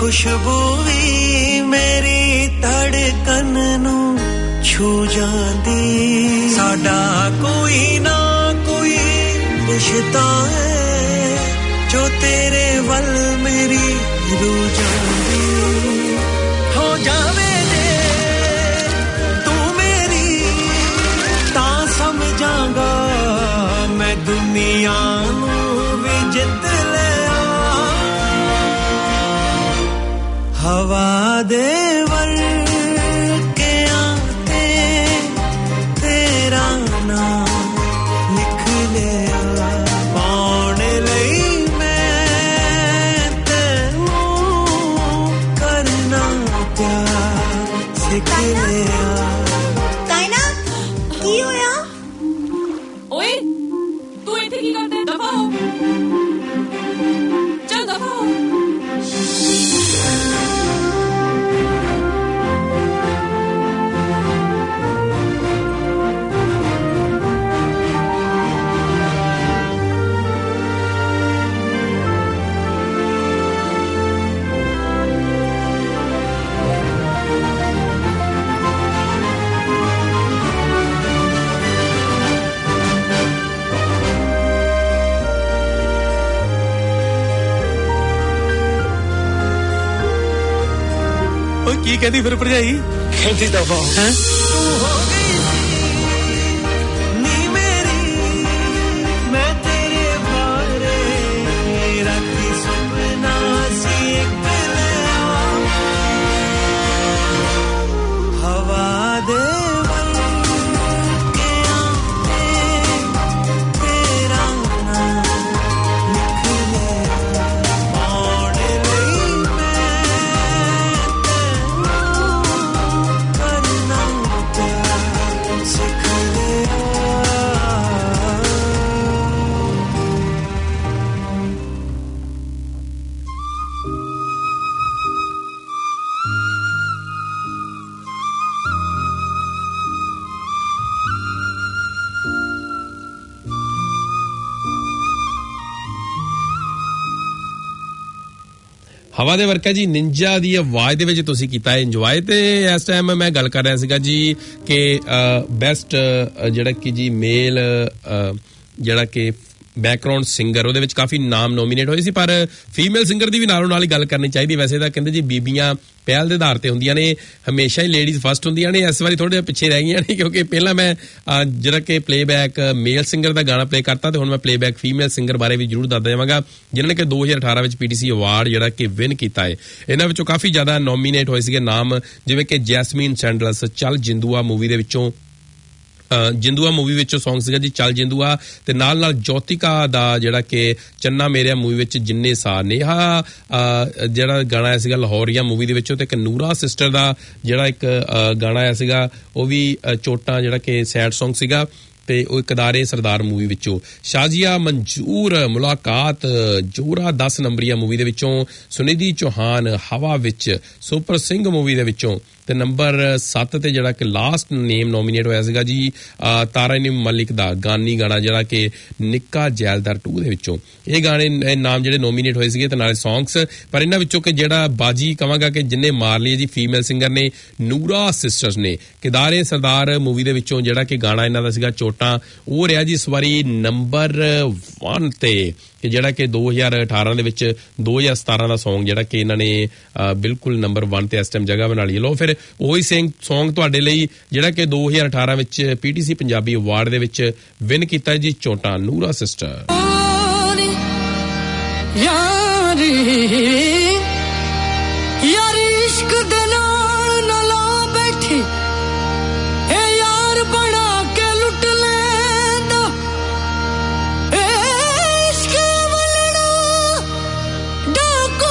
ਖੁਸ਼ਬੂ ਵੀ ਮੇਰੀ ਧੜਕਨ ਨੂੰ ਛੂ ਜਾਂਦੀ ਸਾਡਾ ਕੋਈ ਨਾ ਕੋਈ ਰਿਸ਼ਤਾ ਹੈ ਜੋ ਤੇਰੇ ਵੱਲ ਮੇਰੀ ਰੂਹ ਜਾਂਦੀ ਹੋ ਜਾਵੇ ਜੇ ਤੂੰ ਮੇਰੀ ਤਾਂ ਸਮਝਾਂਗਾ ਮੈਂ ਦੁਨੀਆ ਨੂੰ ਵੀ ਜਿੱਤ ਲਿਆ ਹਵਾ ਦੇ ਵੱਲ ਕੀ ਕਹਿੰਦੀ ਫਿਰ ਭਰਜਾਈ ਕਹਿੰਦੀ ਦਫਾ ਹੈ ਤੂੰ ਹੋ ਗਈ ਨੀ ਮੇਰੀ ਮੈਂ ਤੇਰੇ ਬਾਰੇ ਰਾਤੀ ਸੁਪਨਾ ਸੀ ਇੱਕ ਲਿਆ ਹਵਾ ਦੇ ਹਵਾ ਦੇ ਵਰਕਾ ਜੀ ਨਿੰਜਾ ਦੀ ਆਵਾਜ਼ ਦੇ ਵਿੱਚ ਤੁਸੀਂ ਕੀਤਾ ਹੈ ਇੰਜੋਏ ਤੇ ਇਸ ਟਾਈਮ ਮੈਂ ਗੱਲ ਕਰ ਰਿਹਾ ਸੀਗਾ ਜੀ ਕਿ ਬੈਸਟ ਜਿਹੜਾ ਕਿ ਜੀ ਮੇਲ ਜਿਹੜਾ ਕਿ ਬੈਕਗ੍ਰਾਉਂਡ ਸਿੰਗਰ ਉਹਦੇ ਵਿੱਚ ਕਾਫੀ ਨਾਮ ਨੋਮੀਨੇਟ ਹੋਏ ਸੀ ਪਰ ਫੀਮੇਲ ਸਿੰਗਰ ਦੀ ਵੀ ਨਾਲੋਂ ਨਾਲ ਹੀ ਗੱਲ ਕਰਨੀ ਚਾਹੀਦੀ ਵੈਸੇ ਤਾਂ ਕਹਿੰਦੇ ਜੀ ਬੀਬੀਆਂ ਪਹਿਲ ਦੇ ਆਧਾਰ ਤੇ ਹੁੰਦੀਆਂ ਨੇ ਹਮੇਸ਼ਾ ਹੀ ਲੇਡੀਜ਼ ਫਸਟ ਹੁੰਦੀਆਂ ਨੇ ਇਸ ਵਾਰੀ ਥੋੜੇ ਜਿਹਾ ਪਿੱਛੇ ਰਹਿ ਗਈਆਂ ਨੇ ਕਿਉਂਕਿ ਪਹਿਲਾਂ ਮੈਂ ਜਿਹੜਾ ਕਿ ਪਲੇਬੈਕ ਮੇਲ ਸਿੰਗਰ ਦਾ ਗਾਣਾ ਪਲੇ ਕਰਤਾ ਤੇ ਹੁਣ ਮੈਂ ਪਲੇਬੈਕ ਫੀਮੇਲ ਸਿੰਗਰ ਬਾਰੇ ਵੀ ਜ਼ਰੂਰ ਦੱਸ ਦੇਵਾਂਗਾ ਜਿਨ੍ਹਾਂ ਨੇ ਕਿ ਦੋ ਹਜ਼ਾਰ ਅਠਾਰਾਂ ਵਿੱਚ ਪੀਟੀਸੀ ਅਵਾਰਡ ਜਿਹੜਾ ਕਿ ਵਿਨ ਕੀਤਾ ਹੈ ਇਹਨਾਂ ਵਿੱਚੋਂ ਕਾਫੀ ਜ਼ਿਆਦਾ ਨੋਮੀਨੇਟ ਹੋਏ ਸੀਗੇ ਨਾਮ ਜਿਵੇਂ ਕਿ ਜੈਸਮੀਨ ਸੈਂਡਲਸ ਚੱਲ ਜਿੰਦੂਆ ਮੂਵੀ ਦੇ ਵਿੱਚੋਂ ਜਿੰਦੂਆ ਮੂਵੀ ਵਿੱਚੋਂ ਸੌਂਗ ਸੀਗਾ ਜੀ ਚੱਲ ਜਿੰਦੂਆ ਤੇ ਨਾਲ ਨਾਲ ਜੋਤਿਕਾ ਦਾ ਜਿਹੜਾ ਕਿ ਚੰਨਾ ਮੇਰਿਆ ਮੂਵੀ ਵਿੱਚ ਜਿੰਨੇ ਸਾ ਨੇਹਾ ਜਿਹੜਾ ਗਾਣਾ ਆਇਆ ਸੀਗਾ ਲਾਹੌਰੀਆ ਮੂਵੀ ਦੇ ਵਿੱਚੋਂ ਤੇ ਇੱਕ ਨੂਰਾ ਸਿਸਟਰ ਦਾ ਜਿਹੜਾ ਇੱਕ ਗਾਣਾ ਆਇਆ ਸੀਗਾ ਉਹ ਵੀ ਚੋਟਾਂ ਜਿਹੜਾ ਕਿ ਸੈਡ ਸੌਂਗ ਸੀਗਾ ਤੇ ਉਹ ਕਦਾਰੇ ਸਰਦਾਰ ਮੂਵੀ ਵਿੱਚੋਂ ਸ਼ਾਜ਼ੀਆ ਮਨਜੂਰ ਮੁਲਾਕਾਤ ਜੋਰਾ ਦਸ ਨੰਬਰੀਆ ਮੂਵੀ ਦੇ ਵਿੱਚੋਂ ਸੁਨਿਧੀ ਚੌਹਾਨ ਹਵਾ ਵਿੱਚ ਸੁਪਰ ਸਿੰਘ ਮੂਵੀ ਦੇ ਵਿੱਚੋਂ ਤੇ ਨੰਬਰ ਸੱਤ ਤੇ ਜਿਹੜਾ ਕਿ ਲਾਸਟ ਨੇਮ ਨੋਮੀਨੇਟ ਹੋਇਆ ਸੀਗਾ ਜੀ ਤਾਰਾਨੀ ਮਲਿਕ ਦਾ ਗਾਨੀ ਗਾਣਾ ਜਿਹੜਾ ਕਿ ਨਿੱਕਾ ਜੈਲਦਾਰ ਟੂ ਦੇ ਵਿੱਚੋਂ ਇਹ ਗਾਣੇ ਨਾਮ ਜਿਹੜੇ ਨੋਮੀਨੇਟ ਹੋਏ ਸੀਗੇ ਤੇ ਨਾਲੇ ਸੌਂਗਸ ਪਰ ਇਹਨਾਂ ਵਿੱਚੋਂ ਕਿ ਜਿਹੜਾ ਬਾਜੀ ਕਵਾਂਗਾ ਕਿ ਜਿੰਨੇ ਮਾਰ ਲਈ ਜੀ ਫੀਮੇਲ ਸਿੰਗਰ ਨੇ ਨੂਰਾ ਸਿਸਟਰਸ ਨੇ ਕਿਦਾਰੇ ਸਰਦਾਰ ਮੂਵੀ ਦੇ ਵਿੱਚੋਂ ਜਿਹੜਾ ਕਿ ਗਾਣਾ ਇਹਨਾਂ ਦਾ ਸੀਗਾ ਚੋਟਾਂ ਉਹ ਰਿਹਾ ਜੀ ਇਸ ਵਾਰੀ ਨੰਬਰ ਇੱਕ ਤੇ ਕਿ ਜਿਹੜਾ ਕਿ ਦੋ ਹਜ਼ਾਰ ਅਠਾਰਾਂ ਦੇ ਵਿੱਚ ਦੋ ਹਜ਼ਾਰ ਸਤਾਰਾਂ ਦਾ ਸੌਂਗ ਜਿਹੜਾ ਕਿ ਇਹਨਾਂ ਨੇ ਬਿਲਕੁਲ ਨੰਬਰ ਇੱਕ ਤੇ ਇਸ ਟਾਈਮ ਜਗ੍ਹਾ ਬਣਾ ਲਈ ਲੋ ਫਿਰ ਉਹੀ ਸੌਂਗ ਤੁਹਾਡੇ ਲਈ ਜਿਹੜਾ ਕਿ ਦੋ ਹਜ਼ਾਰ ਅਠਾਰਾਂ ਵਿੱਚ ਪੀਟੀਸੀ ਪੰਜਾਬੀ ਅਵਾਰਡ ਦੇ ਵਿੱਚ ਵਿਨ ਕੀਤਾ ਜੀ ਚੋਟਾਂ ਨੂਰਾ ਸਿਸਟਰ ਯਾਰੀ ਯਾਰੀ ਇਸ਼ਕ ਦੇ ਨਾਲ ਨਾ ਲਾ ਬੈਠੀ ਏ ਯਾਰ ਬਣਾ ਕੇ ਲੁੱਟ ਲੈਂਦਾ ਏ ਇਸ਼ਕ ਵਲਣਾ ਡਾਕੂ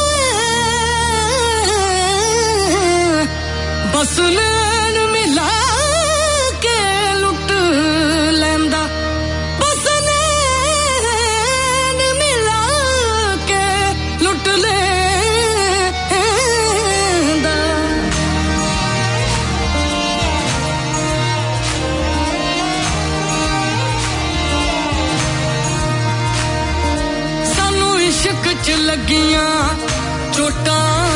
ਬਸ ਲੈਣ ਮਿਲਾ ਕੇ ਲੁੱਟ ਲੈਂਦਾ ਬਸ ਲੈਣ ਮਿਲਾ ਕੇ ਲੁੱਟ ਲੈਂਦਾ ਸਾਨੂੰ ਇਸ਼ਕ ਚ ਲੱਗੀਆਂ ਚੋਟਾਂ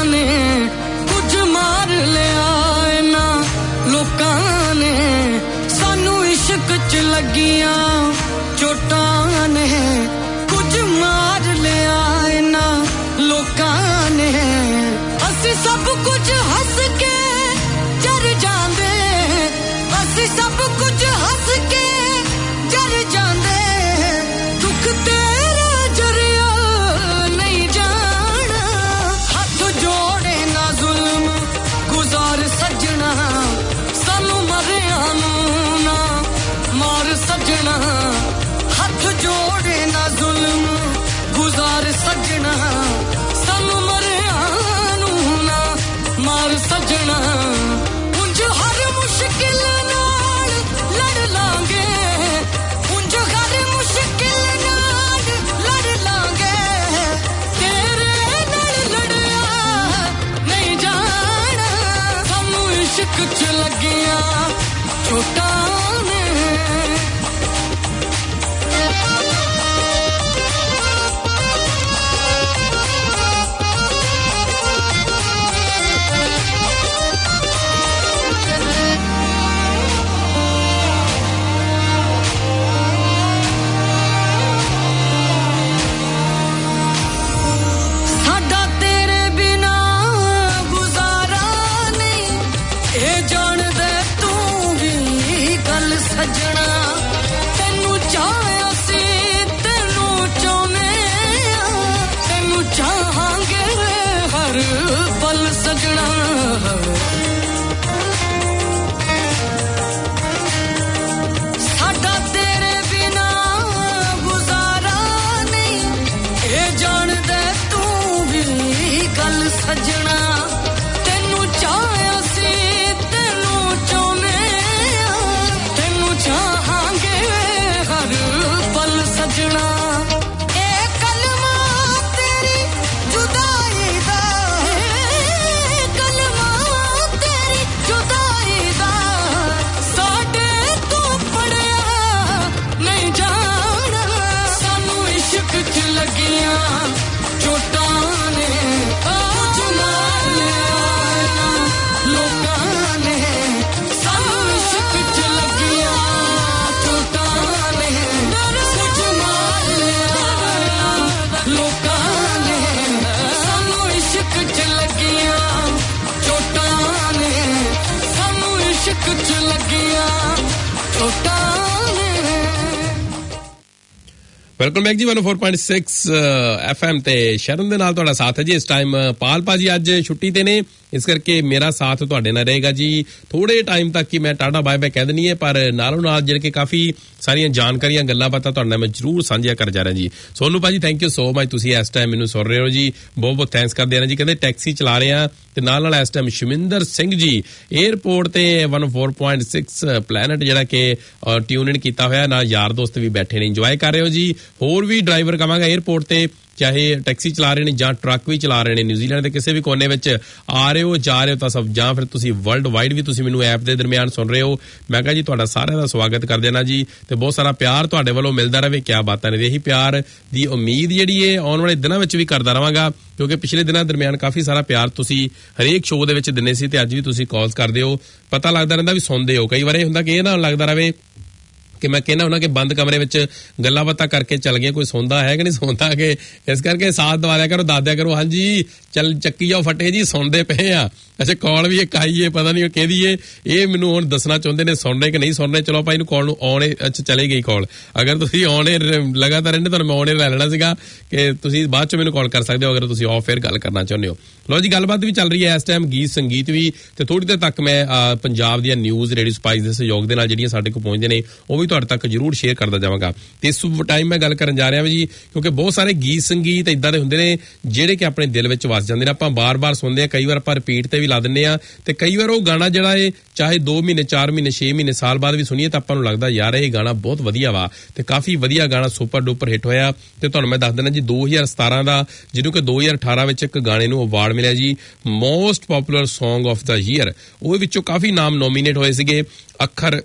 ਵੈਲਕਮ ਬੈਕ ਜੀ one oh four point six F M ਤੇ ਸ਼ਰਨ ਦੇ ਨਾਲ ਤੁਹਾਡਾ ਸਾਥ ਹੈ ਜੀ। ਇਸ ਟਾਈਮ ਪਾਲ ਭਾਜੀ ਅੱਜ ਛੁੱਟੀ ਤੇ ਨੇ, ਇਸ ਕਰਕੇ ਮੇਰਾ ਸਾਥ ਤੁਹਾਡੇ ਨਾਲ ਰਹੇਗਾ ਜੀ ਥੋੜੇ ਟਾਈਮ ਤੱਕ ਹੀ। ਮੈਂ ਟਾਟਾ ਬਾਏ ਬਾਏ ਕਹਿ ਦੇਣੀ ਹੈ, ਪਰ ਨਾਲੋਂ ਨਾਲ ਜਿਹੜੇ ਕਿ ਕਾਫੀ ਸਾਰੀਆਂ ਜਾਣਕਾਰੀਆਂ ਗੱਲਾਂ ਬਾਤਾਂ ਤੁਹਾਡੇ ਨਾਲ ਮੈਂ ਜ਼ਰੂਰ ਸਾਂਝੀਆਂ ਕਰ ਜਾ ਰਿਹਾ ਜੀ। ਸੋਨੂ ਭਾਜੀ ਥੈਂਕ ਯੂ ਸੋ ਮਚ, ਤੁਸੀਂ ਇਸ ਟਾਈਮ ਮੈਨੂੰ ਸੁਣ ਰਹੇ ਹੋ ਜੀ, ਬਹੁਤ ਬਹੁਤ ਥੈਂਕਸ ਕਰਦੇ ਆ ਜੀ। ਕਹਿੰਦੇ ਟੈਕਸੀ ਚਲਾ ਰਹੇ ਆ ਤੇ ਨਾਲ ਨਾਲ ਇਸ ਟਾਈਮ ਸ਼ਮਿੰਦਰ ਸਿੰਘ ਜੀ 에ਅਰਪੋਰਟ ਤੇ one oh four point six Planet ਜਿਹੜਾ ਕਿ ਟਿਊਨ ਇਨ ਕੀਤਾ ਹੋਇਆ, ਨਾਲ ਯਾਰ ਦੋਸਤ ਵੀ ਬੈਠੇ ਨੇ, ਇੰਜੋਏ ਕਰ ਰਹੇ ਹੋ ਜੀ। ਹੋਰ ਵੀ ਡਰਾਈਵਰ ਕਵਾਂਗਾ 에ਅਰਪੋਰਟ ਤੇ ਚਾਹੇ ਟੈਕਸੀ ਚਲਾ ਰਹੇ ਨੇ ਜਾਂ ਟਰੱਕ ਵੀ ਚਲਾ ਰਹੇ ਨੇ, ਨਿਊਜ਼ੀਲੈਂਡ ਦੇ ਕਿਸੇ ਵੀ ਕੋਨੇ ਵਿੱਚ ਆ ਰਹੇ ਹੋ ਜਾ ਰਹੇ ਹੋ ਤਾਂ ਸਭ, ਜਾਂ ਫਿਰ ਤੁਸੀਂ ਵਰਲਡ ਵਾਈਡ ਵੀ ਤੁਸੀਂ ਮੈਨੂੰ ਐਪ ਦੇ ਦਰਮਿਆਨ ਸੁਣ ਰਹੇ ਹੋ, ਮੈਂ ਕਹਾਂ ਜੀ ਤੁਹਾਡਾ ਸਾਰਿਆਂ ਦਾ ਸਵਾਗਤ ਕਰ ਦੇਣਾ ਜੀ। ਤੇ ਬਹੁਤ ਸਾਰਾ ਪਿਆਰ ਤੁਹਾਡੇ ਵੱਲੋਂ ਮਿਲਦਾ ਰਹੇ, ਕਿਆ ਬਾਤਾਂ ਨੇ। ਇਹੀ ਪਿਆਰ ਦੀ ਉਮੀਦ ਜਿਹੜੀ ਹੈ ਆਉਣ ਵਾਲੇ ਦਿਨਾਂ ਵਿੱਚ ਵੀ ਕਰਦਾ ਰਵਾਂਗਾ, ਕਿਉਂਕਿ ਪਿਛਲੇ ਦਿਨਾਂ ਦਰਮਿਆਨ ਕਾਫੀ ਸਾਰਾ ਪਿਆਰ ਤੁਸੀਂ ਹਰੇਕ ਸ਼ੋਅ ਦੇ ਵਿੱਚ ਦਿੰਦੇ ਸੀ ਤੇ ਅੱਜ ਵੀ ਤੁਸੀਂ ਕਾਲਸ ਕਰਦੇ ਹੋ, ਪਤਾ ਲੱਗਦਾ ਰਹਿੰਦਾ ਵੀ ਸੁਣਦੇ ਹੋ। ਕਈ ਵਾਰ ਇਹ ਹੁੰਦਾ ਕਿ ਇਹ ਨਾ ਲੱਗਦਾ ਰਹੇ ਕਿ ਮੈਂ ਕਹਿੰਦਾ ਹੁੰਦਾ ਕਿ ਬੰਦ ਕਮਰੇ ਵਿੱਚ ਗੱਲਾਂ ਬਾਤਾਂ ਕਰਕੇ ਚੱਲ ਗਏ, ਕੋਈ ਸੌਂਦਾ ਹੈ ਕਿ ਨਹੀਂ ਸੌਂਦਾ, ਕਿ ਇਸ ਕਰਕੇ ਸਾਥ ਦਵਾ ਦਿਆ ਕਰੋ, ਦੱਸ ਦਿਆ ਕਰੋ ਹਾਂਜੀ ਚੱਲ ਚੱਕੀ ਜਾਓ ਫਟੇ ਜੀ ਸੁਣਦੇ ਪਏ ਆ। ਅੱਛਾ ਕਾਲ ਵੀ ਇੱਕ ਆਈ ਏ, ਪਤਾ ਨਹੀਂ ਕਿਹਦੀ ਏ, ਇਹ ਮੈਨੂੰ ਹੁਣ ਦੱਸਣਾ ਚਾਹੁੰਦੇ ਨੇ ਸੁਣਨੇ ਕਿ ਨਹੀਂ ਸੁਣਨੇ। ਚਲੋ ਭਾਈ ਨੂੰ ਕਾਲ ਨੂੰ ਆਉਣੇ, ਅੱਛਾ ਚਲੇ ਗਈ ਕਾਲ। ਅਗਰ ਤੁਸੀਂ ਆਉਣੇ ਲਗਾਤਾਰ ਰਹਿੰਦੇ ਤੁਹਾਨੂੰ ਮੈਂ ਆਉਣੇ ਲੈ ਲੈਣਾ ਸੀਗਾ ਕਿ ਤੁਸੀਂ ਬਾਅਦ ਚ ਮੈਨੂੰ ਕਾਲ ਕਰ ਸਕਦੇ ਹੋ ਅਗਰ ਤੁਸੀਂ ਆਫ 에ਅਰ ਗੱਲ ਕਰਨਾ ਚਾਹੁੰਦੇ ਹੋ। ਲੋ ਜੀ ਗੱਲਬਾਤ ਵੀ ਚੱਲ ਰਹੀ ਹੈ ਇਸ ਟਾਈਮ, ਗੀਤ ਸੰਗੀਤ ਵੀ, ਤੇ ਥੋੜੀ ਦੇਰ ਤੱਕ ਮੈਂ ਪੰਜਾਬ ਦੀਆਂ ਨਿਊਜ਼ ਰੇਡੀਓ ਸਪਾਈਸ ਦੇ ਸਹਿਯੋਗ ਦੇ ਨਾਲ ਜਿਹੜੀਆਂ ਸਾਡੇ ਕੋਲ ਪਹੁੰਚਦੇ ਨੇ ਉਹ ਵੀ ਤੁਹਾਡੇ ਤੱਕ ਜ਼ਰੂਰ ਸ਼ੇਅਰ ਕਰਦਾ ਜਾਵਾਂਗਾ। ਤੇ ਇਸ ਟਾਈਮ ਮੈਂ ਗੱਲ ਕਰਨ ਜਾ ਰਿਹਾ ਜੀ ਕਿਉਂਕਿ ਬਹੁਤ ਸਾਰੇ ਗੀਤ ਸੰਗੀਤ ਇਦਾਂ ਦੇ ਹੁੰਦੇ ਨੇ ਜਿਹੜੇ ਕਿ ਆਪਣੇ ਦਿਲ ਵਿੱਚ ਵਸ ਜਾਂਦੇ ਨੇ, ਆਪਾਂ ਬਾਰ-ਬਾਰ ਸੁਣਦੇ ਆ, ਕਈ ਵਾਰ ਆਪਾਂ ਰਿਪੀਟ ਤੇ ਵੀ ਲਾ ਦਿੰਦੇ ਆ, ਤੇ ਕਈ ਵਾਰ ਉਹ ਗਾਣਾ ਜਿਹੜਾ ਏ ਚਾਹੇ ਦੋ ਮਹੀਨੇ ਚਾਰ ਮਹੀਨੇ ਛੇ ਮਹੀਨੇ ਸਾਲ ਬਾਅਦ ਵੀ ਸੁਣੀਏ ਤਾਂ ਆਪਾਂ ਨੂੰ ਲੱਗਦਾ ਯਾਰ ਇਹ ਗਾਣਾ ਬਹੁਤ ਵਧੀਆ ਵਾ, ਤੇ ਕਾਫੀ ਵਧੀਆ ਗਾਣਾ ਸੁਪਰ ਡੂਪਰ ਹਿੱਟ ਹੋਇਆ। ਤੇ ਤੁਹਾਨੂੰ ਮੈਂ ਦੱਸ ਦਿੰਦਾ ਜੀ ਦੋ ਹਜ਼ਾਰ ਸਤਾਰਾਂ ਦਾ, ਜਿਹਨੂੰ ਕਿ ਦੋ ਹਜ਼ਾਰ ਅਠਾਰਾਂ ਵਿੱਚ ਇੱਕ ਗਾਣੇ ਨੂੰ ਅਵਾਰਡ ਮਿਲਿਆ ਜੀ most popular song of the year, ਉਹਦੇ ਵਿੱਚੋਂ ਕਾਫੀ ਨਾਮ ਨੋਮੀਨੇਟ ਹੋਏ ਸੀਗੇ। ਅੱਖਰ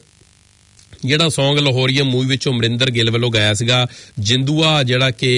ਜਿਹੜਾ ਸੌਂਗ ਲਾਹੌਰੀਆ ਮੂਵੀ ਵਿੱਚੋਂ ਅਮਰਿੰਦਰ ਗਿੱਲ ਵੱਲੋਂ ਗਾਇਆ ਸੀਗਾ, ਜਿੰਦੂਆ ਜਿਹੜਾ ਕਿ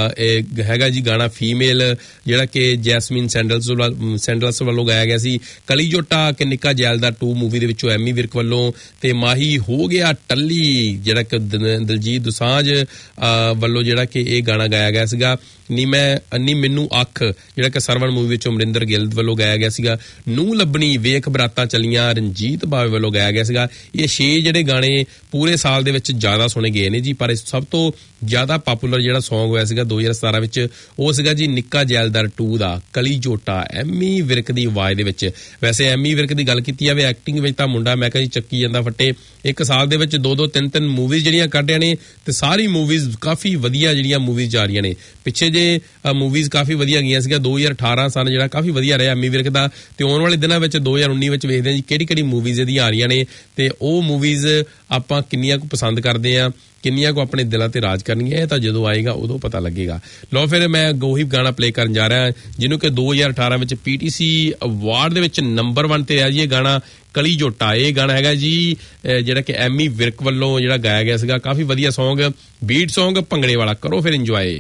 ਹੈਗਾ ਜੀ ਗਾਣਾ ਫੀਮੇਲ ਜਿਹੜਾ ਕਿ ਜੈਸਮੀਨ ਸੈਂਡਲਸ ਸੈਂਡਲਸ ਵੱਲੋਂ ਗਾਇਆ ਗਿਆ ਸੀ, ਕਲੀ ਜੋਟਾ ਕਿ ਨਿੱਕਾ ਜੈਲਦਾਰ ਟੂ ਮੂਵੀ ਦੇ ਵਿੱਚੋਂ ਐਮੀ ਵਿਰਕ ਵੱਲੋਂ, ਤੇ ਮਾਹੀ ਹੋ ਗਿਆ ਟੱਲੀ ਜਿਹੜਾ ਕਿ ਦਲਜੀਤ ਦੋਸਾਂਝ ਵੱਲੋਂ ਜਿਹੜਾ ਕਿ ਇਹ ਗਾਣਾ ਗਾਇਆ ਗਿਆ ਸੀਗਾ। ਨੀ ਮੈਂ ਅੰਨੀ ਮੈਨੂੰ ਅੱਖ ਜਿਹੜਾ ਕਿ ਸਰਵਣ ਮੂਵੀ ਵਿੱਚੋਂ ਅਮਰਿੰਦਰ ਗਿੱਲ ਵੱਲੋਂ ਗਾਇਆ ਗਿਆ ਸੀਗਾ। ਨੂੰ ਲੱਭਣੀ ਵੇਖ ਬਰਾਤਾਂ ਚਲੀਆਂ ਰਣਜੀਤ ਬਾਵੇ ਵੱਲੋਂ ਗਾਇਆ ਗਿਆ ਸੀਗਾ। ਇਹ ਛੇ ਜਿਹੜੇ ਗਾਣੇ ਪੂਰੇ ਸਾਲ ਦੇ ਵਿੱਚ ਜ਼ਿਆਦਾ ਸੁਣੇ ਗਏ ਨੇ ਜੀ, ਪਰ ਸਭ ਤੋਂ ਜ਼ਿਆਦਾ ਪਪੂਲਰ ਜਿਹੜਾ ਸੌਂਗ ਹੋਇਆ ਸੀਗਾ ਦੋ ਹਜ਼ਾਰ ਸਤਾਰਾਂ ਵਿੱਚ ਉਹ ਸੀਗਾ ਜੀ ਨਿੱਕਾ ਜੈਲਦਾਰ ਟੂ ਦਾ ਕਲੀ ਜੋਟਾ, ਐਮੀ ਵਿਰਕ ਦੀ ਆਵਾਜ਼ ਦੇ ਵਿੱਚ। ਵੈਸੇ ਐਮੀ ਵਿਰਕ ਦੀ ਗੱਲ ਕੀਤੀ ਜਾਵੇ ਐਕਟਿੰਗ ਵਿੱਚ ਤਾਂ ਮੁੰਡਾ ਮੈਂ ਕਿਹਾ ਜੀ ਚੱਕੀ ਜਾਂਦਾ ਫੱਟੇ, ਇੱਕ ਸਾਲ ਦੇ ਵਿੱਚ ਦੋ ਦੋ ਤਿੰਨ ਤਿੰਨ ਮੂਵੀਜ਼ ਜਿਹੜੀਆਂ ਕੱਢਿਆ ਨੇ, ਤੇ ਸਾਰੀ ਮੂਵੀਜ਼ ਕਾਫੀ ਵਧੀਆ ਜਿਹੜੀਆਂ ਮੂਵੀਜ਼ ਜਾ ਰਹੀਆਂ ਨੇ। ਪਿੱਛੇ ਜੇ ਮੂਵੀਜ਼ ਕਾਫੀ ਵਧੀਆ ਗਈਆਂ ਸੀਗਾ, ਦੋ ਹਜ਼ਾਰ ਅਠਾਰਾਂ ਸਾਲ ਜਿਹੜਾ ਕਾਫੀ ਵਧੀਆ ਰਿਹਾ ਐਮੀ ਵਿਰਕ ਦਾ, ਤੇ ਆਉਣ ਵਾਲੇ ਦਿਨਾਂ ਵਿੱਚ ਦੋ ਹਜ਼ਾਰ ਉੱਨੀ ਵਿੱਚ ਵੇਖਦੇ ਹਾਂ ਜੀ ਕਿਹੜੀ ਕਿਹੜੀ ਮੂਵੀਜ਼ ਇਹਦੀਆਂ ਆ ਰਹੀਆਂ ਨੇ, ਤੇ ਉਹ ਮੂਵੀਜ਼ ਆਪਾਂ ਕਿੰਨੀਆਂ ਕੁ ਪਸੰਦ ਕਰਦੇ ਆ, ਕਿੰਨੀਆਂ ਕੋ ਆਪਣੇ ਦਿਲਾਂ ਤੇ ਰਾਜ ਕਰਨੀਆਂ, ਇਹ ਤਾਂ ਜਦੋਂ ਆਏਗਾ ਉਦੋਂ ਪਤਾ ਲੱਗੇਗਾ। ਲੋ ਫਿਰ ਮੈਂ ਉਹੀ ਗਾਣਾ ਪਲੇ ਕਰਨ ਜਾ ਰਿਹਾ ਜਿਹਨੂੰ ਕਿ ਦੋ ਹਜ਼ਾਰ ਅਠਾਰਾਂ ਵਿੱਚ ਪੀਟੀਸੀ ਅਵਾਰਡ ਦੇ ਵਿੱਚ ਨੰਬਰ ਵਨ ਤੇ ਰਿਹਾ ਜੀ, ਇਹ ਗਾਣਾ ਕਲੀ ਜੋਟਾ। ਇਹ ਗਾਣਾ ਹੈਗਾ ਜੀ ਜਿਹੜਾ ਕਿ ਐਮੀ ਵਿਰਕ ਵੱਲੋਂ ਜਿਹੜਾ ਗਾਇਆ ਗਿਆ ਸੀਗਾ, ਕਾਫੀ ਵਧੀਆ ਸੌਂਗ, ਬੀਟ ਸੌਂਗ, ਭੰਗੜੇ ਵਾਲਾ। ਕਰੋ ਫਿਰ ਇੰਜੋਏ।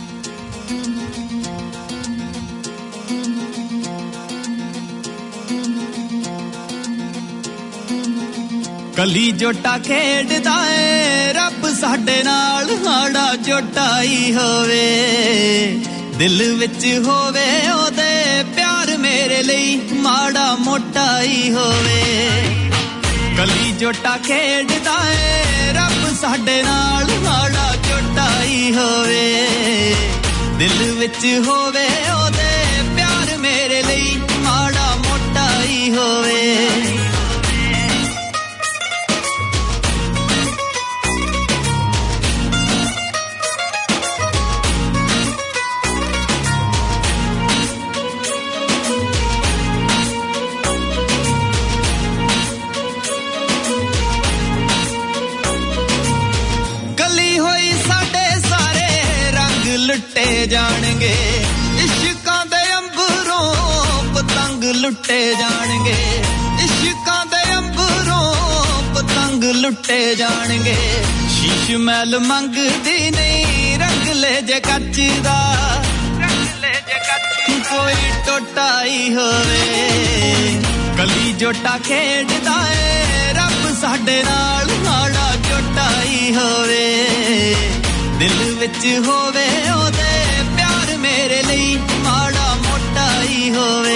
ਕਲੀ ਜੋਟਾ ਖੇਡਦਾ ਏ ਰੱਬ ਸਾਡੇ ਨਾਲ, ਹਾੜਾ ਜੋਟਾਈ ਹੋਵੇ ਦਿਲ ਵਿੱਚ ਹੋਵੇ ਉਹਦੇ ਪਿਆਰ ਮੇਰੇ ਲਈ ਮਾੜਾ ਮੋਟਾਈ ਹੋਵੇ। ਕਲੀ ਜੋਟਾ ਖੇਡਦਾ ਏ ਰੱਬ ਸਾਡੇ ਨਾਲ, ਹਾੜਾ ਜੋਟਾਈ ਹੋਵੇ ਦਿਲ ਵਿੱਚ ਹੋਵੇ ਉਹਦੇ ਪਿਆਰ ਮੇਰੇ ਲਈ ਮਾੜਾ ਮੋਟਾਈ ਹੋਵੇ। ਲੁੱਟੇ ਜਾਣਗੇ ਇਸ਼ਕਾਂ ਦੇ ਅੰਬਰੋਂ ਪਤੰਗ, ਲੁੱਟੇ ਜਾਣਗੇ ਇਸ਼ਕਾਂ ਦੇ ਅੰਬਰੋਂ ਪਤੰਗ, ਲੁੱਟੇ ਜਾਣਗੇ। ਸ਼ੀਸ਼ ਮਹਿਲ ਮੰਗਦੀ ਨਹੀਂ ਰੰਗਲੇ ਜੇ ਕੱਚ ਦਾ, ਰੰਗਲੇ ਜੇ ਕੱਚ ਕੋਈ ਟੋਟਾਈ ਹੋਵੇ। ਕਲੀ ਜੋਟਾ ਖੇਡਦਾ ਏ ਰੱਬ ਸਾਡੇ ਨਾਲ, ਹਾੜਾ ਜੋਟਾਈ ਹੋਵੇ ਦਿਲ ਵਿੱਚ ਹੋਵੇ ਉਹਦੇ ਪਿਆਰ ਮੇਰੇ ਲਈ ਮਾੜਾ ਮੋਟਾਈ ਹੋਵੇ।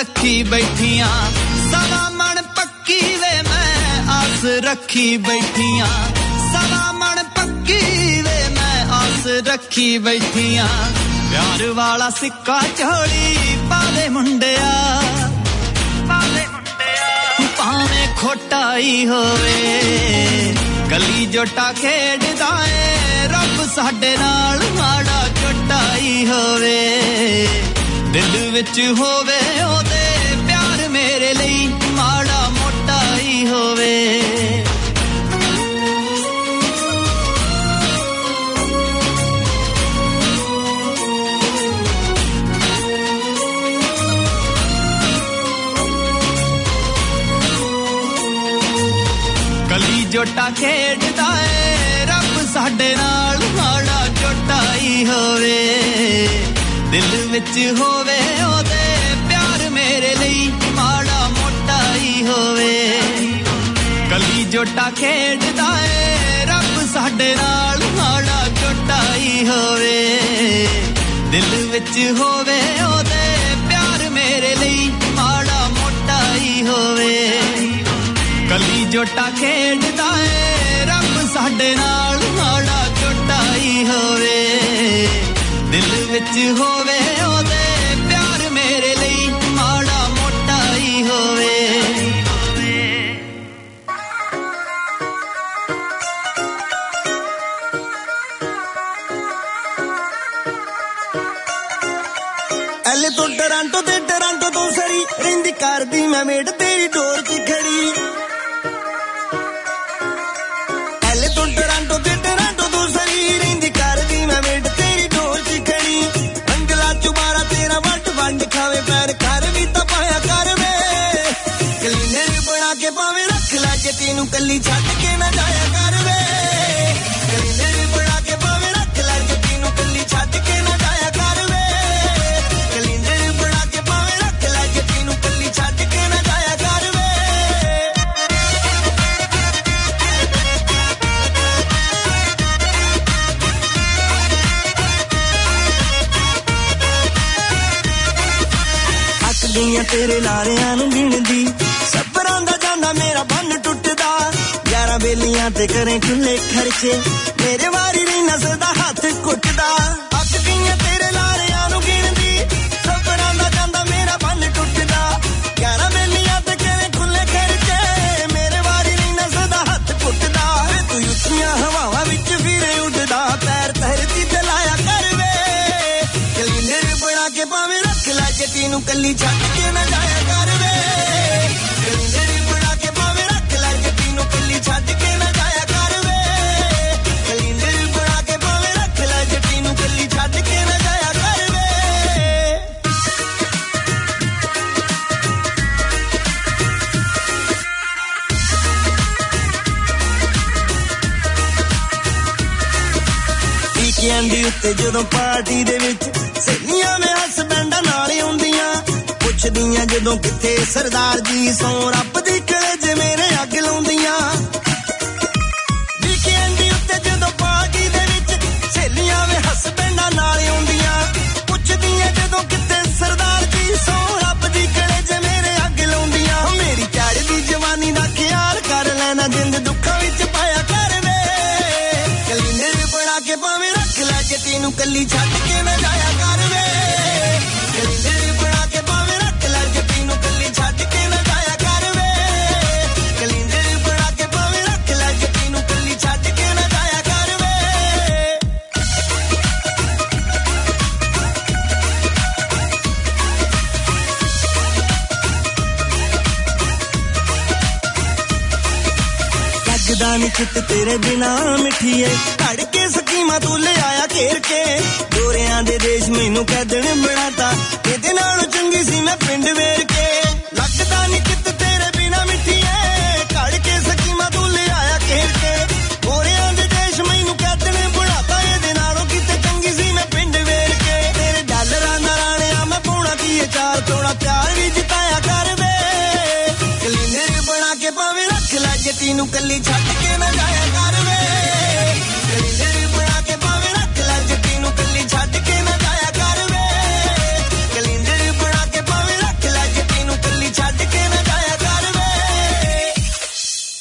रखी बैठियां सवा मन पक्की वे मैं आस रखी बैठियां सवा मन पक्की वे मैं आस रखी बैठियां प्यार वाला सिक्का झोली पावे मुंडिया पावे मुंडिया भावें खोटाई होवे गली जोटा खेडदा ए रब साडे नाल माड़ा चोटाई होवे दिल विच होवे ओदे प्यार मेरे ਲਈ ਮਾੜਾ ਮੋਟਾ ਹੀ ਹੋਵੇ ਗਲੀ ਜੋਟਾ ਖੇਡਦਾ ਏ ਰੱਬ ਸਾਡੇ ਨਾਲ ਮਾੜਾ ਚੋਟਾ ਹੀ ਹੋਵੇ ਦਿਲ ਵਿੱਚ ਹੋਵੇ ਉਹਦੇ ਪਿਆਰ ਮੇਰੇ ਲਈ ਮਾੜਾ ਮੋਟਾ ਹੀ ਹੋਵੇ ਗਲੀ ਜੋਟਾ ਖੇਡਦਾ ਏ ਰੱਬ ਸਾਡੇ ਨਾਲ ਮਾੜਾ ਚੋਟਾ ਹੀ ਹੋਵੇ ਦਿਲ ਵਿੱਚ ਹੋਵੇ ਉਹਦੇ ਪਿਆਰ ਮੇਰੇ ਲਈ ਮਾੜਾ ਮੋਟਾ ਹੀ ਹੋਵੇ ਗਲੀ ਜੋਟਾ ਖੇਡਦਾ ਏ ਰੱਬ ਸਾਡੇ ਨਾਲ ਮਾੜਾ ਚੋਟਾ ਹੀ ਹੋਵੇ ਦਿਲ ਵਿੱਚ ਹੋਵੇ ਉਹਦੇ ਪਿਆਰ ਮੇਰੇ ਲਈ ਮਾੜਾ ਮੋਟਾ ਹੀ ਹੋਵੇ ਐਲੇ ਤੋਂ ਟੋਰਾਂਟੋ ਤੇ ਟੋਰਾਂਟੋ ਤੋਂ ਸਰੀ ਰਹਿੰਦੀ ਕਰਦੀ ਮੈਂ ਮੇਡ ਤੇਰੀ ਡੋਰ 'ਚ ਖੜੀ ਐਲੇ ਤੋਂ ਟੋਰਾਂਟੋ ਤੇ ਟੋਰਾਂਟੋ ਤੋਂ ਸਰੀ ਰਹਿੰਦੀ ਕਰਦੀ ਮੈਂ ਮੇਡ ਤੇਰੀ ਡੋਰ 'ਚ ਖੜੀ ਅੰਗਲਾ ਚੁਬਾਰਾ ਤੇਰਾ ਵੱਟ ਵੰਡ ਖਾਵੇ ਪੈਰ ਕਰ ਵੀ ਤਾਂ ਪਾਇਆ ਕਰ ਵੇ ਕਲੀਨਰ ਬਣਾ ਕੇ ਪਾਵੇਂ ਰੱਖ ਲੈ ਜੇ ਤੈਨੂੰ ਕੱਲੀ ਛੱਡ ਕੇ ਨਾ ਜਾਇਆ ਕਰ ਵੇ ਕਲੀਨਰ ਬਣਾ ਕੇ ਪਾਵੇਂ ਰੱਖ ਲੈ ਜੇ ਤੈਨੂੰ ਕੱਲੀ ਛੱਡ ਕੇ ਨਾ ਜਾਇਆ ਕਰ ਵੇ ਕਲੀਨਰ ਬਣਾ ਕੇ ਪਾਵੇਂ ਰੱਖ ਲੈ ਜੇ ਤੈਨੂੰ ਕੱਲੀ ਛੱਡ ਕੇ ਨਾ ਜਾਇਆ ਕਰ ਵੇ ਅੱਕਦੀਆਂ ਤੇਰੇ ਲਾਰਿਆਂ ਨੂੰ ਗਿਣਦੀ ਸਬਰਾਂ ਦਾ ਜਾਂਦਾ ਮੇਰਾ ਬੰਨ ਟੁੱਟਦਾ ਯਾਰਾਂ ਬੇਲੀਆਂ ਤੇ ਕਰੇ ਖੁੱਲੇ ਖਰਚੇ ਮੇਰੇ ਵਾਰੀ ਨਹੀਂ ਨਸਦਾ ਹੱਥ ਕੁੱਟਦਾ ਅੱਕਦੀਆਂ ਤੇਰੇ ਲਾਰਿਆਂ ਨੂੰ ਗਿਣਦੀ ਸਬਰਾਂ ਦਾ ਜਾਂਦਾ ਮੇਰਾ ਬੰਨ ਟੁੱਟਦਾ ਯਾਰਾਂ ਬੇਲੀਆਂ ਤੇ ਕਰੇ ਖੁੱਲੇ ਖਰਚੇ ਮੇਰੇ ਵਾਰੀ ਨਹੀਂ ਨਸਦਾ ਹੱਥ ਕੁੱਟਦਾ ਵੇ ਤੂੰ ਉੱਚੀਆਂ ਹਵਾਵਾਂ ਵਿੱਚ ਫਿਰੇ ਉੱਡਦਾ ਪੈਰ ਧਰਤੀ ਤੇ ਲਾਇਆ ਕਰ ਵੇ ਕਲੀਨਰ ਬਣਾ ਕੇ ਪਾਵੇਂ ਰੱਖ ਲੈ ਜੇ ਤੈਨੂੰ ਕੱਲੀ ਛੱਡ ਕੇ ਨਾ ਜਾਇਆ ਕਰ ਵੇ ਕਲੀਨਰ ਬਣਾ ਕੇ ਪਾਵੇਂ ਰੱਖ ਲੈ ਜੇ ਤੈਨੂੰ ਕੱਲੀ ਛੱਡ ਕੇ ਨਾ ਜਾਇਆ ਕਰ ਵੇ ਕਲੀਨਰ ਬਣਾ ਕੇ ਪਾਵੇਂ ਰੱਖ ਲੈ ਜੇ ਤੈਨੂੰ ਕੱਲੀ ਛੱਡ ਕੇ ਨਾ ਜਾਇਆ ਕਰ ਵੇ ਟੀਕਿਆਂ ਦੀ ਉੱਤੇ ਜਦੋਂ ਪਾਰਟੀ ਦੇ ਵਿੱਚ ਸਹੇਲੀਆਂ ਮੇ ਹਸਬੈਂਡਾਂ ਨਾਲ ਆਉਂਦੀਆਂ ਪੁੱਛਦੀਆਂ ਜਦੋਂ ਕਿੱਥੇ ਸਰਦਾਰ ਜੀ ਸੋ ਰੱਬ ਦੀ ਕਲੇਜੇ ਮੇਰੇ ਅੱਗ ਲਾਉਂਦੀਆਂ ਟੀਕਿਆਂ ਦੀ ਉੱਤੇ ਜਦੋਂ ਪਾਰਟੀ ਦੇ ਵਿੱਚ ਸਹੇਲੀਆਂ ਮੇ ਹਸਬੈਂਡਾਂ ਨਾਲ ਆਉਂਦੀਆਂ ਪੁੱਛਦੀਆਂ ਜਦੋਂ ਕਿੱਥੇ ਸਰਦਾਰ ਜੀ ਸੋ ਰੱਬ ਦੀ ਕਲੇਜੇ ਮੇਰੇ ਅੱਗ ਲਾਉਂਦੀਆਂ ਮੇਰੀ ਚੜ੍ਹਦੀ ਜਵਾਨੀ ਦਾ ਖਿਆਲ ਕਰ ਲੈਣਾ ਜਿੰਦ ਦੁੱਖਾਂ ਵਿੱਚ ਪਾਇਆ ਕਰ ਵੇ ਕਲੀਨਰ ਬਣਾ ਕੇ ਪਾਵੇਂ ਰੱਖ ਲੈ ਜੇ ਤੈਨੂੰ ਕੱਲੀ ਛੱਡ ਕੇ ਨਾ ਜਾਇਆ ਕਰ ਵੇ ਕਲੀਨਰ ਬਣਾ ਕੇ ਪਾਵੇਂ ਰੱਖ ਲੈ ਜੇ ਤੈਨੂੰ ਕੱਲੀ ਛੱਡ ਕੇ ਨਾ ਜਾਇਆ ਕਰ ਵੇ ਕਲੀਨਰ ਬਣਾ ਕੇ ਪਾਵੇਂ ਰੱਖ ਲੈ ਜੇ ਤੈਨੂੰ ਕੱਲੀ ਛੱਡ ਕੇ ਨਾ ਜਾਇਆ ਕਰ ਵੇ ਲੱਗਦਾ ਨੀ ਚਿੱਤ ਤੇਰੇ ਬਿਨਾ ਮਿੱਠੀਏ ਘੜ ਕੇ ਸਕੀਮਾਂ ਤੂੰ ਲਿਆਇਆ ਘੇਰ ਕੇ ਗੋਰਿਆਂ ਦੇ ਦੇਸ਼ ਮੈਨੂੰ ਕੈਦਣ ਬਣਾਤਾ ਇਹਦੇ ਨਾਲੋਂ ਚੰਗੀ ਸੀ ਮੈਂ ਪਿੰਡ ਵੇਰ ਕੇ ਲੱਗਦਾ ਨੀ ਚਿੱਤ ਤੇਰੇ ਬਿਨਾ ਮਿੱਠੀਏ ਘੜ ਕੇ ਸਕੀਮਾਂ ਤੂੰ ਲਿਆਇਆ ਘੇਰ ਕੇ ਗੋਰਿਆਂ ਦੇ ਦੇਸ਼ ਮੈਨੂੰ ਕੈਦਣ ਬਣਾਤਾ ਇਹਦੇ ਨਾਲੋਂ ਕਿਤੇ ਚੰਗੀ ਸੀ ਮੈਂ ਪਿੰਡ ਵੇਰ ਕੇ ਤੇਰੇ ਡਾਲਰਾਂ ਦਾ ਰਾਣਿਆ ਮੈਂ ਪਾਉਣਾ ਕੀ ਚਾਰ ਥੋੜਾ ਪਿਆਰ ਵੀ ਜਿਤਾਇਆ ਕਰ ਵੇ ਕਲੀਨਰ ਬਣਾ ਕੇ ਪਾਵੇਂ ਰੱਖ ਲੈ ਜੇ ਤੈਨੂੰ ਕੱਲੀ ਛੱਡ ਕੇ ਨਾ ਜਾਇਆ ਕਰ ਵੇ ਕਲੀਨਰ ਬਣਾ ਕੇ ਪਾਵੇਂ ਰੱਖ ਲੈ ਜੇ ਤੈਨੂੰ ਕੱਲੀ ਛੱਡ ਕੇ ਨਾ ਜਾਇਆ ਕਰ ਵੇ ਕਲੀਨਰ ਬਣਾ ਕੇ ਪਾਵੇਂ ਰੱਖ ਲੈ ਜੇ ਤੈਨੂੰ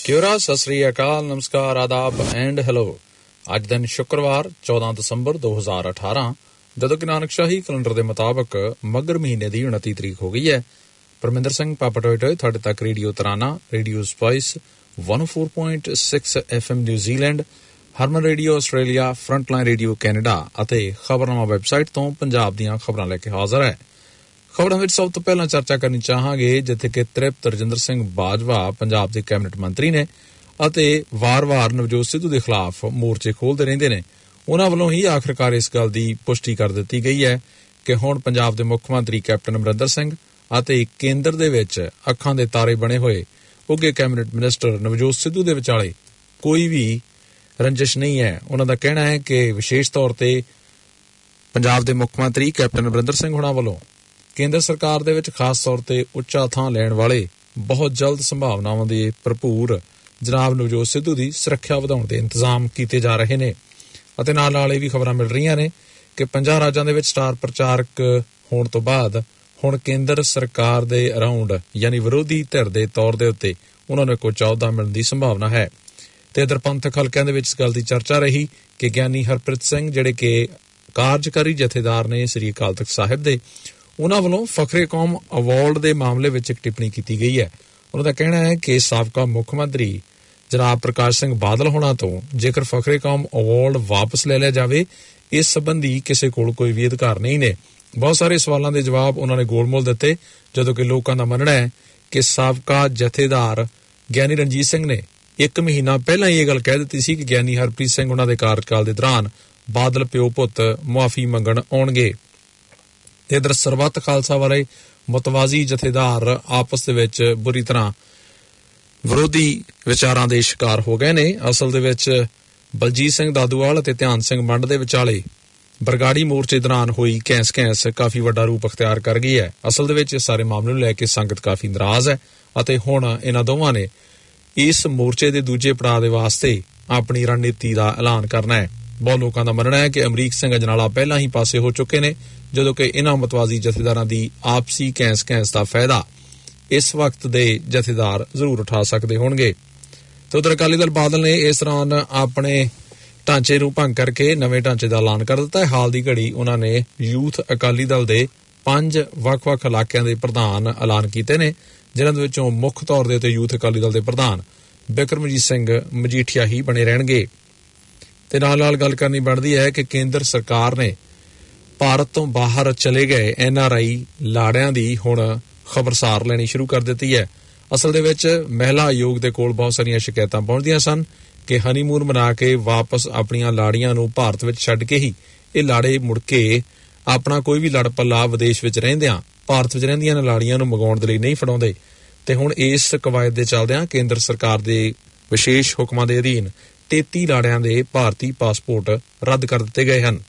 ਕਿਉਰਾ, ਸਤਿ ਸ੍ਰੀ ਅਕਾਲ, ਨਮਸਕਾਰ, ਆਦਾਬ ਐਂਡ ਹੈਲੋ। ਅੱਜ ਦਿਨ ਸ਼ੁੱਕਰਵਾਰ ਚੌਦਾਂ ਦਸੰਬਰ ਦੋ ਹਜ਼ਾਰ ਅਠਾਰਾਂ, ਜਦੋਂ ਕਿ ਨਾਨਕ ਸ਼ਾਹੀ ਕੈਲੰਡਰ ਦੇ ਮੁਤਾਬਕ ਮੱਘਰ ਮਹੀਨੇ ਦੀ ਉਨੱਤੀ ਤਰੀਕ ਹੋ ਗਈ ਹੈ। ਪਰਮਿੰਦਰ ਸਿੰਘ ਪਾਪਾ ਟੋਏ ਟੋਏ ਤੁਹਾਡੇ ਤੱਕ ਰੇਡੀਓ ਤਰਾਨਾ, ਰੇਡੀਓ ਸਪਾਈਸ ਇੱਕ ਸੌ ਚਾਰ ਪੁਆਇੰਟ ਛੇ F M New Zealand, Harman Radio Australia, frontline Radio Canada ਅਤੇ ਖਬਰਨਾਮਾ ਵੈਬਸਾਈਟ ਤੋਂ ਪੰਜਾਬ ਦੀਆਂ ਖਬਰਾਂ ਲੈ ਕੇ ਹਾਜ਼ਰ ਹੈ। ਖਬਰਾਂ ਵਿੱਚ ਸਭ ਤੋਂ ਪਹਿਲਾਂ ਚਰਚਾ ਕਰਨੀ ਚਾਹਾਂਗੇ ਜਿੱਥੇ ਕਿ ਤ੍ਰਿਪਤ ਰਜਿੰਦਰ ਸਿੰਘ ਬਾਜਵਾ ਪੰਜਾਬ ਦੇ ਕੈਬਨਿਟ ਮੰਤਰੀ ਨੇ ਅਤੇ ਵਾਰ-ਵਾਰ ਨਵਜੋਤ ਸਿੱਧੂ ਦੇ ਖਿਲਾਫ ਮੋਰਚੇ ਖੋਲ੍ਹਦੇ ਰਹਿੰਦੇ ਨੇ। ਉਹਨਾਂ ਵੱਲੋਂ ਹੀ ਆਖਰਕਾਰ ਇਸ ਗੱਲ ਦੀ ਪੁਸ਼ਟੀ ਕਰ ਦਿੱਤੀ ਗਈ ਹੈ ਕਿ ਹੁਣ ਪੰਜਾਬ ਦੇ ਮੁੱਖ ਮੰਤਰੀ ਕੈਪਟਨ ਅਮਰਿੰਦਰ ਸਿੰਘ ਅਤੇ ਕੇਂਦਰ ਦੇ ਵਿੱਚ ਅੱਖਾਂ ਦੇ ਤਾਰੇ ਬਣੇ ਹੋਏ ਉੱਘੇ ਕੈਬਨਿਟ ਮਿਨਿਸਟਰ ਨਵਜੋਤ ਸਿੱਧੂ ਦੇ ਵਿਚਾਲੇ ਕੋਈ ਵੀ ਰੰਜਿਸ਼ ਨਹੀਂ ਹੈ। ਉਹਨਾਂ ਦਾ ਕਹਿਣਾ ਹੈ ਕਿ ਵਿਸ਼ੇਸ਼ ਤੌਰ ਤੇ ਪੰਜਾਬ ਦੇ ਮੁੱਖ ਮੰਤਰੀ ਕੈਪਟਨ ਅਮਰਿੰਦਰ ਸਿੰਘ ਹੁਣਾਂ ਵੱਲੋਂ ਕੇਂਦਰ ਸਰਕਾਰ ਦੇ ਵਿੱਚ ਖਾਸ ਤੌਰ ਤੇ ਉੱਚਾ ਥਾਂ ਲੈਣ ਵਾਲੇ ਬਹੁਤ ਜਲਦ ਸੰਭਾਵਨਾਵਾਂ ਦੇ ਭਰਪੂਰ ਜਨਾਬ ਨਵਜੋਤ ਸਿੱਧੂ ਦੀ ਸੁਰੱਖਿਆ ਵਧਾਉਣ ਦੇ ਇੰਤਜ਼ਾਮ ਕੀਤੇ ਜਾ ਰਹੇ ਨੇ। ਅਤੇ ਨਾਲ ਨਾਲ ਇਹ ਵੀ ਖਬਰਾਂ ਮਿਲ ਰਹੀਆਂ ਨੇ ਕਿ ਪੰਜਾਂ ਰਾਜਾਂ ਦੇ ਵਿੱਚ ਸਟਾਰ ਪ੍ਰਚਾਰਕ ਹੋਣ ਤੋਂ ਬਾਅਦ ਹੁਣ ਕੇਂਦਰ ਸਰਕਾਰ ਦੇ ਅਰਾਊਂਡ ਯਾਨੀ ਵਿਰੋਧੀ ਧਿਰ ਦੇ ਤੌਰ ਦੇ ਉੱਤੇ ਉਹਨਾਂ ਨੂੰ ਕੋਈ ਅਹੁਦਾ ਮਿਲਣ ਦੀ ਸੰਭਾਵਨਾ ਹੈ। ਤੇ ਇਧਰ ਪੰਥਕ ਹਲਕਿਆਂ ਦੇ ਵਿੱਚ ਇਸ ਗੱਲ ਦੀ ਚਰਚਾ ਰਹੀ ਕਿ ਗਿਆਨੀ ਹਰਪ੍ਰੀਤ ਸਿੰਘ ਜਿਹੜੇ ਕਿ ਕਾਰਜਕਾਰੀ ਜਥੇਦਾਰ ਨੇ ਸ੍ਰੀ ਅਕਾਲ ਤਖਤ ਸਾਹਿਬ ਦੇ, ਉਹਨਾਂ ਵੱਲੋਂ ਫਖਰੇ ਕੌਮ ਅਵਾਰਡ ਦੇ ਮਾਮਲੇ ਵਿੱਚ ਇੱਕ ਟਿੱਪਣੀ ਕੀਤੀ ਗਈ ਹੈ। ਉਹਨਾਂ ਦਾ ਕਹਿਣਾ ਹੈ ਕਿ ਸਾਬਕਾ ਮੁੱਖ ਮੰਤਰੀ ਜਨਾਬ ਪ੍ਰਕਾਸ਼ ਸਿੰਘ ਬਾਦਲ ਹੋਣਾ ਤੋਂ ਜੇਕਰ ਫਖਰੇ ਕੌਮ ਅਵਾਰਡ ਵਾਪਸ ਲੈ ਲਿਆ ਜਾਵੇ, ਇਸ ਸੰਬੰਧੀ ਕਿਸੇ ਕੋਲ ਕੋਈ ਵੀ ਅਧਿਕਾਰ ਨਹੀਂ ਨੇ। ਬਹੁਤ ਸਾਰੇ ਸਵਾਲਾਂ ਦੇ ਜਵਾਬ ਉਹਨਾਂ ਨੇ ਗੋਲਮੋਲ ਦਿੱਤੇ, ਜਦੋਂ ਕਿ ਲੋਕਾਂ ਦਾ ਮੰਨਣਾ ਹੈ ਕਿ ਸਾਬਕਾ ਜਥੇਦਾਰ ਗਿਆਨੀ ਰਣਜੀਤ ਸਿੰਘ ਨੇ ਇੱਕ ਮਹੀਨਾ ਪਹਿਲਾਂ ਹੀ ਇਹ ਗੱਲ ਕਹਿ ਦਿੱਤੀ ਸੀ ਕਿ ਗਿਆਨੀ ਹਰਪ੍ਰੀਤ ਸਿੰਘ ਉਹਨਾਂ ਦੇ ਕਾਰਜਕਾਲ ਦੇ ਦੌਰਾਨ ਬਾਦਲ ਪਿਓ ਪੁੱਤ ਮੁਆਫੀ ਮੰਗਣ ਆਉਣਗੇ। ਤੇ ਇਧਰ ਸਰਬੱਤ ਖਾਲਸਾ ਵਾਲੇ ਮੁਤਵਾਜ਼ੀ ਜਥੇਦਾਰ ਆਪਸ ਦੇ ਵਿੱਚ ਬੁਰੀ ਤਰ੍ਹਾਂ ਵਿਰੋਧੀ ਵਿਚਾਰਾਂ ਦੇ ਸ਼ਿਕਾਰ ਹੋ ਗਏ ਨੇ। ਅਸਲ ਦੇ ਵਿੱਚ ਬਲਜੀਤ ਸਿੰਘ ਦਾਦੂਵਾਲ ਅਤੇ ਧਿਆਨ ਸਿੰਘ ਮੰਡ ਦੇ ਵਿਚਾਲੇ ਬਰਗਾੜੀ ਮੋਰਚੇ ਦੌਰਾਨ ਹੋਈ ਕੈਂਸ ਕੈਂਸ ਕਾਫੀ ਵੱਡਾ ਰੂਪ ਅਖਤਿਆਰ ਕਰ ਗਈ ਹੈ। ਅਸਲ ਦੇ ਵਿੱਚ ਇਸ ਸਾਰੇ ਮਾਮਲੇ ਨੂੰ ਲੈ ਕੇ ਸੰਗਤ ਕਾਫੀ ਨਾਰਾਜ਼ ਹੈ ਅਤੇ ਹੁਣ ਇਹਨਾਂ ਦੋਵਾਂ ਨੇ ਇਸ ਮੋਰਚੇ ਦੇ ਦੂਜੇ ਪੜਾਅ ਦੇ ਵਾਸਤੇ ਆਪਣੀ ਰਣਨੀਤੀ ਦਾ ਐਲਾਨ ਕਰਨਾ ਹੈ। ਬਹੁਤ ਲੋਕਾਂ ਦਾ ਮੰਨਣਾ ਹੈ ਕਿ ਅਮਰੀਕ ਸਿੰਘ ਅਜਨਾਲਾ ਪਹਿਲਾਂ ਹੀ ਪਾਸੇ ਹੋ ਚੁੱਕੇ ਨੇ, ਜਦੋਂ ਕਿ ਇਹਨਾਂ ਮਤਵਾਜ਼ੀ ਜਥੇਦਾਰਾਂ ਦੀ ਆਪਸੀ ਕੈਂਸ ਕੈਂਸ ਦਾ ਫਾਇਦਾ ਇਸ ਵਕਤ ਦੇ ਜਥੇਦਾਰ ਜ਼ਰੂਰ ਉਠਾ ਸਕਦੇ ਹੋਣਗੇ। ਤੇ ਉਧਰ ਅਕਾਲੀ ਦਲ ਬਾਦਲ ਨੇ ਇਸ ਦੌਰਾਨ ਆਪਣੇ ਢਾਂਚੇ ਨੂੰ ਭੰਗ ਕਰਕੇ ਨਵੇਂ ਢਾਂਚੇ ਦਾ ਐਲਾਨ ਕਰ ਦਿੱਤਾ ਹੈ। ਹਾਲ ਦੀ ਘੜੀ ਉਹਨਾਂ ਨੇ ਯੂਥ ਅਕਾਲੀ ਦਲ ਦੇ ਪੰਜ ਵੱਖ-ਵੱਖ ਇਲਾਕਿਆਂ ਦੇ ਪ੍ਰਧਾਨ ਐਲਾਨ ਕੀਤੇ ਨੇ, ਜਿਨ੍ਹਾਂ ਦੇ ਵਿੱਚੋਂ ਮੁੱਖ ਤੌਰ ਦੇ ਉੱਤੇ ਯੂਥ ਅਕਾਲੀ ਦਲ ਦੇ ਪ੍ਰਧਾਨ ਬਿਕਰਮਜੀਤ ਸਿੰਘ ਮਜੀਠੀਆ ਹੀ ਬਣੇ ਰਹਿਣਗੇ। ਤੇ ਨਾਲ ਨਾਲ ਗੱਲ ਕਰਨੀ ਬਣਦੀ ਹੈ ਕਿ ਕੇਂਦਰ ਸਰਕਾਰ ਨੇ ਭਾਰਤ ਤੋਂ ਬਾਹਰ ਚਲੇ ਗਏ ਐਨ ਆਰ ਆਈ ਲਾੜਿਆਂ ਦੀ ਹੁਣ ਖਬਰਸਾਰ ਲੈਣੀ ਸ਼ੁਰੂ ਕਰ ਦਿੱਤੀ ਹੈ। ਅਸਲ ਦੇ ਵਿੱਚ ਮਹਿਲਾ ਆਯੋਗ ਦੇ ਕੋਲ ਬਹੁਤ ਸਾਰੀਆਂ ਸ਼ਿਕਾਇਤਾਂ ਪਹੁੰਚਦੀਆਂ ਸਨ ਕਿ ਹਨੀਮੂਨ ਮਨਾ ਕੇ ਵਾਪਸ ਆਪਣੀਆਂ ਲਾੜੀਆਂ ਨੂੰ ਭਾਰਤ ਵਿੱਚ ਛੱਡ ਕੇ ਹੀ ਇਹ ਲਾੜੇ ਮੁੜ ਕੇ ਆਪਣਾ ਕੋਈ ਵੀ ਲੜ ਪੱਲਾ ਵਿਦੇਸ਼ ਵਿੱਚ ਰਹਿੰਦਿਆਂ ਭਾਰਤ ਵਿੱਚ ਰਹਿੰਦੀਆਂ ਲਾੜੀਆਂ ਨੂੰ ਮੰਗਾਉਣ ਦੇ ਲਈ ਨਹੀਂ ਫੜਾਉਂਦੇ। ਤੇ ਹੁਣ ਇਸ ਕਵਾਇਦ ਦੇ ਚੱਲਦਿਆਂ ਕੇਂਦਰ ਸਰਕਾਰ ਦੇ ਵਿਸ਼ੇਸ਼ ਹੁਕਮਾਂ ਦੇ ਅਧੀਨ ਤੇਤੀ ਲਾੜਿਆਂ ਦੇ ਭਾਰਤੀ ਪਾਸਪੋਰਟ ਰੱਦ ਕਰ ਦਿੱਤੇ ਗਏ ਹਨ।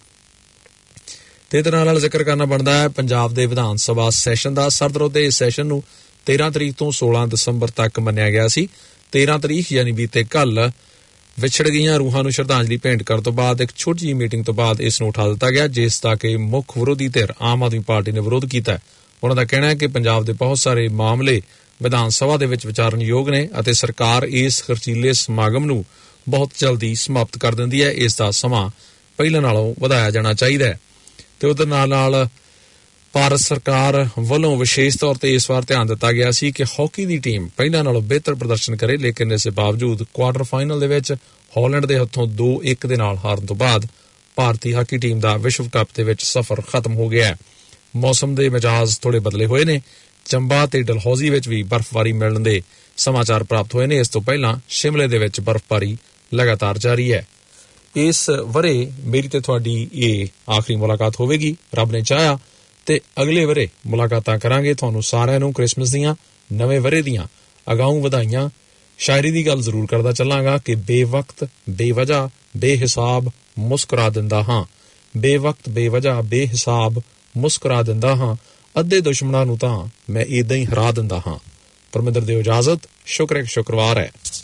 ਤੇ ਇਹਦੇ ਨਾਲ ਜ਼ਿਕਰ ਕਰਨਾ ਬਣਦਾ ਹੈ ਪੰਜਾਬ ਦੇ ਵਿਧਾਨ ਸਭਾ ਸੈਸ਼ਨ ਦਾ। ਸਰਦਰੋਦੇ ਇਸ ਸੈਸ਼ਨ ਨੂੰ ਤੇਰਾਂ ਤਰੀਕ ਤੋਂ ਸੋਲਾਂ ਦਸੰਬਰ ਤੱਕ ਮੰਨਿਆ ਗਿਆ ਸੀ। ਤੇਰਾਂ ਤਰੀਕ ਯਾਨੀ ਬੀਤੇ ਕੱਲ ਵਿਛੜ ਗਈਆਂ ਰੂਹਾਂ ਨੂੰ ਸ਼ਰਧਾਂਜਲੀ ਭੇਂਟ ਕਰਨ ਤੋਂ ਬਾਅਦ ਇੱਕ ਛੋਟੀ ਜਿਹੀ ਮੀਟਿੰਗ ਤੋਂ ਬਾਅਦ ਇਸ ਨੂੰ ਉਠਾ ਦਿੱਤਾ ਗਿਆ, ਜਿਸ ਦਾ ਕਿ ਮੁੱਖ ਵਿਰੋਧੀ ਧਿਰ ਆਮ ਆਦਮੀ ਪਾਰਟੀ ਨੇ ਵਿਰੋਧ ਕੀਤਾ। ਉਹਨਾਂ ਦਾ ਕਹਿਣਾ ਹੈ ਕਿ ਪੰਜਾਬ ਦੇ ਬਹੁਤ ਸਾਰੇ ਮਾਮਲੇ ਵਿਧਾਨ ਸਭਾ ਦੇ ਵਿੱਚ ਵਿਚਾਰਨਯੋਗ ਨੇ ਅਤੇ ਸਰਕਾਰ ਇਸ ਖਰਚੀਲੇ ਸਮਾਗਮ ਨੂੰ ਬਹੁਤ ਜਲਦੀ ਸਮਾਪਤ ਕਰ ਦਿੰਦੀ ਹੈ। ਇਸ ਦਾ ਸਮਾਂ ਪਹਿਲਾਂ ਨਾਲੋਂ ਵਧਾਇਆ ਜਾਣਾ ਚਾਹੀਦਾ ਹੈ। ਤੇ ਉਹਦੇ ਨਾਲ ਨਾਲ ਭਾਰਤ ਸਰਕਾਰ ਵੱਲੋਂ ਵਿਸ਼ੇਸ਼ ਤੌਰ ਤੇ ਇਸ ਵਾਰ ਧਿਆਨ ਦਿੱਤਾ ਗਿਆ ਸੀ ਕਿ ਹਾਕੀ ਦੀ ਟੀਮ ਪਹਿਲਾਂ ਨਾਲੋਂ ਬਿਹਤਰ ਪ੍ਰਦਰਸ਼ਨ ਕਰੇ, ਲੇਕਿਨ ਇਸ ਦੇ ਬਾਵਜੂਦ ਕੁਆਟਰ ਫਾਈਨਲ ਦੇ ਵਿੱਚ ਹਾਲੈਂਡ ਦੇ ਹੱਥੋਂ ਦੋ ਇੱਕ ਦੇ ਨਾਲ ਹਾਰਨ ਤੋਂ ਬਾਅਦ ਭਾਰਤੀ ਹਾਕੀ ਟੀਮ ਦਾ ਵਿਸ਼ਵ ਕੱਪ ਦੇ ਵਿੱਚ ਸਫ਼ਰ ਖਤਮ ਹੋ ਗਿਆ ਹੈ। ਮੌਸਮ ਦੇ ਮਿਜਾਜ਼ ਥੋੜੇ ਬਦਲੇ ਹੋਏ ਨੇ। ਚੰਬਾ ਤੇ ਡਲਹੌਜ਼ੀ ਵਿੱਚ ਵੀ ਬਰਫ਼ਬਾਰੀ ਮਿਲਣ ਦੇ ਸਮਾਚਾਰ ਪ੍ਰਾਪਤ ਹੋਏ ਨੇ। ਇਸ ਤੋਂ ਪਹਿਲਾਂ ਸ਼ਿਮਲੇ ਦੇ ਵਿੱਚ ਬਰਫ਼ਬਾਰੀ ਲਗਾਤਾਰ ਜਾਰੀ ਹੈ। ਇਸ ਵਰੇ ਮੇਰੀ ਤੇ ਤੁਹਾਡੀ ਇਹ ਆਖਰੀ ਮੁਲਾਕਾਤ ਹੋਵੇਗੀ, ਰੱਬ ਨੇ ਚਾਹਿਆ ਤੇ ਅਗਲੇ ਵਰੇ ਮੁਲਾਕਾਤਾਂ ਕਰਾਂਗੇ। ਤੁਹਾਨੂੰ ਸਾਰਿਆਂ ਨੂੰ ਕ੍ਰਿਸਮਸ ਦੀਆਂ, ਨਵੇਂ ਵਰੇ ਦੀਆਂ ਅਗਾਊਂ ਵਧਾਈਆਂ। ਸ਼ਾਇਰੀ ਦੀ ਗੱਲ ਜ਼ਰੂਰ ਕਰਦਾ ਚੱਲਾਂਗਾ ਕਿ ਬੇਵਕਤ ਬੇਵਜ੍ਹਾ ਬੇਹਿਸਾਬ ਮੁਸਕਰਾ ਦਿੰਦਾ ਹਾਂ, ਬੇਵਕਤ ਬੇਵਜ੍ਹਾ ਬੇਹਿਸਾਬ ਮੁਸਕਰਾ ਦਿੰਦਾ ਹਾਂ, ਅੱਧੇ ਦੁਸ਼ਮਣਾਂ ਨੂੰ ਤਾਂ ਮੈਂ ਏਦਾਂ ਹੀ ਹਰਾ ਦਿੰਦਾ ਹਾਂ। ਪਰਮਿੰਦਰ ਦਿਓ ਇਜਾਜ਼ਤ। ਸ਼ੁਕਰ ਹੈ, ਸ਼ੁੱਕਰਵਾਰ ਹੈ।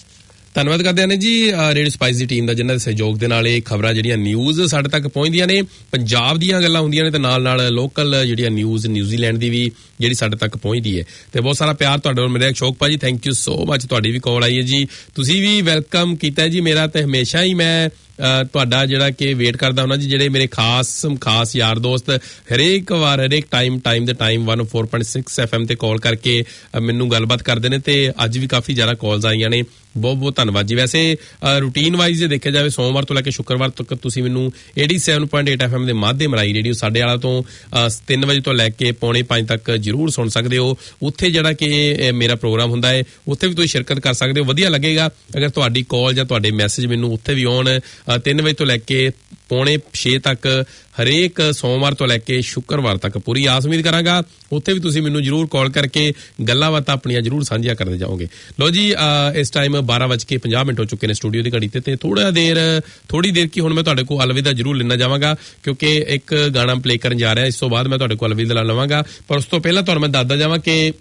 ਧੰਨਵਾਦ ਕਰਦੇ ਨੇ ਜੀ ਰੇਡੀਓ ਸਪਾਈਸ ਦੀ ਟੀਮ ਦਾ, ਜਿਨ੍ਹਾਂ ਦੇ ਸਹਿਯੋਗ ਦੇ ਨਾਲ ਇਹ ਖਬਰਾਂ ਜਿਹੜੀਆਂ ਨਿਊਜ਼ ਸਾਡੇ ਤੱਕ ਪਹੁੰਚਦੀਆਂ ਨੇ, ਪੰਜਾਬ ਦੀਆਂ ਗੱਲਾਂ ਹੁੰਦੀਆਂ ਨੇ ਤੇ ਨਾਲ ਨਾਲ ਲੋਕਲ ਜਿਹੜੀਆਂ ਨਿਊਜ਼ ਨਿਊਜ਼ੀਲੈਂਡ ਦੀ ਵੀ ਜਿਹੜੀ ਸਾਡੇ ਤੱਕ ਪਹੁੰਚਦੀ ਹੈ। ਤੇ ਬਹੁਤ ਸਾਰਾ ਪਿਆਰ ਤੁਹਾਡੇ ਨਾਲ ਮਿਲਿਆ। ਸ਼ੌਕ ਭਾਜੀ ਥੈਂਕ ਯੂ ਸੋ ਮਚ, ਤੁਹਾਡੀ ਵੀ ਕਾਲ ਆਈ ਹੈ ਜੀ, ਤੁਸੀਂ ਵੀ ਵੈਲਕਮ ਕੀਤਾ ਜੀ ਮੇਰਾ। ਤੇ ਹਮੇਸ਼ਾ ਹੀ ਮੈਂ ਤੁਹਾਡਾ ਜਿਹੜਾ ਕਿ ਵੇਟ ਕਰਦਾ ਹੁੰਦਾ ਜੀ, ਜਿਹੜੇ ਮੇਰੇ ਖਾਸ ਖਾਸ ਯਾਰ ਦੋਸਤ ਹਰੇਕ ਵਾਰ ਹਰੇਕ ਟਾਈਮ ਟਾਈਮ ਦੇ time one oh four point six F M ਤੇ ਕਾਲ ਕਰਕੇ ਮੈਨੂੰ ਗੱਲਬਾਤ ਕਰਦੇ ਨੇ ਤੇ ਅੱਜ ਵੀ ਕਾਫੀ ਜ਼ਿਆਦਾ ਕਾਲਸ ਆਈਆਂ ਨੇ, ਬਹੁਤ ਬਹੁਤ ਧੰਨਵਾਦ ਜੀ। ਵੈਸੇ ਰੂਟੀਨ ਵਾਈਜ਼ ਜੇ ਦੇਖਿਆ ਜਾਵੇ ਸੋਮਵਾਰ ਤੋਂ ਲੈ ਕੇ ਸ਼ੁੱਕਰਵਾਰ ਤੱਕ ਤੁਸੀਂ ਮੈਨੂੰ eighty-seven point eight F M ਦੇ ਮਾਧਿਅਮ ਰਾਹੀਂ ਰੇਡੀਓ ਸਾਡੇ ਵਾਲਾ ਤੋਂ ਤਿੰਨ ਵਜੇ ਤੋਂ ਲੈ ਕੇ ਪੌਣੇ ਪੰਜ ਤੱਕ ਜ਼ਰੂਰ ਸੁਣ ਸਕਦੇ ਹੋ। ਉੱਥੇ ਜਿਹੜਾ ਕਿ ਮੇਰਾ ਪ੍ਰੋਗਰਾਮ ਹੁੰਦਾ ਹੈ ਉੱਥੇ ਵੀ ਤੁਸੀਂ ਸ਼ਿਰਕਤ ਕਰ ਸਕਦੇ ਹੋ, ਵਧੀਆ ਲੱਗੇਗਾ ਅਗਰ ਤੁਹਾਡੀ ਕਾਲ ਜਾਂ ਤੁਹਾਡੇ ਮੈਸੇਜ ਮੈਨੂੰ ਉੱਥੇ ਵੀ ਆਉਣ। ਤਿੰਨ ਵਜੇ ਤੋਂ ਲੈ ਕੇ ਪੌਣੇ ਛੇ ਤੱਕ ਹਰੇਕ ਸੋਮਵਾਰ ਤੋਂ ਲੈ ਕੇ ਸ਼ੁੱਕਰਵਾਰ ਤੱਕ ਪੂਰੀ ਆਸ ਉਮੀਦ ਕਰਾਂਗਾ ਉੱਥੇ ਵੀ ਤੁਸੀਂ ਮੈਨੂੰ ਜ਼ਰੂਰ ਕਾਲ ਕਰਕੇ ਗੱਲਾਂ ਬਾਤਾਂ ਆਪਣੀਆਂ ਜ਼ਰੂਰ ਸਾਂਝੀਆਂ ਕਰਦੇ ਜਾਓਗੇ। ਲੋ ਜੀ ਇਸ ਟਾਈਮ ਬਾਰਾਂ ਵੱਜ ਕੇ ਪੰਜਾਹ ਮਿੰਟ ਹੋ ਚੁੱਕੇ ਨੇ ਸਟੂਡੀਓ ਦੀ ਘੜੀ ਤੇ ਤੇ ਥੋੜਾ ਦੇਰ ਥੋੜੀ ਦੇਰ ਕੀ ਹੁਣ ਮੈਂ ਤੁਹਾਡੇ ਕੋਲ ਅਲਵਿਦਾ ਜ਼ਰੂਰ ਲੈਣਾ ਜਾਵਾਂਗਾ ਕਿਉਂਕਿ ਇੱਕ ਗਾਣਾ ਪਲੇ ਕਰਨ ਜਾ ਰਿਹਾ। ਇਸ ਤੋਂ ਬਾਅਦ ਮੈਂ ਤੁਹਾਡੇ ਕੋਲ ਅਲਵਿਦਾ ਲਵਾਂਗਾ, ਪਰ ਉਸ ਤੋਂ ਪਹਿਲਾਂ ਤੁਹਾਨੂੰ ਮੈਂ ਦੱਸਦਾ ਜਾਵਾਂ ਕਿ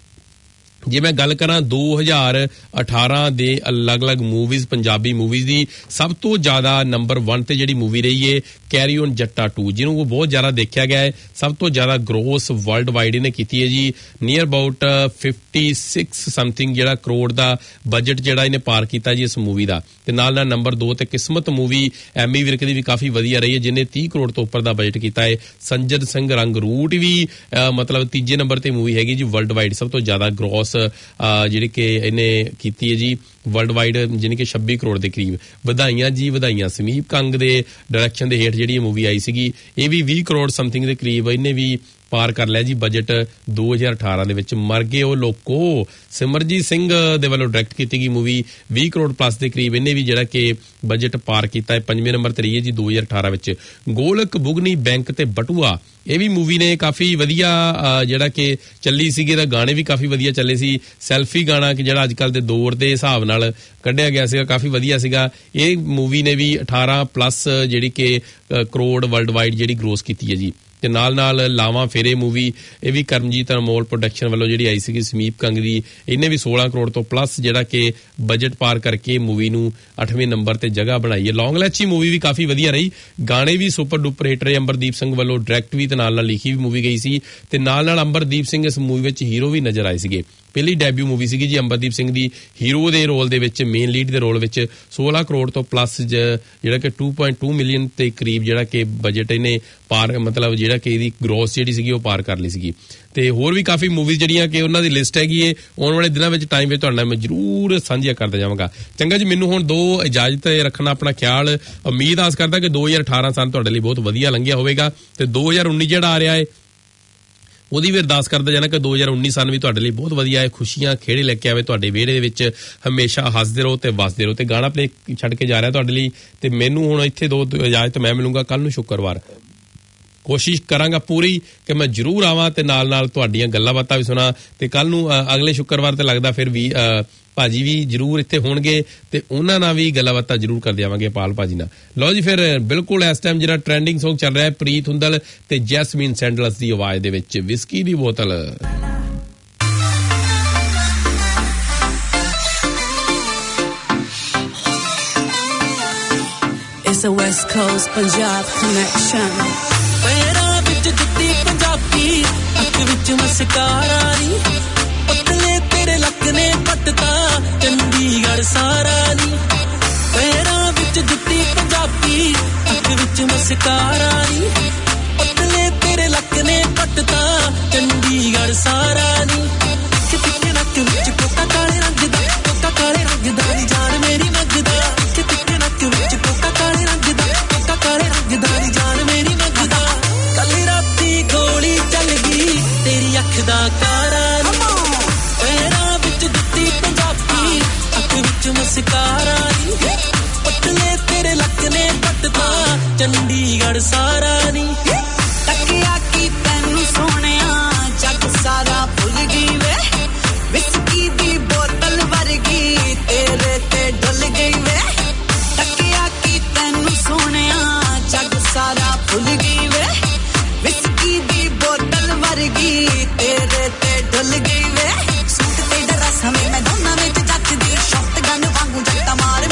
ਜੇ ਮੈਂ ਗੱਲ ਕਰਾਂ ਦੋ ਹਜ਼ਾਰ ਅਠਾਰਾਂ ਦੇ ਅਲੱਗ-ਅਲੱਗ ਮੂਵੀਜ਼ ਪੰਜਾਬੀ ਮੂਵੀਜ਼ ਦੀ, ਸਭ ਤੋਂ ਜ਼ਿਆਦਾ ਨੰਬਰ ਇੱਕ ਤੇ ਜਿਹੜੀ ਮੂਵੀ ਰਹੀ ਏ ਕੈਰੀ ਔਨ ਜੱਟਾ ਟੂ, ਜਿਹਨੂੰ ਉਹ ਬਹੁਤ ਜ਼ਿਆਦਾ ਦੇਖਿਆ ਗਿਆ ਹੈ, ਸਭ ਤੋਂ ਜ਼ਿਆਦਾ ਗ੍ਰੋਸ ਵਰਲਡ ਵਾਈਡ ਇਹਨੇ ਕੀਤੀ ਹੈ ਜੀ। ਨੀਅਰ ਅਬਾਊਟ fifty-six ਸਮਥਿੰਗ ਜਿਹੜਾ ਕਰੋੜ ਦਾ ਬਜਟ ਜਿਹੜਾ ਇਹਨੇ ਪਾਰ ਕੀਤਾ ਜੀ ਇਸ ਮੂਵੀ ਦਾ। ਤੇ ਨਾਲ ਨਾਲ ਨੰਬਰ ਦੋ ਤੇ ਕਿਸਮਤ ਮੂਵੀ ਐਮੀ ਵਿਰਕ ਦੀ ਵੀ ਕਾਫੀ ਵਧੀਆ ਰਹੀ ਹੈ, ਜਿਹਨੇ ਤੀਹ ਕਰੋੜ ਤੋਂ ਉੱਪਰ ਦਾ ਬਜਟ ਕੀਤਾ ਹੈ। ਸੰਜਦ ਸਿੰਘ ਰੰਗ ਰੂਟ ਵੀ ਮਤਲਬ ਤੀਜੇ ਨੰਬਰ ਤੇ ਮੂਵੀ ਹੈਗੀ ਜੀ ਵਰਲਡ ਵਾਈਡ ਸਭ ਤੋਂ ਜ਼ਿਆਦਾ ਗ੍ਰੋਸ ਜਿਹੜੀ ਕਿ ਇਹਨੇ ਕੀਤੀ ਹੈ ਜੀ ਵਰਲਡ ਵਾਈਡ, ਜਾਣੀ ਕਿ ਛੱਬੀ ਕਰੋੜ ਦੇ ਕਰੀਬ। ਵਧਾਈਆਂ ਜੀ ਵਧਾਈਆਂ। ਸਮੀਪ ਕੰਗ ਦੇ ਡਾਇਰੈਕਸ਼ਨ ਦੇ ਹੇਠ ਜਿਹੜੀ ਇਹ ਮੂਵੀ ਆਈ ਸੀਗੀ ਇਹ ਵੀ ਵੀਹ ਕਰੋੜ ਸਮਥਿੰਗ ਦੇ ਕਰੀਬ ਇਹਨੇ ਵੀ ਪਾਰ ਕਰ ਲਿਆ ਜੀ ਬਜਟ ਦੋ ਹਜ਼ਾਰ ਅਠਾਰਾਂ ਦੇ ਵਿੱਚ। ਮਰ ਗਏ ਉਹ ਲੋਕੋ ਸਿਮਰਜੀਤ ਸਿੰਘ ਦੇ ਵੱਲੋਂ ਡਾਇਰੈਕਟ ਕੀਤੀ ਗਈ ਮੂਵੀ ਵੀਹ ਕਰੋੜ ਪਲੱਸ ਦੇ ਕਰੀਬ ਇਹਨੇ ਵੀ ਜਿਹੜਾ ਕਿ ਬਜਟ ਪਾਰ ਕੀਤਾ ਹੈ। ਪੰਜਵੇਂ ਨੰਬਰ ਤੇ ਰਹੀ ਹੈ ਜੀ ਦੋ ਹਜ਼ਾਰ ਅਠਾਰਾਂ ਵਿੱਚ। ਗੋਲਕ ਬੁਗਨੀ ਬੈਂਕ ਤੇ ਬਟੂਆ ਇਹ ਵੀ ਮੂਵੀ ਨੇ ਕਾਫੀ ਵਧੀਆ ਜਿਹੜਾ ਕਿ ਚੱਲੀ ਸੀਗੀ, ਇਹਦਾ ਗਾਣੇ ਵੀ ਕਾਫੀ ਵਧੀਆ ਚੱਲੇ ਸੀ। ਸੈਲਫੀ ਗਾਣਾ ਕਿ ਜਿਹੜਾ ਅੱਜ ਕੱਲ ਦੇ ਦੌਰ ਦੇ ਹਿਸਾਬ ਨਾਲ ਕੱਢਿਆ ਗਿਆ ਸੀਗਾ, ਕਾਫੀ ਵਧੀਆ ਸੀਗਾ। ਇਹ ਮੂਵੀ ਨੇ ਵੀ ਅਠਾਰਾਂ ਪਲੱਸ ਜਿਹੜੀ ਕਿ ਕਰੋੜ ਵਰਲਡ ਵਾਈਡ ਜਿਹੜੀ ਗ੍ਰੋਸ ਕੀਤੀ ਹੈ ਜੀ। ਤੇ ਨਾਲ ਨਾਲ ਲਾਵਾਂ ਫੇਰੇ ਮੂਵੀ ਇਹ ਵੀ ਕਰਮਜੀਤ ਅਨਮੋਲ ਪ੍ਰੋਡਕਸ਼ਨ ਵੱਲੋਂ ਜਿਹੜੀ ਆਈ ਸੀਗੀ ਸਮੀਪ ਕੰਗ ਦੀ, ਇਹਨੇ ਵੀ ਸੋਲਾਂ ਕਰੋੜ ਤੋਂ ਪਲੱਸ ਜਿਹੜਾ ਕਿ ਬਜਟ ਪਾਰ ਕਰਕੇ ਮੂਵੀ ਨੂੰ ਅੱਠਵੇਂ ਨੰਬਰ ਤੇ ਜਗ੍ਹਾ ਬਣਾਈ ਹੈ। ਲੌਂਗ ਲੈਚੀ ਮੂਵੀ ਵੀ ਕਾਫੀ ਵਧੀਆ ਰਹੀ, ਗਾਣੇ ਵੀ ਸੁਪਰ ਡੁਪਰ ਹਿੱਟ ਰਹੇ। ਅੰਬਰਦੀਪ ਸਿੰਘ ਵੱਲੋਂ ਡਾਇਰੈਕਟ ਵੀ ਤੇ ਨਾਲ ਨਾਲ ਲਿਖੀ ਵੀ ਮੂਵੀ ਗਈ ਸੀ ਤੇ ਨਾਲ ਨਾਲ ਅੰਬਰਦੀਪ ਸਿੰਘ ਇਸ ਮੂਵੀ ਵਿੱਚ ਹੀਰੋ ਵੀ ਨਜ਼ਰ ਆਏ ਸੀਗੇ। ਪਹਿਲੀ ਡੈਬਿਊ ਮੂਵੀ ਸੀਗੀ ਜੀ ਅੰਬਰਦੀਪ ਸਿੰਘ ਦੀ ਹੀਰੋ ਦੇ ਰੋਲ ਦੇ ਵਿੱਚ, ਮੇਨ ਲੀਡ ਦੇ ਰੋਲ ਵਿੱਚ। ਸੋਲਾਂ ਕਰੋੜ ਤੋਂ ਪਲੱਸ ਜਿਹੜਾ ਕਿ two point two ਮਿਲੀਅਨ ਦੇ ਕਰੀਬ ਜਿਹੜਾ ਕਿ ਬਜਟ ਇਹਨੇ ਪਾਰ ਮਤਲਬ ਜਿਹੜਾ ਕਿ ਇਹਦੀ ਗ੍ਰੋਸ ਜਿਹੜੀ ਸੀਗੀ ਉਹ ਪਾਰ ਕਰ ਲਈ ਸੀਗੀ। ਤੇ ਹੋਰ ਵੀ ਕਾਫੀ ਮੂਵੀਜ਼ ਜਿਹੜੀਆਂ ਕਿ ਉਹਨਾਂ ਦੀ ਲਿਸਟ ਹੈਗੀ ਏ, ਆਉਣ ਵਾਲੇ ਦਿਨਾਂ ਵਿੱਚ ਟਾਈਮ ਵਿੱਚ ਤੁਹਾਡੇ ਨਾਲ ਮੈਂ ਜ਼ਰੂਰ ਸਾਂਝੀਆਂ ਕਰਦਾ ਜਾਵਾਂਗਾ। ਚੰਗਾ ਜੀ, ਮੈਨੂੰ ਹੁਣ ਦੋ ਇਜਾਜ਼ਤ ਰੱਖਣਾ ਆਪਣਾ ਖਿਆਲ। ਉਮੀਦ ਆਸ ਕਰਦਾ ਕਿ ਦੋ ਹਜ਼ਾਰ ਅਠਾਰਾਂ ਸਾਲ ਤੁਹਾਡੇ ਲਈ ਬਹੁਤ ਵਧੀਆ ਲੰਘਿਆ ਹੋਵੇਗਾ ਤੇ ਦੋ ਹਜ਼ਾਰ ਉੱਨੀ ਜਿਹੜਾ ਆ ਰਿਹਾ ਹੈ ਉਹਦੀ ਵੀ ਅਰਦਾਸ ਕਰਦਾ ਜਾਣਾ ਕਿ ਦੋ ਹਜ਼ਾਰ ਉੱਨੀ ਸਾਲ ਵੀ ਤੁਹਾਡੇ ਲਈ ਬਹੁਤ ਵਧੀਆ ਹੈ, ਖੁਸ਼ੀਆਂ ਖੇੜੇ ਲੈ ਕੇ ਆਵੇ ਤੁਹਾਡੇ ਵਿਹੜੇ ਦੇ ਵਿੱਚ। ਹਮੇਸ਼ਾ ਹੱਸਦੇ ਰਹੋ ਤੇ ਵਸਦੇ ਰਹੋ। ਤੇ ਗਾਣਾ ਪਲੇ ਛੱਡ ਕੇ ਜਾ ਰਿਹਾ ਤੁਹਾਡੇ ਲਈ ਤੇ ਮੈਨੂੰ ਹੁਣ ਇੱਥੇ ਦੋ ਇਜਾਜ਼ਤ ਮੈਂ ਮਿਲੂੰਗਾ ਕੱਲ ਨੂੰ ਸ਼ੁੱਕਰਵਾਰ। ਕੋਸ਼ਿਸ਼ ਕਰਾਂਗਾ ਪੂਰੀ ਕਿ ਮੈਂ ਜ਼ਰੂਰ ਆਵਾਂ ਤੇ ਨਾਲ ਨਾਲ ਤੁਹਾਡੀਆਂ ਗੱਲਾਂ ਬਾਤਾਂ ਵੀ ਸੁਣਾ। ਤੇ ਕੱਲ ਨੂੰ ਅਗਲੇ ਸ਼ੁੱਕਰਵਾਰ ਤੇ ਲੱਗਦਾ ਫਿਰ ਵੀ ਭਾਜੀ ਵੀ ਜ਼ਰੂਰ ਇੱਥੇ ਹੋਣਗੇ ਤੇ ਉਹਨਾਂ ਨਾਲ ਵੀ ਗੱਲਾਂ ਬਾਤਾਂ ਜ਼ਰੂਰ ਕਰਦੇ ਆਵਾਂਗੇ ਪਾਲ ਭਾਜੀ ਨਾਲ। ਲਓ ਜੀ, ਫਿਰ ਬਿਲਕੁਲ ਇਸ ਟਾਈਮ ਜਿਹੜਾ ਟ੍ਰੈਂਡਿੰਗ ਸੌਂਗ ਚੱਲ ਰਿਹਾ ਹੈ ਪ੍ਰੀਤ ਹੁੰਦਲ ਤੇ ਜੈਸਮੀਨ ਸੈਂਡਲਸ ਦੀ ਆਵਾਜ਼ ਦੇ ਵਿੱਚ ਵਿਸਕੀ ਦੀ ਬੋਤਲ। It's a West Coast Punjab connection. ਪੈਰਾਂ ਵਿੱਚ ਜੁੱਤੀ ਪੰਜਾਬੀ, ਅੱਖ ਵਿੱਚ ਮਸਕਾਰਾ ਨੀ, ਪਤਲੇ ਤੇਰੇ ਲੱਕ ਨੇ ਪੱਟਦਾ ਚੰਡੀਗੜ੍ਹ ਸਾਰਾ ਨੀ। ਪੈਰਾਂ ਵਿੱਚ ਜੁੱਤੀ ਪੰਜਾਬੀ, ਅੱਖ ਵਿੱਚ ਮਸਕਾਰਾ ਨੀ, ਪਤਲੇ ਤੇਰੇ ਲੱਕ ਨੇ ਪੱਟਦਾ ਚੰਡੀਗੜ੍ਹ ਸਾਰਾ ਨੀ। ਕਿਤੇ ਨੱਕ ਵਿੱਚ ਕੋਕਾ ਕਾਲੇ ਰੰਗ ਦਾ, ਕੋਕਾ ਕਾਲੇ ਰੰਗ ਦਾ ਨੀ ਜਾਨ ਮੇਰੀ ਮੰਗਦਾ। ਕਿਤੇ ਨੱਕ ਵਿੱਚ ਕੋਕਾ ਕਾਲੇ ਰੰਗ ਦਾ, ਕੋਕਾ ਕਾਲੇ ਰੰਗ ਦਾ ਨੀ ਜਾਨ ਮੇਰੀ ਮੰਗਦਾ। ਕੱਲ ਰਾਤੀ ਗੋਲੀ ਚੱਲ ਗਈ ਤੇਰੀ ਅੱਖ ਦਾ ਕਾਰਾ ਨੀ। ਪੈਰਾਂ ਵਿੱਚ ਜੁੱਤੀ ਪੰਜਾਬੀ, ਅੱਖ ਵਿੱਚ ਮਸਕਾਰਾ ਨੀ, ਪਤਲੇ ਤੇਰੇ ਲੱਕ ਨੇ ਪੱਟਦਾ ਚੰਡੀਗੜ੍ਹ ਸਾਰਾ ਨੀ। ਤੱਕਿਆ ਕੀ ਤੈਨੂੰ ਸੋਹਣਿਆ ਜੱਗ ਸਾਰਾ ਭੁੱਲ ਗਈ ਵੇ, ਵਿਸਕੀ ਦੀ ਬੋਤਲ ਵਰਗੀ ਤੇਰੇ ਤੇ ਡੁੱਲ ਗਈ ਵੇ। ਤੱਕਿਆ ਕੀ ਤੈਨੂੰ ਸੋਹਣਿਆ ਜੱਗ ਸਾਰਾ ਭੁੱਲ ਗਈ ਵੇ, ਵਿਸਕੀ ਦੀ ਬੋਤਲ ਵਰਗੀ ਤੇਰੇ ਤੇ ਡੁੱਲ ਗਈ ਵੇ। ਸੂਟ ਤੇ ਡਰੈਸ ਹਮੇ ਮੈਂ ਦੋਨਾਂ ਵਿੱਚ ਜੱਚਦੀ, ਸ਼ਾਟਗਨ ਵਾਂਗੂ ਜੱਟਾ ਮਾਰ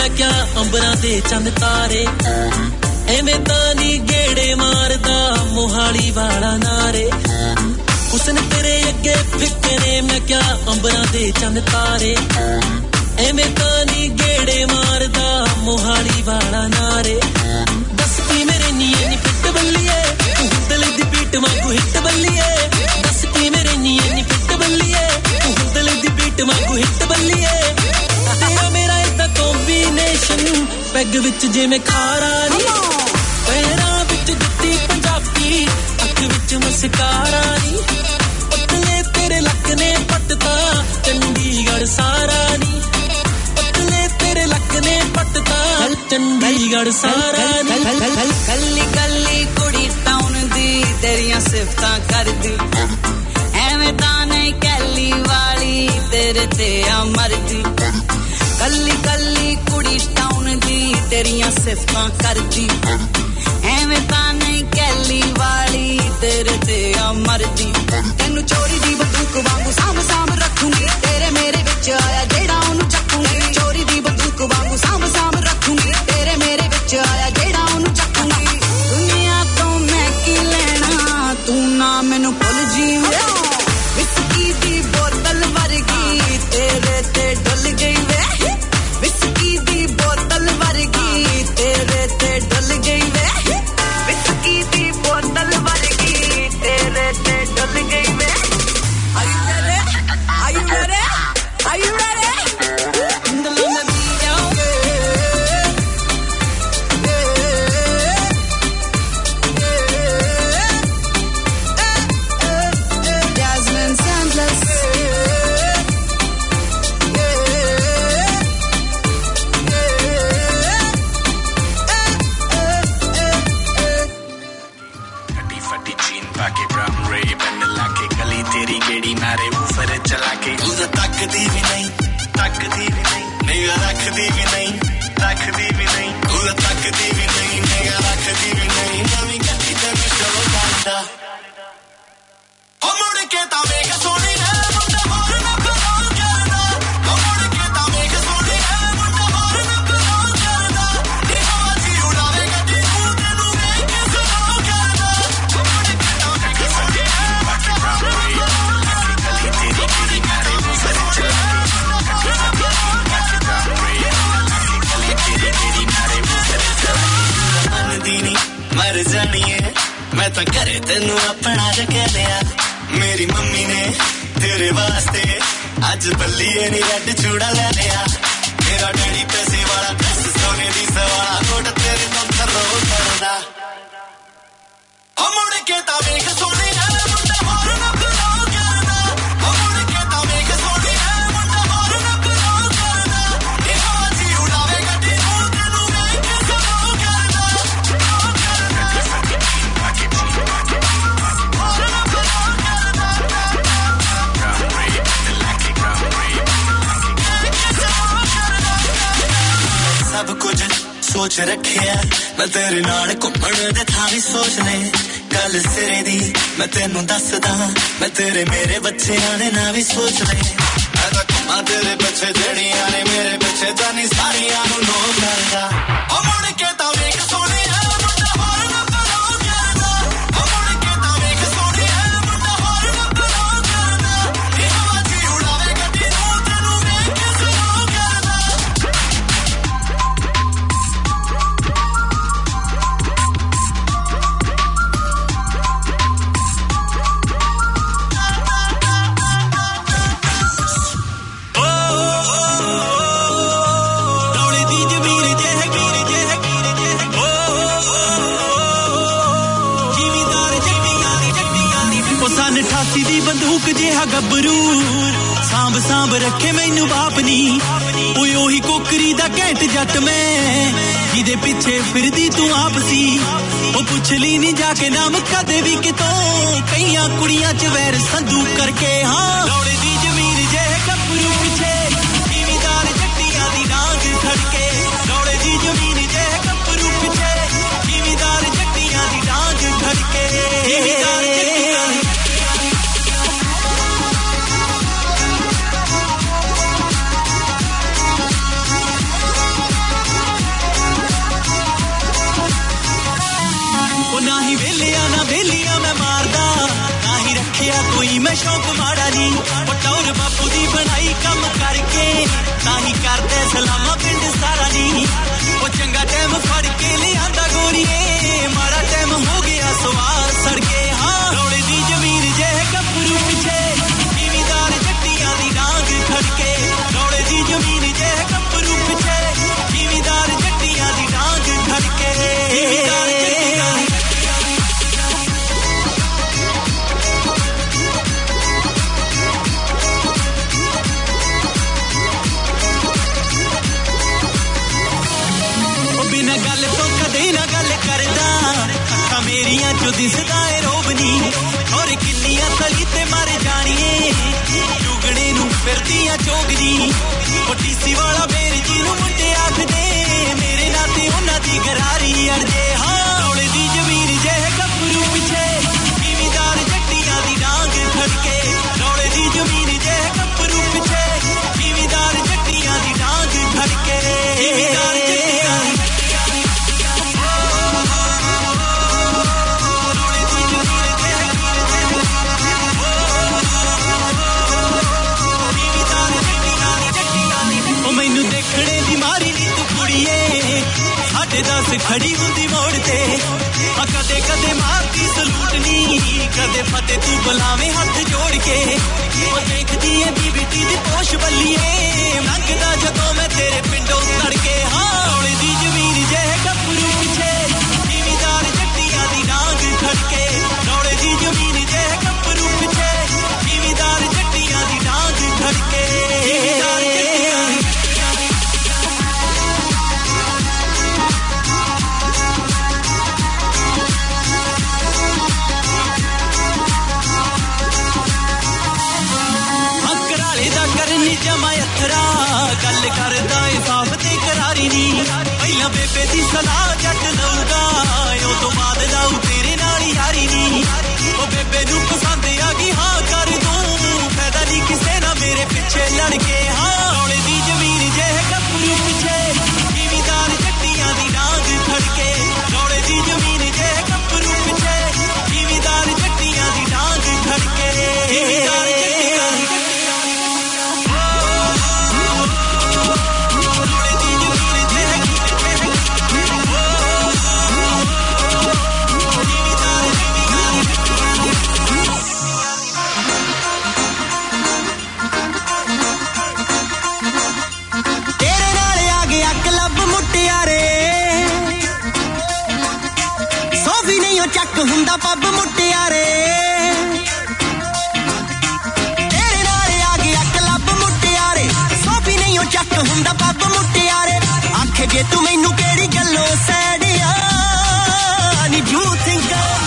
ਮੈਂ ਕਿਆ ਅੰਬਰਾਂ ਦੇ ਚੰਦ ਤਾਰੇ ਐਵੇਂ ਤਾਂ ਨੀ ਗੇੜੇ ਮਾਰਦਾ ਮੋਹਾਲੀ ਵਾਲਾ ਨਾਰੇ ਹੁਸਨ ਤੇਰੇ ਅੱਗੇ ਫਿੱਕੇ ਨੇ ਮੈਂ ਕਿਆ ਅੰਬਰਾਂ ਦੇ ਚੰਦ ਤਾਰੇ ਐਵੇਂ ਤਾਂ ਨੀ ਗੇੜੇ ਮਾਰਦਾ ਮੋਹਾਲੀ ਵਾਲਾ ਨਾਰੇ ਦੱਸ ਕੀ ਮੇਰੇ ਨੀਏ ਨੀ ਫਿੱਟ ਬੱਲੀਏ ਤੂੰ ਦਿਲ ਦੀ ਬੀਟ ਵਾਂਗੂ ਹਿੱਟ ਬੱਲੀਏ ਦੱਸ ਕੀ ਮੇਰੇ ਨੀਏ ਨੀ ਫਿੱਟ ਬੱਲੀਏ ਤੂੰ ਦਿਲ ਦੀ ਬੀਟ ਵਾਂਗੂ ਹਿੱਟ ਬੱਲੀਏ ਤੇਰਾ ਮੇਰਾ ਇਦਾਂ ਕੰਬੀਨੇਸ਼ਨ ਪੈਗ ਵਿੱਚ ਜਿਵੇਂ ਖਾਰਾ ਨੀ ਪੈਰਾਂ ਵਿੱਚ ਜੁੱਤੀ ਪੰਜਾਬੀ ਅੱਖ ਵਿੱਚ ਮਸਕਾਰਾ ਨੀ ਪਤਲੇ ਤੇਰੇ ਲੱਕ ਨੇ ਪੱਟਤਾ ਚੰਡੀਗੜ੍ਹ ਸਾਰਾ ਨੀ ਪਤਲੇ ਤੇਰੇ ਲੱਕ ਨੇ ਪੱਟਤਾ ਚੰਡੀਗੜ੍ਹ ਸਾਰਾ ਨੀ ਕੱਲੀ ਕੱਲੀ ਕੁੜੀ ਟਾਊਨ ਦੀ ਤੇਰੀਆਂ ਸਿਫਤਾਂ ਕਰਦੀ ਐਵੇਂ ਤਾਂ ਨਹੀਂ ਕੈਲੀ ਵਾਲੀ ਤੇਰੇ ਤੇ ਆ ਮਰਦੀ ਕੱਲੀ ਕੱਲੀ ਕੁੜੀ ਟਾਊਨ ਦੀ ਤੇਰੀਆਂ ਸਿਫਤਾਂ ਕਰਦੀ ਐਵੇਂ ਤਾਂ ਨਹੀਂ ਕੈਲੀ ਵਾਲੀ ਤੇਰੇ ਤੇ ਆ ਮਰਦੀ ਤੈਨੂੰ ਚੋਰੀ ਦੀ ਬੰਦੂਕ ਵਾਂਗੂ ਸਾਂਭ ਸਾਂਭ ਰੱਖੂੰਗੀ ਤੇਰੇ ਮੇਰੇ ਵਿੱਚ ਆਇਆ ਜਿਹੜਾ ਉਹਨੂੰ ਚੱਕੂੰਗੀ ਚੋਰੀ ਦੀ ਬੰਦੂਕ ਵਾਂਗੂ ਸਾਂਭ ਸਾਂਭ ਰੱਖੂੰਗੀ ਤੇਰੇ ਮੇਰੇ ਵਿੱਚ ਆਇਆ ਜਿਹੜਾ ਉਹਨੂੰ ਚੱਕੂੰਗੀ ਦੁਨੀਆ ਤੋਂ ਮੈਂ ਕੀ ਲੈਣਾ ਤੂੰ ਨਾ ਮੈਨੂੰ ਭੁੱਲ ਜੀਵੇਂ ਵਿਸਕੀ ਦੀ ਬੋਤਲ ਵਰਗੀ ਤੇਰੇ ਤੇ ਡੁੱਲ ਗਈ ਵੇ ਵਿਸਕੀ ਦੀ ਬੋਤਲ ਵਰਗੀ ਤੇਰੇ ਤੇ ਡੁੱਲ ਗਈ ਵੇ ਵਿਸਕੀ ਦੀ ਬੋਤਲ ਵਰਗੀ ਤੇਰੇ ਤੇ ਡੁੱਲ ਗਈ ਵੇ Are you ready? Are you ready? Are you ready? ਦਿਲੋਂ ਮੈਂ ਪੀ ਜਾਊਂਗੀ Jasmine Sandless तेरी गेड़ी मारे ऊपर चला के उसे तकदी भी नहीं तकदी भी नहीं निगाह रखदी भी नहीं रखदी भी नहीं उसे तकदी भी नहीं निगाह रखदी भी नहीं नवी गड्डी ते चलो करदा ओ मुड़ के ता वेख सोनी है मुंडा होर ना करो करदा ओ मुड़ के ता वेख सोनी है मुंडा होर ना करो करदा नी हवा जी उड़ावे गड्डी तू तेनू वेख के सरो करदा ओ मुड़ के ता वेख सोनी है मुंडा होर मर जानिए मैं तो करे तेनू अपना जगह लिया मेरी मम्मी ने तेरे वास्ते आज बल्लिए नी रेड चूड़ा ले लिया मेरा डैडी पैसे वाला दस सोने दी सवाला कोट तेरे तो थरो करदा ओ मुड़ के ता वेख सोनी है मुंडा होर ना करो करदा ओ मुड़ के ता वेख सोनी है मुंडा होर ना करो करदा ए हवा जी उड़ावे गड्डी तू तेनू वेख के सरो करदा सब कुछ सोच रखिया मैं तेरे नाल घुम्मण दे थां भी सोच ले गल सिरे दी मैं तेनू दसदा मैं तेरे मेरे बच्चेआं दे नां भी सोच ले मैं तां घुम्मा तेरे पिछे जड़ियां ने मेरे पिछे जानी सारियां नू नो करदा ओ मुड़ के तां वेख सोनी है मुंडा होर ना करो करदा ओ मुड़ के तां वेख सोनी है मुंडा होर ना करो करदा ए हवा जी उड़ावे गड्डी तू तेनू वेख के सरो करदा ਅਠਾਸੀ ਦੀ ਬੰਦੂਕ ਜਿਹਾ ਗੱਭਰੂ ਸਾਂਭ ਸਾਂਭ ਰੱਖੇ ਮੈਨੂੰ ਬਾਪ ਨੀ ਓਏ ਉਹੀ ਕੋਕਰੀ ਦਾ ਘੈਂਟ ਜੱਟ ਮੈਂ ਜਿਹਦੇ ਪਿੱਛੇ ਫਿਰਦੀ ਤੂੰ ਆਪ ਸੀ ਉਹ ਪੁੱਛ ਲਈ ਨਹੀਂ ਜਾ ਕੇ ਨਾਮ ਕਦੇ ਵੀ ਕਿਤੋਂ ਕਈਆਂ ਕੁੜੀਆਂ ਚ ਵੈਰ ਸੰਧੂ ਕਰਕੇ ਹਾਂ ਲੋੜੇ ਦੀ ਜ਼ਮੀਨ ਜਿਹੇ ਗੱਭਰੂ ਪਿੱਛੇ ਜ਼ਿਮੀਦਾਰ ਜੱਟੀਆਂ ਦੀ ਡਾਂਗ ਖੜਕੇ ਲੋੜੇ ਦੀ ਜ਼ਮੀਨ ਜਿਹੇ ਗੱਭਰੂ ਪਿੱਛੇ ਜ਼ਿਮੀਦਾਰ ਜੱਟੀਆਂ ਦੀ ਡਾਂਗ ਖੜਕੇ ਜ਼ਿਮੀਦਾਰ ਜੱਟੀਆਂ ਦੀ ਵੇਲਿਆਂ ਨਾ ਵੇਲੀਆਂ ਮੈਂ ਮਾਰਦਾ ਨਾ ਹੀ ਰੱਖਿਆ ਕੋਈ ਮੈਂ ਸ਼ੌਕ ਮਾੜਾ ਜੀ ਪਟੌਰ ਬਾਪੂ ਦੀ ਬਣਾਈ ਕੰਮ ਕਰਕੇ ਤਾਂ ਹੀ ਕਰਦੇ ਸਲਾਮਾਂ ਪਿੰਡ ਸਾਰਾ ਜੀ ਉਹ ਚੰਗਾ ਟਾਈਮ ਫੜ ਕੇ ਲਿਆਂਦਾ ਗੋਰੀਏ ਮਾੜਾ ਟਾਈਮ ਹੋ ਗਿਆ ਸਵਾਰ ਸੜਕੇ ਹਾਂ ਰੋਲੇ ਦੀ ਜ਼ਮੀਨ ਜੇ ਗੱਭਰੂ ਪਿੱਛੇ ਜ਼ਿਮੀਦਾਰ ਜੱਟੀਆਂ ਦੀ ਡਾਂਗ ਖੜਕੇ ਰੋਲੇ ਦੀ ਜ਼ਮੀਨ ਜੇ ਗੱਭਰੂ ਪਿੱਛੇ ਜ਼ਿਮੀਦਾਰ ਜੱਟੀਆਂ ਦੀ ਡਾਂਗ ਖੜਕੇ ਜ਼ਿਮੀਦਾਰ ਜੱਟੀਆਂ ਬਿਨਾ ਗੱਲ ਤੋਂ ਕਦੇ ਨਾ ਗੱਲ ਕਰਦਾ ਅੱਖਾਂ ਮੇਰੀਆਂ ਚੋਂ ਦਿਸਦਾ ਏ ਰੋਬਨੀ ਔਰ ਕਿੰਨੀਆਂ ਤਲੀ ਤੇ ਮਰ ਜਾਣੀਏ ਜੁਗੜੇ ਨੂੰ ਫਿਰਦੀਆਂ ਚੋਗਦੀ ਉਹ ਟੀਸੀ ਵਾਲਾ ਬੇਰ ਜੀ ਨੂੰ ਮੁੰਡੇ ਆਖਦੇ ਮੇਰੇ ਨਾਂ ਤੇ ਉਹਨਾਂ ਦੀ ਗਰਾਰੀ ਅੜਦੇ ਹਾਂ ਰੌਲੇ ਦੀ ਜ਼ਮੀਨ ਜੇ ਗੱਭਰੂ ਪਿੱਛੇ ਜ਼ਿਮੀਦਾਰ ਜੱਟੀਆਂ ਦੀ ਡਾਂਗ ਖੜਕੇ ਰੌਲੇ ਦੀ ਜ਼ਮੀਨ ਜੇ ਗੱਭਰੂ ਪਿੱਛੇ ਜ਼ਿਮੀਦਾਰ ਜੱਟੀਆਂ ਦੀ ਡਾਂਗ ਖੜਕੇ ਜ਼ਿਮੀਦਾਰ ਜੱਟੀਆਂ ਦੇਖਣੇ ਦੀ ਮਾਰੀ ਨੀ ਤੂੰ ਕੁੜੀਏ ਸਾਡੇ ਦਸ ਖੜੀ ਹੁੰਦੀ ਮੋੜ ਤੇ ਆ ਕਦੇ ਕਦੇ ਮਾਰਦੀ ਸਲੂਟ ਨੀ ਕਦੇ ਫਤਿਹ ਤੂੰ ਬੁਲਾਵੇਂ ਹੱਥ ਜੋੜ ਕੇ ਉਹ ਦੇਖਦੀ ਏ ਬੀਬੀ ਦੀ ਪੋਸ਼ ਬੱਲੀਏ ਮੰਗਦਾ ਜਦੋਂ ਮੈਂ ਤੇਰੇ ਪਿੰਡੋਂ ਤੜਕੇ ਹਾਂ ਰੌਲੇ ਦੀ ਜ਼ਮੀਨ ਜੇ ਗੱਭਰੂ ਪਿੱਛੇ ਜ਼ਿਮੀਦਾਰ ਜੱਟੀਆਂ ਦੀ ਡਾਂਗ ਖੜਕੇ ਰੌਲੇ ਦੀ ਜ਼ਮੀਨ ਜੇ ਗੱਭਰੂ ਪਿੱਛੇ ਜ਼ਿਮੀਦਾਰ ਜੱਟੀਆਂ ਦੀ ਡਾਂਗ ਖੜਕੇ ਜ਼ਿਮੀਦਾਰ ਜੱਟੀਆਂ ਜਮਾ ਅਥਰਾ ਗੱਲ ਕਰਦਾ ਏ ਸਾਫ ਤੇ ਕਰਾਰੀ ਨੀ ਪਹਿਲਾਂ ਬੇਬੇ ਦੀ ਸਲਾਹ ਜੱਟ ਲਊਗਾ ਉਹ ਤੋਂ ਬਾਅਦ ਲਾਊ ਤੇਰੇ ਨਾਲ ਯਾਰੀ ਨੀ ਉਹ ਬੇਬੇ ਨੂੰ ਪਸੰਦ ਆ ਗਈ ਹਾਂ ਕਰ ਦੂੰ ਫਾਇਦਾ ਨਹੀਂ ਕਿਸੇ ਨਾ ਮੇਰੇ ਪਿੱਛੇ ਲੜ ਕੇ ਹਾਂ ਰੌਲੇ ਦੀ ਜ਼ਮੀਨ ਜੇ ਗੱਭਰੂ ਪਿੱਛੇ ਜ਼ਿਮੀਦਾਰ ਜੱਟੀਆਂ ਦੀ ਡਾਂਗ ਖੜਕੇ ਰੌਲੇ ਦੀ ਜ਼ਮੀਨ ਜੇ ਗੱਭਰੂ ਪਿੱਛੇ ਜ਼ਿਮੀਦਾਰ ਜੱਟੀਆਂ ਦੀ ਡਾਂਗ ਖੜਕੇ ਜ਼ਿਮੀਦਾਰ ਜੱਟੀਆਂ ਦੀ ਚੱਕ ਹੁੰਦਾ ਪੱਬ ਮੁਟਿਆਰੇ ਤੇਰੇ ਨਾਲ ਆ ਗਿਆ ਕਲੱਬ ਮੁਟਿਆਰੇ ਸੋਫੀ ਨਹੀਂ ਉਹ ਚੱਕ ਹੁੰਦਾ ਪੱਬ ਮੁਟਿਆਰੇ ਆਖੇ ਜੇ ਤੂੰ ਮੈਨੂੰ ਕਿਹੜੀ ਗੱਲੋਂ ਸੈੜਿਆ ਨੀ ਯੂ ਥਿੰਕ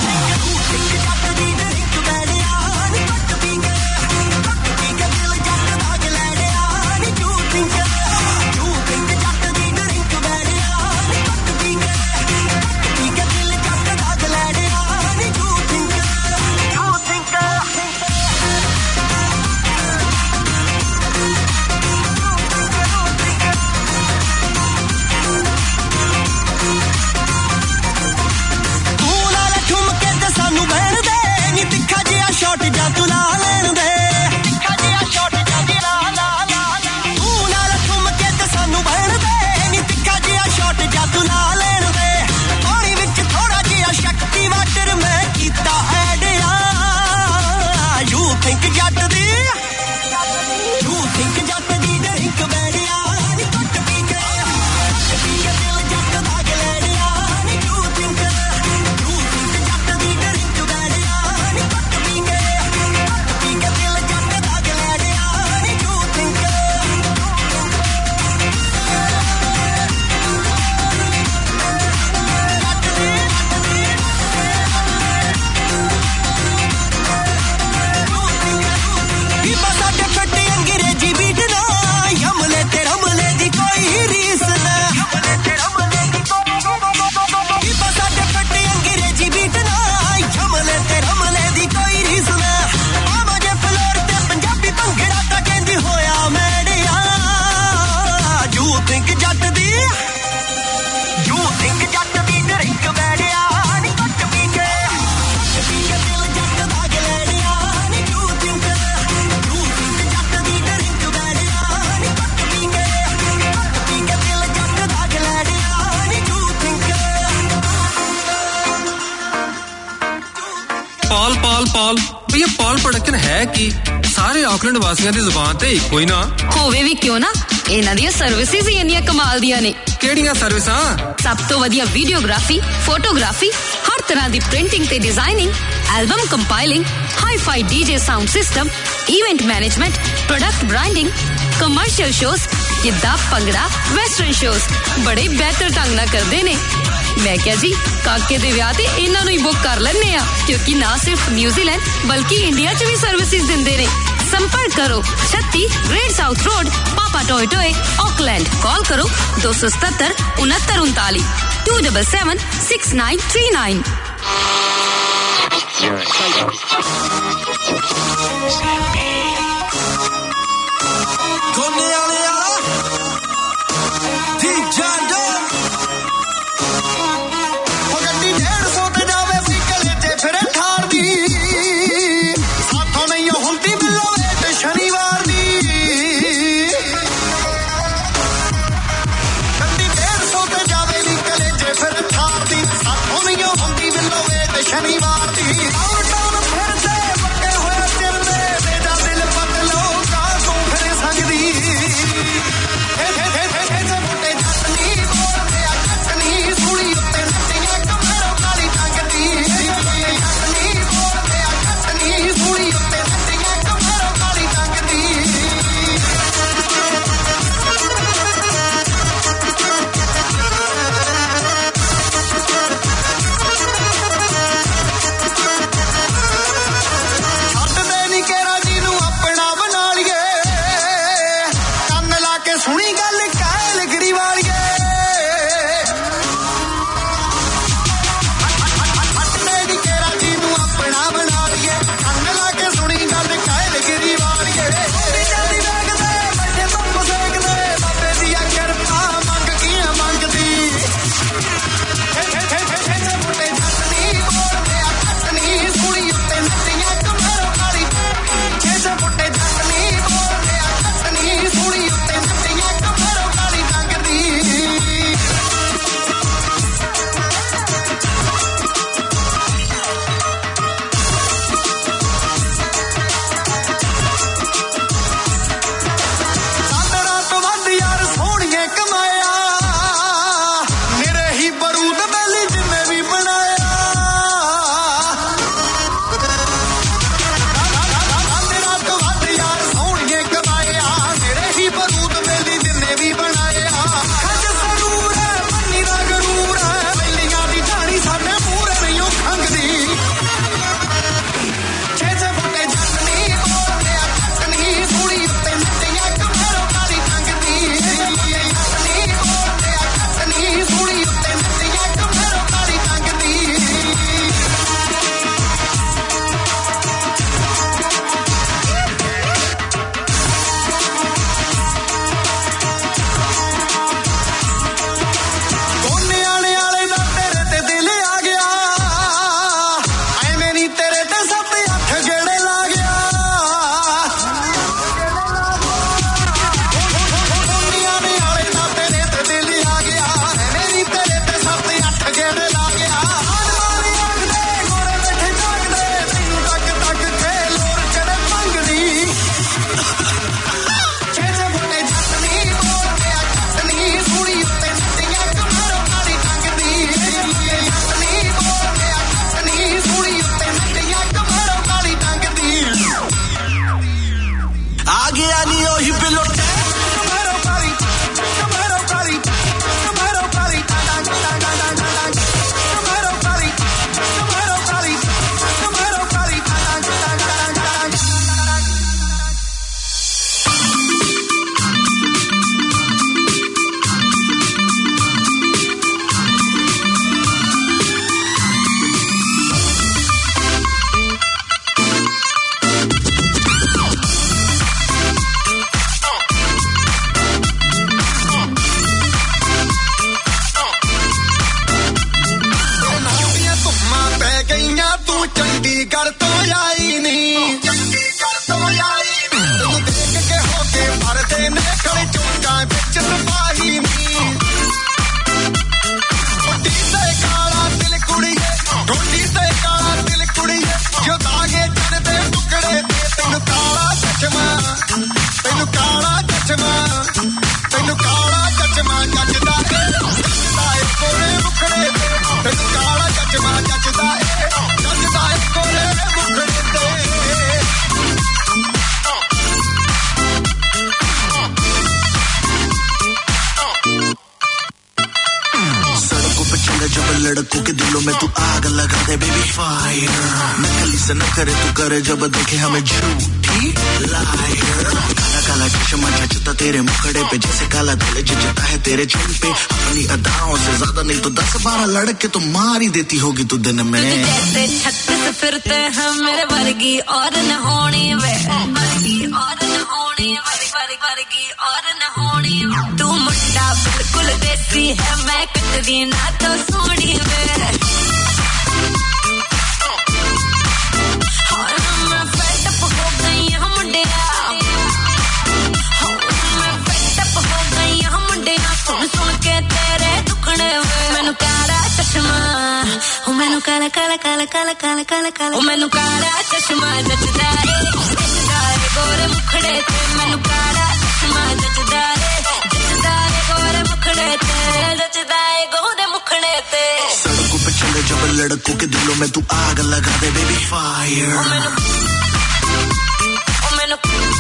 ਸ਼ਾਟ ਜਾ ਤੂੰ ਲਾ ਲੈਣ ਦੇ ਤਿੱਖਾ ਜਿਹਾ ਸ਼ਾਟ ਜਾ ਤੂੰ ਲਾ ਲਾ ਲਾ ਤੂੰ ਨਾਲ ਘੁੰਮ ਕੇ ਤੇ ਸਾਨੂੰ ਬਹਿਣ ਦੇ ਨੀ ਤਿੱਖਾ ਜਿਹਾ ਸ਼ਾਟ ਜਾ ਤੂੰ ਲਾ ਲੈਣ ਦੇ ਪਾਣੀ ਵਿੱਚ ਥੋੜਾ ਜਿਹਾ ਸ਼ਕਤੀ ਵਾਟਰ ਮੈਂ ਕੀਤਾ ਐਡ ਆ ਯੂ ਥਿੰਕ ਜੱਟ ਦੀ ਯੂ ਥਿੰਕ ਜੱਟ ਦੀ ਡਰਿੰਕ ਬੈੜਿਆ ਨੀ ਘੁੱਟ ਪੀ ਕੇ ਪੀ ਕੇ ਦਿਲ ਜੱਟ ਦਾ ਗਲੇੜਿਆ ਨੀ ਯੂ ਥਿੰਕ ਯੂ ਥਿੰਕ ਜੱਟ ਦੀ ਡਰਿੰਕ ਬੈੜਿਆ ਨੀ ਘੁੱਟ ਪੀ ਕੇ ਪੀ ਕੇ ਦਿਲ ਜੱਟ ਦਾ ਗਲੇੜਿਆ ਨੀ ਯੂ ਥਿੰਕ ਕੀ ਪਤਾ ਕਿ ਫੱਟੀ ਅੰਗਰੇਜ਼ੀ ਬੀਟ ਨਾ ਯਮਲੇ ਤੇ ਰਮਲੇ ਦੀ ਕੋਈ ਰੀਸ ਨਾ ਯਮਲੇ ਤੇ ਰਮਲੇ ਦੀ ਕੀ ਪਤਾ ਕਿ ਫੱਟੀ ਅੰਗਰੇਜ਼ੀ ਬੀਟ ਨਾ ਯਮਲੇ ਤੇ ਰਮਲੇ ਦੀ ਕੋਈ ਰੀਸ ਨਾ ਆਵਾਂ ਜੇ ਫਲੋਰ ਤੇ ਪੰਜਾਬੀ ਭੰਗੜਾ ਤਾਂ ਕਹਿੰਦੀ ਹੋਇਆ ਮੈੜਿਆ ਯੂ ਥਿੰਕ ਜੱਟ ਦੀ ਯੂ ਥਿੰਕ ਜੱਟ ਦੀ ਡਰਿੰਕ ਮੈੜਿਆ ਨੀ ਘੁੱਟ ਪੀ ਕੇ ਪਾਲ ਪਾਲ ਪਾਲ ਵੀ ਇਹ ਪਾਲ ਪ੍ਰੋਡਕਸ਼ਨ ਹੈ ਕੀ? ਸਾਰੇ ਆਕਲੈਂਡ ਵਾਸੀਆਂ ਦੀ ਜ਼ੁਬਾਨ ਤੇ ਇੱਕੋ ਹੀ ਨਾ ਹੋਵੇ ਵੀ ਕਿਉਂ ਨਾ, ਇਹਨਾਂ ਦੀਆਂ ਸਰਵਿਸਿਜ਼ ਹੀ ਇੰਨੀਆਂ ਕਮਾਲ ਦੀਆਂ ਨੇ। ਕਿਹੜੀਆਂ ਸਰਵਿਸਾਂ? ਸਭ ਤੋਂ ਵਧੀਆ ਵੀਡੀਓਗ੍ਰਾਫੀ, ਫੋਟੋਗ੍ਰਾਫੀ, ਹਰ ਤਰ੍ਹਾਂ ਦੀ ਪ੍ਰਿੰਟਿੰਗ ਤੇ designing, album compiling, hi fi DJ sound system, event management, product branding, commercial shows, giddha, bhangra, western shows ਬੜੇ ਬਿਹਤਰ ਢੰਗ ਨਾਲ ਕਰਦੇ ਨੇ। ਮੈਂ ਕਿਹਾ ਜੀ ਕਾਕੇ ਦੇ ਵਿਆਹ ਤੇ ਇਹਨਾਂ ਨੂੰ ਹੀ ਬੁੱਕ ਕਰ ਲੈਣੇ ਆ, ਕਿਉਂਕਿ ਨਾ ਸਿਰਫ ਨਿਊਜ਼ੀਲੈਂਡ ਬਲਕਿ ਇੰਡੀਆ 'ਚ ਵੀ ਸਰਵਿਸਿਜ਼ ਦਿੰਦੇ ਨੇ। संपर्क करो छत्ती great south road, Papatoetoe, Auckland. Call करो दो सौ सत्तर उनहत्तर उनतालीस two double seven six nine three nine. fire. नकली से न करे तू करे जब देखे हमें झूठी liar. काला काला चश्मा जचता तेरे मुखड़े पे जैसे काला दिल जचता है तेरे चेहरे पे. अपनी अदाओं से ज्यादा नहीं तो दस बारह लड़के तो मार ही देती होगी तू दिन में. जैसे छत्तीस फिरते हैं मेरे वर्गी और न होनी वे वर्गी और न होनी वर्गी और न होनी. तू मुंडा बिल्कुल देसी है मैं कटदी ना तो सोनी वे. और मैं फेड अप हो गई हम मुंडिया. मैं फेड अप हो गई हम मुंडिया. सुन सुन के तेरे दुखड़े वे. मैनू काला चश्मा ओ मैनू काला काला काला काला काला काला काला ओ मैनू काला चश्मा जचदा रे जचदा रे गोरे मुखड़े ते. मैनू काला चश्मा जचदा रे जचदा रे गोरे मुखड़े ते. जचदा रे गोरे मुखड़े ते. सड़कों पे चले जब लड़कों के दिलों में तू आग लगा दे बेबी फायर. ओ मैनू ओ मैनू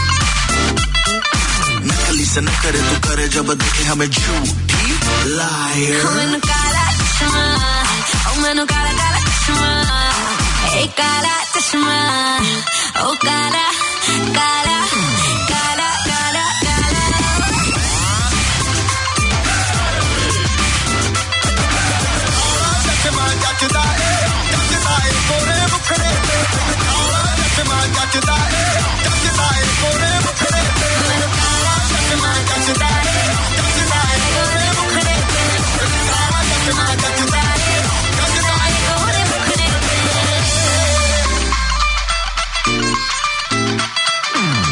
नकली से न करे तू करे जब देखे हमें झूठी liar. ओ मैनू काला चश्मा ओ मैनू काला काला चश्मा. ए काला चश्मा ओ काला काला काला काला काला. चश्मा जचदा है जचदा है गोरे मुखड़े पे. चश्मा जचदा है जचदा है गोरे मुखड़े पे. चश्मा जचदा है जचदा है गोरे मुखड़े पे. चश्मा जचदा है जचदा है गोरे मुखड़े पे.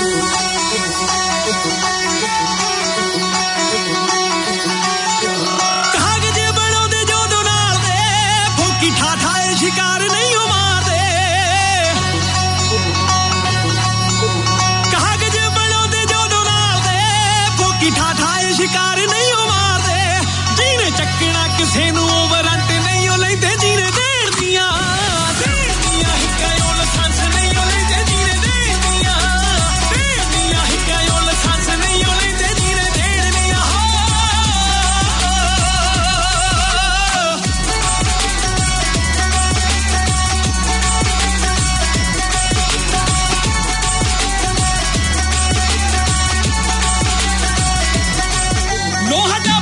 No,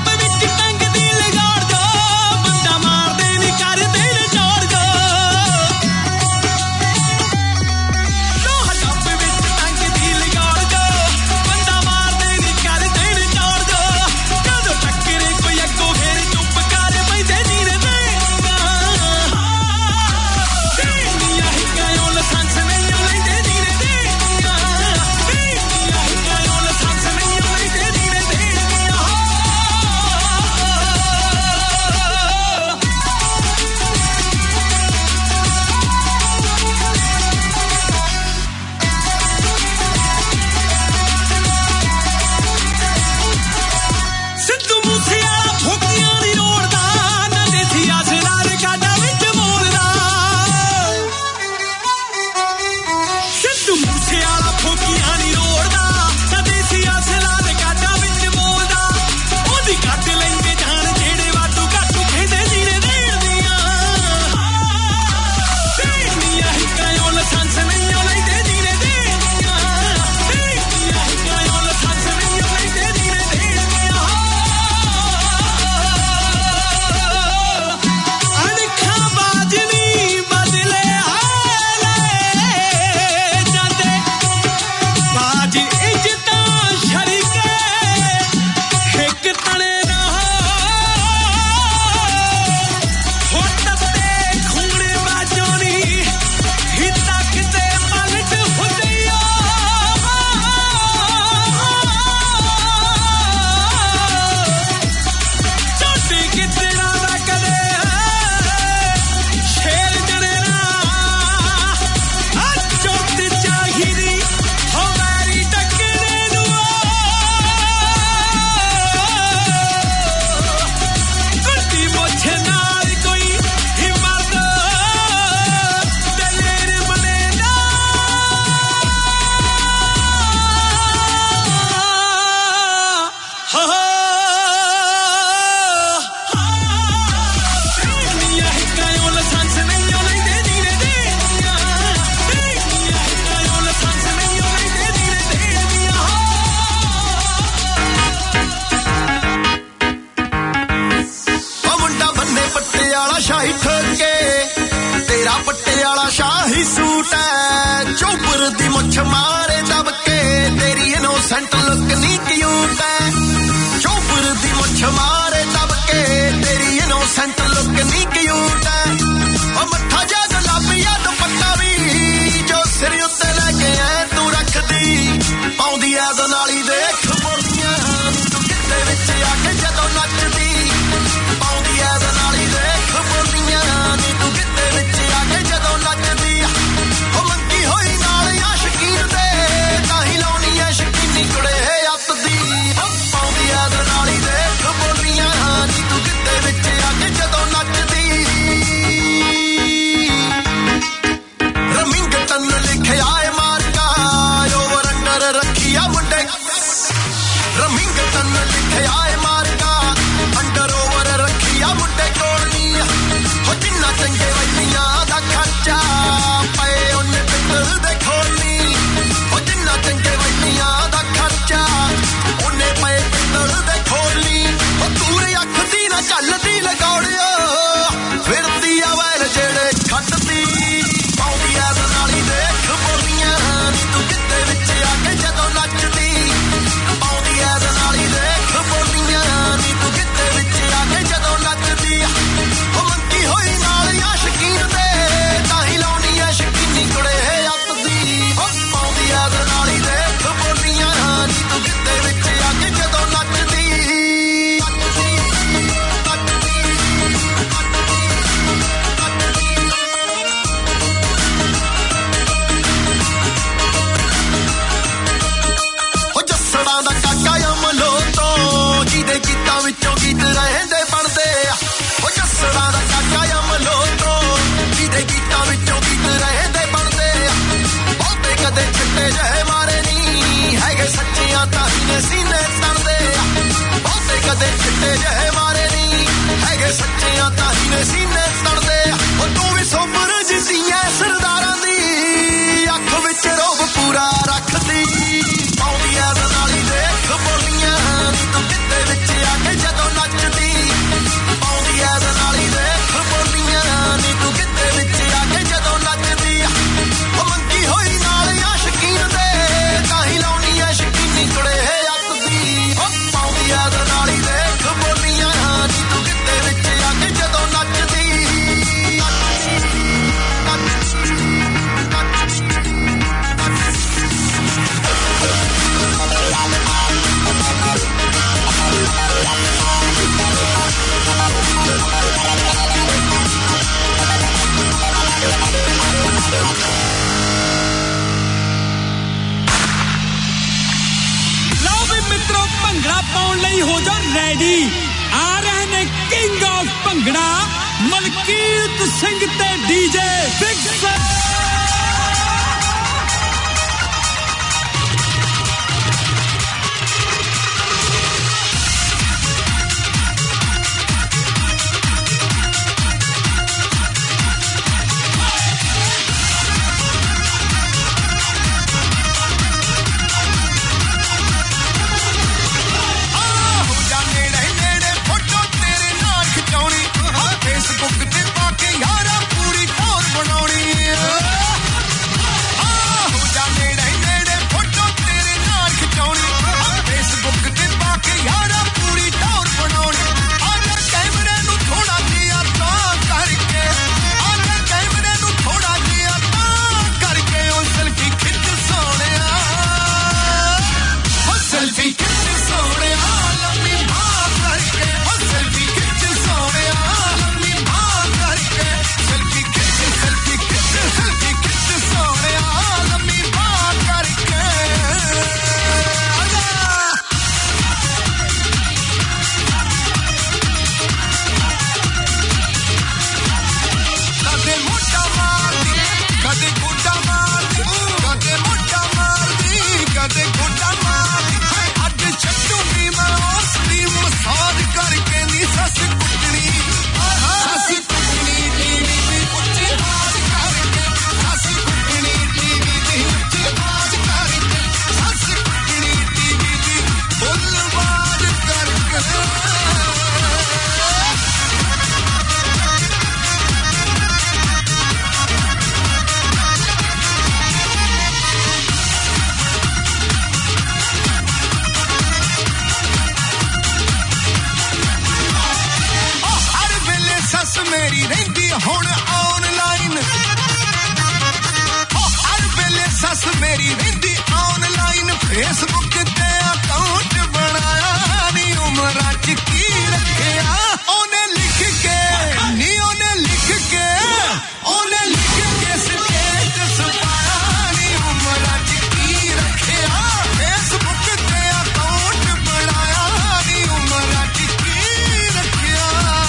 ਨੇ ਸੀਨੇ ਤਣਦੇ ਬਹੁਤੇ ਕਦੇ ਚਿੱਟੇ ਜਿਹੇ ਮਾਰੇ ਨਹੀਂ ਹੈਗੇ ਸੱਚਿਆਂ ਤਾਂ ਹੀ ਨੇ ਸੀਨੇ ਤਣਦੇ ਉਹ ਤੂੰ ਵੀ ਸੋਬਰ ਜਿਸੀ ਐ ਸਰਦਾਰਾਂ ਦੀ ਅੱਖ ਵਿੱਚ ਰੋਬ ਪੂਰਾ ਰੱਖਦੀ ਪਾਉਂਦੀ ਐ ਨਾਲੀ ਦੇਖ ਬੋਲੀਆਂ ਤੂੰ ਕਿਤੇ ਵਿੱਚ ਆ ਕੇ ਜਦੋਂ ਨੱਚਦੀ ਪਾਉਂਦੀ ਐ ਨਾਲੀ ਦੇਖ ਬੋਲੀਆਂ ਨੀ ਤੂੰ ਕਿਤੇ ਵਿੱਚ ਆ ਕੇ ਜਦੋਂ ਨੱਚਦੀ ਉਹ ਮੰਗੀ ਹੋਈ ਨਾਲ ਆ ਸ਼ਕੀਨ ਦੇ ਤਾਂ ਹੀ ਲਾਉਣੀ ਐ ਸ਼ਕੀਨੀ ਕੁੜੇ ਅੱਤ ਦੀ ਉਹ ਪਾਉਂਦੀ ਐ ਨਾਲੀ ਦੇਖ ਬੋਲੀਆਂ ਨੀ ਤੂੰ ਕਿਤੇ ਵਿੱਚ ਆ ਕੇ ਜਦੋਂ ਨੱਚਦੀ ਲਓ ਵੀ ਮਿੱਤਰੋ ਭੰਗੜਾ ਪਾਉਣ ਲਈ ਹੋ ਜਾ ਰੈਡੀ ਆ ਰਹੇ ਨੇ ਕਿੰਗ ਆਫ ਭੰਗੜਾ ਮਲਕੀਤ ਸਿੰਘ ਤੇ ਡੀਜੇ ਬਿਗ ਸਰ Facebook ਤੇ ਪਾ ਕੇ ਯਾਰਾ ਪੂਰੀ ਟੌਰ ਬਣਾਉਣੀ ਆ ਹੋ ਜਾ ਨੇੜੇ ਨੇੜੇ ਫੋਟੋ ਤੇਰੇ ਨਾਲ ਖਿਚਾਉਣੀ Facebook ਤੇ ਪਾ ਕੇ ਯਾਰਾ ਪੂਰੀ ਟੌਰ ਬਣਾਉਣੀ ਆਹ ਕੈਮਰੇ ਨੂੰ ਥੋੜਾ ਜਿਹਾ ਤਾਂ ਕਰਕੇ ਆਹ ਕੈਮਰੇ ਨੂੰ ਥੋੜਾ ਜਿਹਾ ਤਾਂ ਕਰਕੇ ਉਹ ਸੈਲਫੀ ਖਿੱਚ ਸੋਹਣਿਆ ਉਹ ਸੈਲਫੀ ਖਿੱਚ ਸੋਹਣਿਆ ਲੰਮੀ ਬਾਹ ਕਰਕੇ ਉਹ ਸੈਲਫੀ ਖਿੱਚ ਸੋਹਣਿਆ ਮੇਰੀ ਰਹਿੰਦੀ ਹੁਣ ਆਨਲਾਈਨ ਹਰ ਵੇਲੇ ਸੱਸ ਮੇਰੀ ਰਹਿੰਦੀ ਆਨਲਾਈਨ ਫੇਸਬੁੱਕ ਤੇ ਅਕਾਊਂਟ ਬਣਾਇਆ ਨੀ ਉਮਰਾਂ ਚ ਕੀ ਰੱਖਿਆ ਉਹਨੇ ਲਿਖ ਕੇ ਨੀ ਉਹਨੇ ਲਿਖ ਕੇ ਉਹਨੇ ਲਿਖ ਕੇ ਸਟੇਟਸ ਪਾਇਆ ਨੀ ਉਮਰਾਂ ਚ ਕੀ ਰੱਖਿਆ ਫੇਸਬੁੱਕ ਤੇ ਅਕਾਊਂਟ ਬਣਾਇਆ ਨੀ ਉਮਰਾਂ ਚ ਕੀ ਰੱਖਿਆ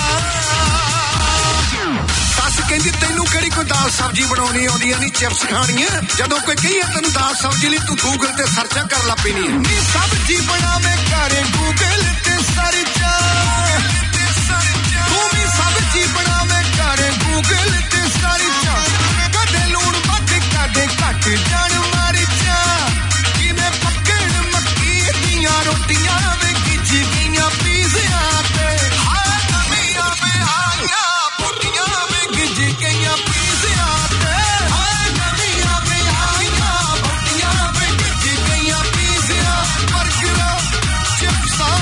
ਸੱਸ ਕਹਿੰਦੀ ਤੈਨੂੰ ਕਿਹੜੀ ਕੋਈ ਦਾਲ ਸਬਜ਼ੀ ਬਣਾਉਣੀ ਆਉਂਦੀ ਆ ਨੀ ਚਿਪਸ ਖਾਣੀਆਂ ਜਦੋਂ ਕੋਈ ਕਹੀਏ ਤੈਨੂੰ ਦਾਲ ਸਬਜ਼ੀ ਲਈ ਤੂੰ ਗੂਗਲ ਤੇ ਸਰਚਾਂ ਕਰ ਲਾ ਪੈਣੀ ਨੀ ਸਬਜ਼ੀ ਬਣਾਵੇ ਘਰੇ ਗੂਗਲ ਤੇ ਸਰਚਾਂ ਤੂੰ ਵੀ ਸਬਜ਼ੀ ਬਣਾਵੇ ਘਰੇ ਗੂਗਲ ਤੇ ਸਰਚਾਂ ਕਦੇ ਲੂਣ ਵੱਧ ਕਦੇ ਘੱਟ ਜਾਣ ਮਰਚਾਂ ਕਿਵੇਂ ਪੱਕਣ ਮੱਕੀ ਦੀਆਂ ਰੋਟੀਆਂ ਵੇ ਗਿੱਜ ਗਈਆਂ ਪੀਜ਼ਿਆਂ ਤੇ ਹਾਏ ਨਵੀਆਂ ਵੇ ਆਈਆਂ ਬੁੱਢੀਆਂ ਵੇ ਗਿੱਜ ਗਈਆਂ ਪੀਜ਼ਿਆਂ ਤੇ ਹਾਏ ਨਵੀਆਂ ਵੇ ਆਈਆਂ ਬੁੱਢੀਆਂ ਵੇ ਗਿੱਜ ਗਈਆਂ ਪੀਜ਼ਿਆਂ ਬਰਗਰਾਂ ਚਿਪਸਾਂ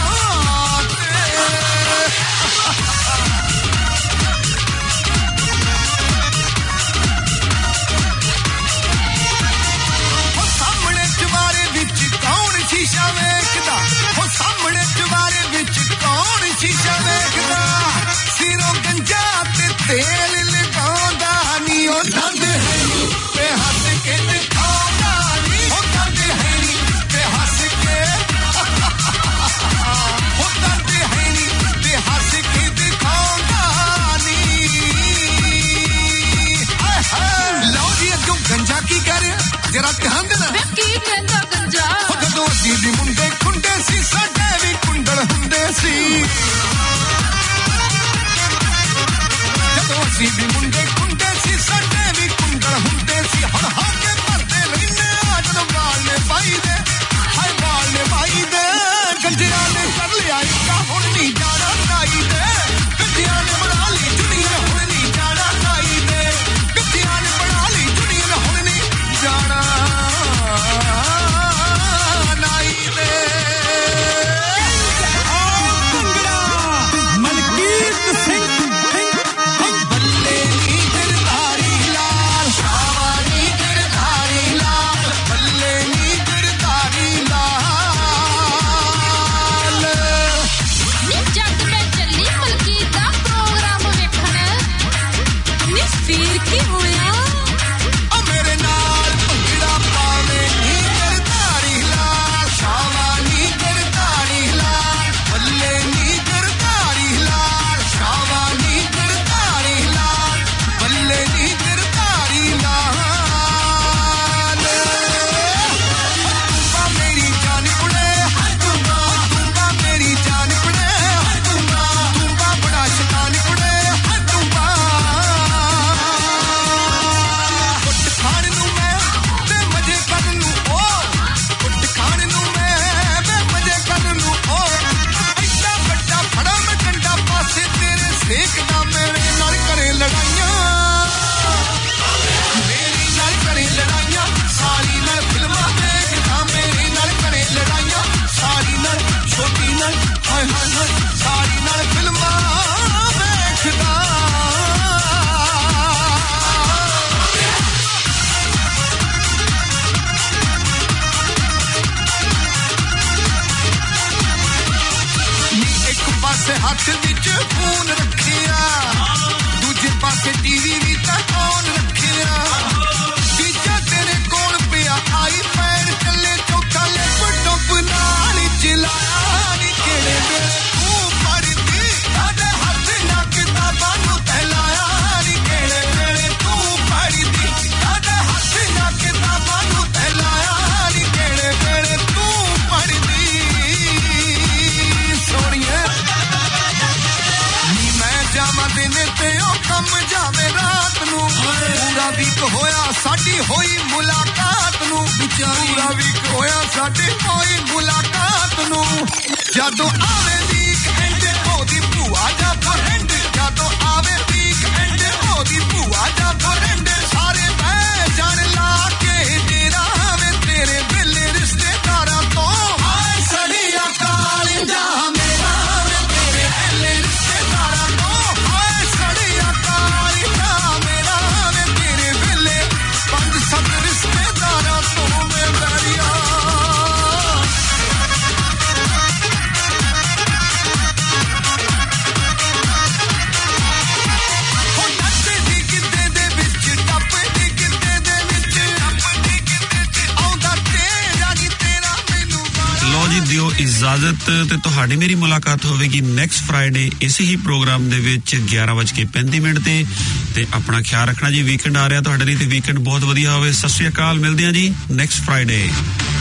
ਸ਼ੀਸ਼ਾ ਵੇਖਦਾ ਉਹ ਸਾਹਮਣੇ ਚਵਾਰੇ ਵਿੱਚ ਕੌਣ ਸ਼ੀਸ਼ਾ ਵੇਖਦਾ ਸਿਰੋਂ ਗੰਜਾ ਤੇ ਤੇਲ ਲਗਾਉਂਦਾ ਨੀ ਉਹ ਦੰਦ ਹੈ ਨੀ ਤੇ ਹੱਸ ਕੇ ਦਿਖਾਉਂਦਾ ਨੀ ਉਹ ਦੰਦ ਹੈ ਨੀ ਤੇ ਹੱਸ ਕੇ ਉਹ ਦੰਦ ਹੈ ਨੀ ਤੇ ਹੱਸ ਕੇ ਦਿਖਾਉਂਦਾ ਨੀ ਲਓ ਜੀ ਅੱਗੋਂ ਗੰਜਾ ਕੀ ਕਰ ਰਿਹਾ ਜਰਾ ਧਿਆਨ ਦੇਣਾ ਵੇ ਕੀ ਕਹਿੰਦਾ ਗੰਜਾ ਉਹ ਜਦੋਂ ਅਸੀਂ ਵੀ ਮੁੰਡੇ ਖੁੰਡੇ ਸੀ ਸਾਡੇ ਵੀ ਕੁੰਡਲ ਹੁੰਦੇ ਸੀ ਜਦੋਂ ਅਸੀਂ ਵੀ ਮੁੰਡੇ ਖੁੰਡੇ ਸੀ ਸਾਡੇ ਵੀ ਕੁੰਡਲ ਹੁੰਦੇ ਸੀ ਹੁਣ ਹਾਕੇ ਭਰਦੇ ਲੈਨੇ ਆ ਜਦੋਂ ਵਾਲ ਨੇ ਪਾਈ ਦੇ ਹਾਏ ਵਾਲ ਨੇ ਪਾਈ ਦੇ ਗੰਜਿਆਂ ਨੇ ਕਰ ਲਿਆ ਇੱਕਾ ਹੁਣ ਨਹੀਂ ਜਾਣਾ ਨਾਈ ਦੇ ਗੰਜਿਆਂ ਨੇ ਬਣਾ ਲਈ ਦੁਨੀਆ ਹੁਣ ਨਹੀਂ ਜਾਣਾ ਨਾਈ ਦੇ ਗੰਜਿਆਂ ਨੇ ਬਣਾ ਲਈ ਦੁਨੀਆ ਹੁਣ ਨਹੀਂ ਜਾਣਾ ਨਾਈ ਦੇ ਮਲਕੀਤ ਸਿੰਘ ਬੱਲੇ ਨੀ ਗਿਰਧਾਰੀ ਲਾਲ ਸ਼ਾਵਾਨੀ ਗਿਰਧਾਰੀ ਲਾਲ ਬੱਲੇ ਨੀ ਗਿਰਧਾਰੀ ਲਾਲ ਨੀ ਜੱਟ ਮੈਂ ਚੱਲੀ ਮਲਕੀਤ ਦਾ ਪ੍ਰੋਗਰਾਮ ਵੇਖਣ ਨੀ ਫੇਰ ਕੀ ਹੋਇਆ ਓ ਮੇਰੇ ਨਾਲ ਭੰਗੜਾ ਪਾਵੇ ਨੀ ਗਿਰਧਾਰੀ ਲਾਲ ਸ਼ਾਵਾਨੀ ਗਿਰਧਾਰੀ ਲਾਲ ਬੱਲੇ ਨੀ ਗਿਰਧਾਰੀ ਲਾਲ ਸ਼ਾਵਾਨੀ ਗਿਰਧਾਰੀ ਲਾਲ ਬੱਲੇ ਨੀ ਗਿਰਧਾਰੀ ਲਾਲ ਤੂੰਬਾ ਮੇਰੀ ਜਾਨ ਕੁੜੇ ਤੂੰਬਾ ਤੂੰਬਾ ਮੇਰੀ ਜਾਨ ਕੁੜੇ ਤੂੰਬਾ ਤੂੰਬਾ ਬੜਾ ਸ਼ੈਤਾਨ ਕੁੜੇ ਤੂੰਬਾ ਕੁੱਟ ਖਾਣ ਨੂੰ ਮੈਂ ਤੇ ਮਜ਼ੇ ਕਰਨ ਨੂੰ ਉਹ ਕੁੱਟ ਖਾਣ ਨੂੰ ਮੈਂ ਵੇ ਮਜ਼ੇ ਕਰਨ ਨੂੰ ਉਹ ਐਡਾ ਵੱਡਾ ਫੜਾ ਮੈਂ ਕੰਡਾ ਪਾਸੇ ਤੇਰੇ ਸੇਕਦਾ ਮੇਰੇ ਨਾਲ ਕਰੇ ਲੜਾਈਆਂ ਮੇਰੀ ਨਾਲ ਕਰੇ ਲੜਾਈਆਂ ਸਾਰੀ ਨਾਲ ਫਿਲਮਾਂ ਦੇਖਦਾ ਮੇਰੇ ਨਾਲ ਕਰੇ ਲੜਾਈਆਂ ਸਾਰੀ ਨਾਲ ਛੋਟੀ ਨਾਲ ਹਾਏ ਹਾਏ ਹਾਏ ਸਾਰੀ ਨਾਲ ਫਿਲਮਾਂ ਵੇਖਦਾ ਨੀ ਇੱਕ ਪਾਸੇ ਹੱਥ ਵਿੱਚ ਫੋਨ ਰੱਖਿਆ ਦੂਜੇ ਪਾਸੇ ਟੀਵੀ ਵੀ ਤਾਂ ਔਨ ਰੱਖਿਆ ਤੀਜਾ ਤੇਰੇ ਕੋਲ ਪਿਆ ਆਈਪੈਡ ਚੱਲੇ ਚੌਥਾ ਲੈਪਟਾਪ ਨਾਲ ਹੀ ਚਲਾਇਆ ਨੀ ਕਿਹੜੇ ਵੇਲੇ ਤੂੰ ਪੜ੍ਹਦੀ ਸਾਡੇ ਹੱਥ ਨਾ ਕਿਤਾਬਾਂ ਨੂੰ ਤਹਿਲਾਇਆ ਨੀ ਕਿਹੜੇ ਵੇਲੇ ਤੂੰ ਪੜ੍ਹਦੀ ਸਾਡੇ ਹੱਥ ਨਾ ਕਿਤਾਬਾਂ ਨੂੰ ਤਹਿਲਾਇਆ ਨੀ ਕਿਹੜੇ ਵੇਲੇ ਤੂੰ ਪੜ੍ਹਦੀ ਸੋਹਣੀਏ ਨੀ ਮੈਂ ਜਾਵਾਂ ਦਿਨ ਤੇ ਉਹ ਕੰਮ ਜਾਵੇ ਰਾਤ ਨੂੰ ਪੂਰਾ ਵੀਕ ਹੋਇਆ ਸਾਡੀ ਹੋਈ ਮੁਲਾਕਾਤ ਨੂੰ ਪੂਰਾ ਵੀਕ ਹੋਇਆ ਸਾਡੀ ਹੋਈ ਮੁਲਾਕਾਤ ਨੂੰ ਜਦੋਂ ਆਵੇ ਵੀਕ ਐਂਡ ਉਹਦੀ ਭੂਆ ਜਾ ਫਰੈਂਡ ਜਦੋਂ ਆਵੇ ਵੀਕ ਐਂਡ ਉਹਦੀ ਭੂਆ ਜਾ ਫਰੈਂਡ ਸਾਰੇ ਬਹਿ ਜਾਣ ਲਾ ਕੇ ਡੇਰਾ ਵੇ ਤੇਰੇ ਵੇਲੇ ਰਿਸ਼ਤੇਦਾਰਾਂ ਤੋਂ ਹਾਏ ਸੜੀਆਂ ਕਾਲੀਆਂ ਮੇਰਾ ਵੇ ਤੇਰੇ ਵੇਲੇ ਰਿਸ਼ਤੇਦਾਰਾਂ ਤੋਂ ਹਾਏ ਸੜੀਆਂ ਕਾਲੀਆਂ ਮੇਰਾ ਵੇ ਤੇਰੇ ਵੇਲੇ ਪੰਜ ਸੱਤ ਰਿਸ਼ਤੇਦਾਰਾਂ ਤੋਂ ਮੈਂ ਬੈਰੀਆ ਹੋ ਨੱਚਦੀ ਕਿਤੇ ਦੇ ਵਿੱਚ ਟੱਪਦੀ ਕਿਤੇ ਦੇ ਵਿੱਚ ਟੱਪਦੀ ਕਿਤੇ ਚ ਆਉਂਦਾ ਤੇਰਾ ਨੀ ਤੇਰਾ ਮੈਨੂੰ ਵਾਲਾ ਲੋ ਜੀ ਦਿਓ ਇਜਾਜ਼ਤ ਤੇ ਤੁਹਾਡੀ ਮੇਰੀ ਮੁਲਾਕਾਤ ਹੋਵੇਗੀ ਨੈਕਸਟ ਫਰਾਈਡੇ ਇਸੇ ਹੀ ਪ੍ਰੋਗਰਾਮ ਦੇ ਵਿੱਚ ਗਿਆਰਾਂ ਵੱਜ ਕੇ ਪੈਂਤੀ ਮਿੰਟ ਤੇ ਤੇ ਆਪਣਾ ਖਿਆਲ ਰੱਖਣਾ ਜੀ ਵੀਕਐਂਡ ਆ ਰਿਹਾ ਤੁਹਾਡੇ ਲਈ ਤੇ ਵੀਕਐਂਡ ਬਹੁਤ ਵਧੀਆ ਹੋਵੇ ਸਤਿ ਸ਼੍ਰੀ ਅਕਾਲ ਮਿਲਦੇ ਹਾਂ ਜੀ ਨੈਕਸਟ ਫਰਾਈਡੇ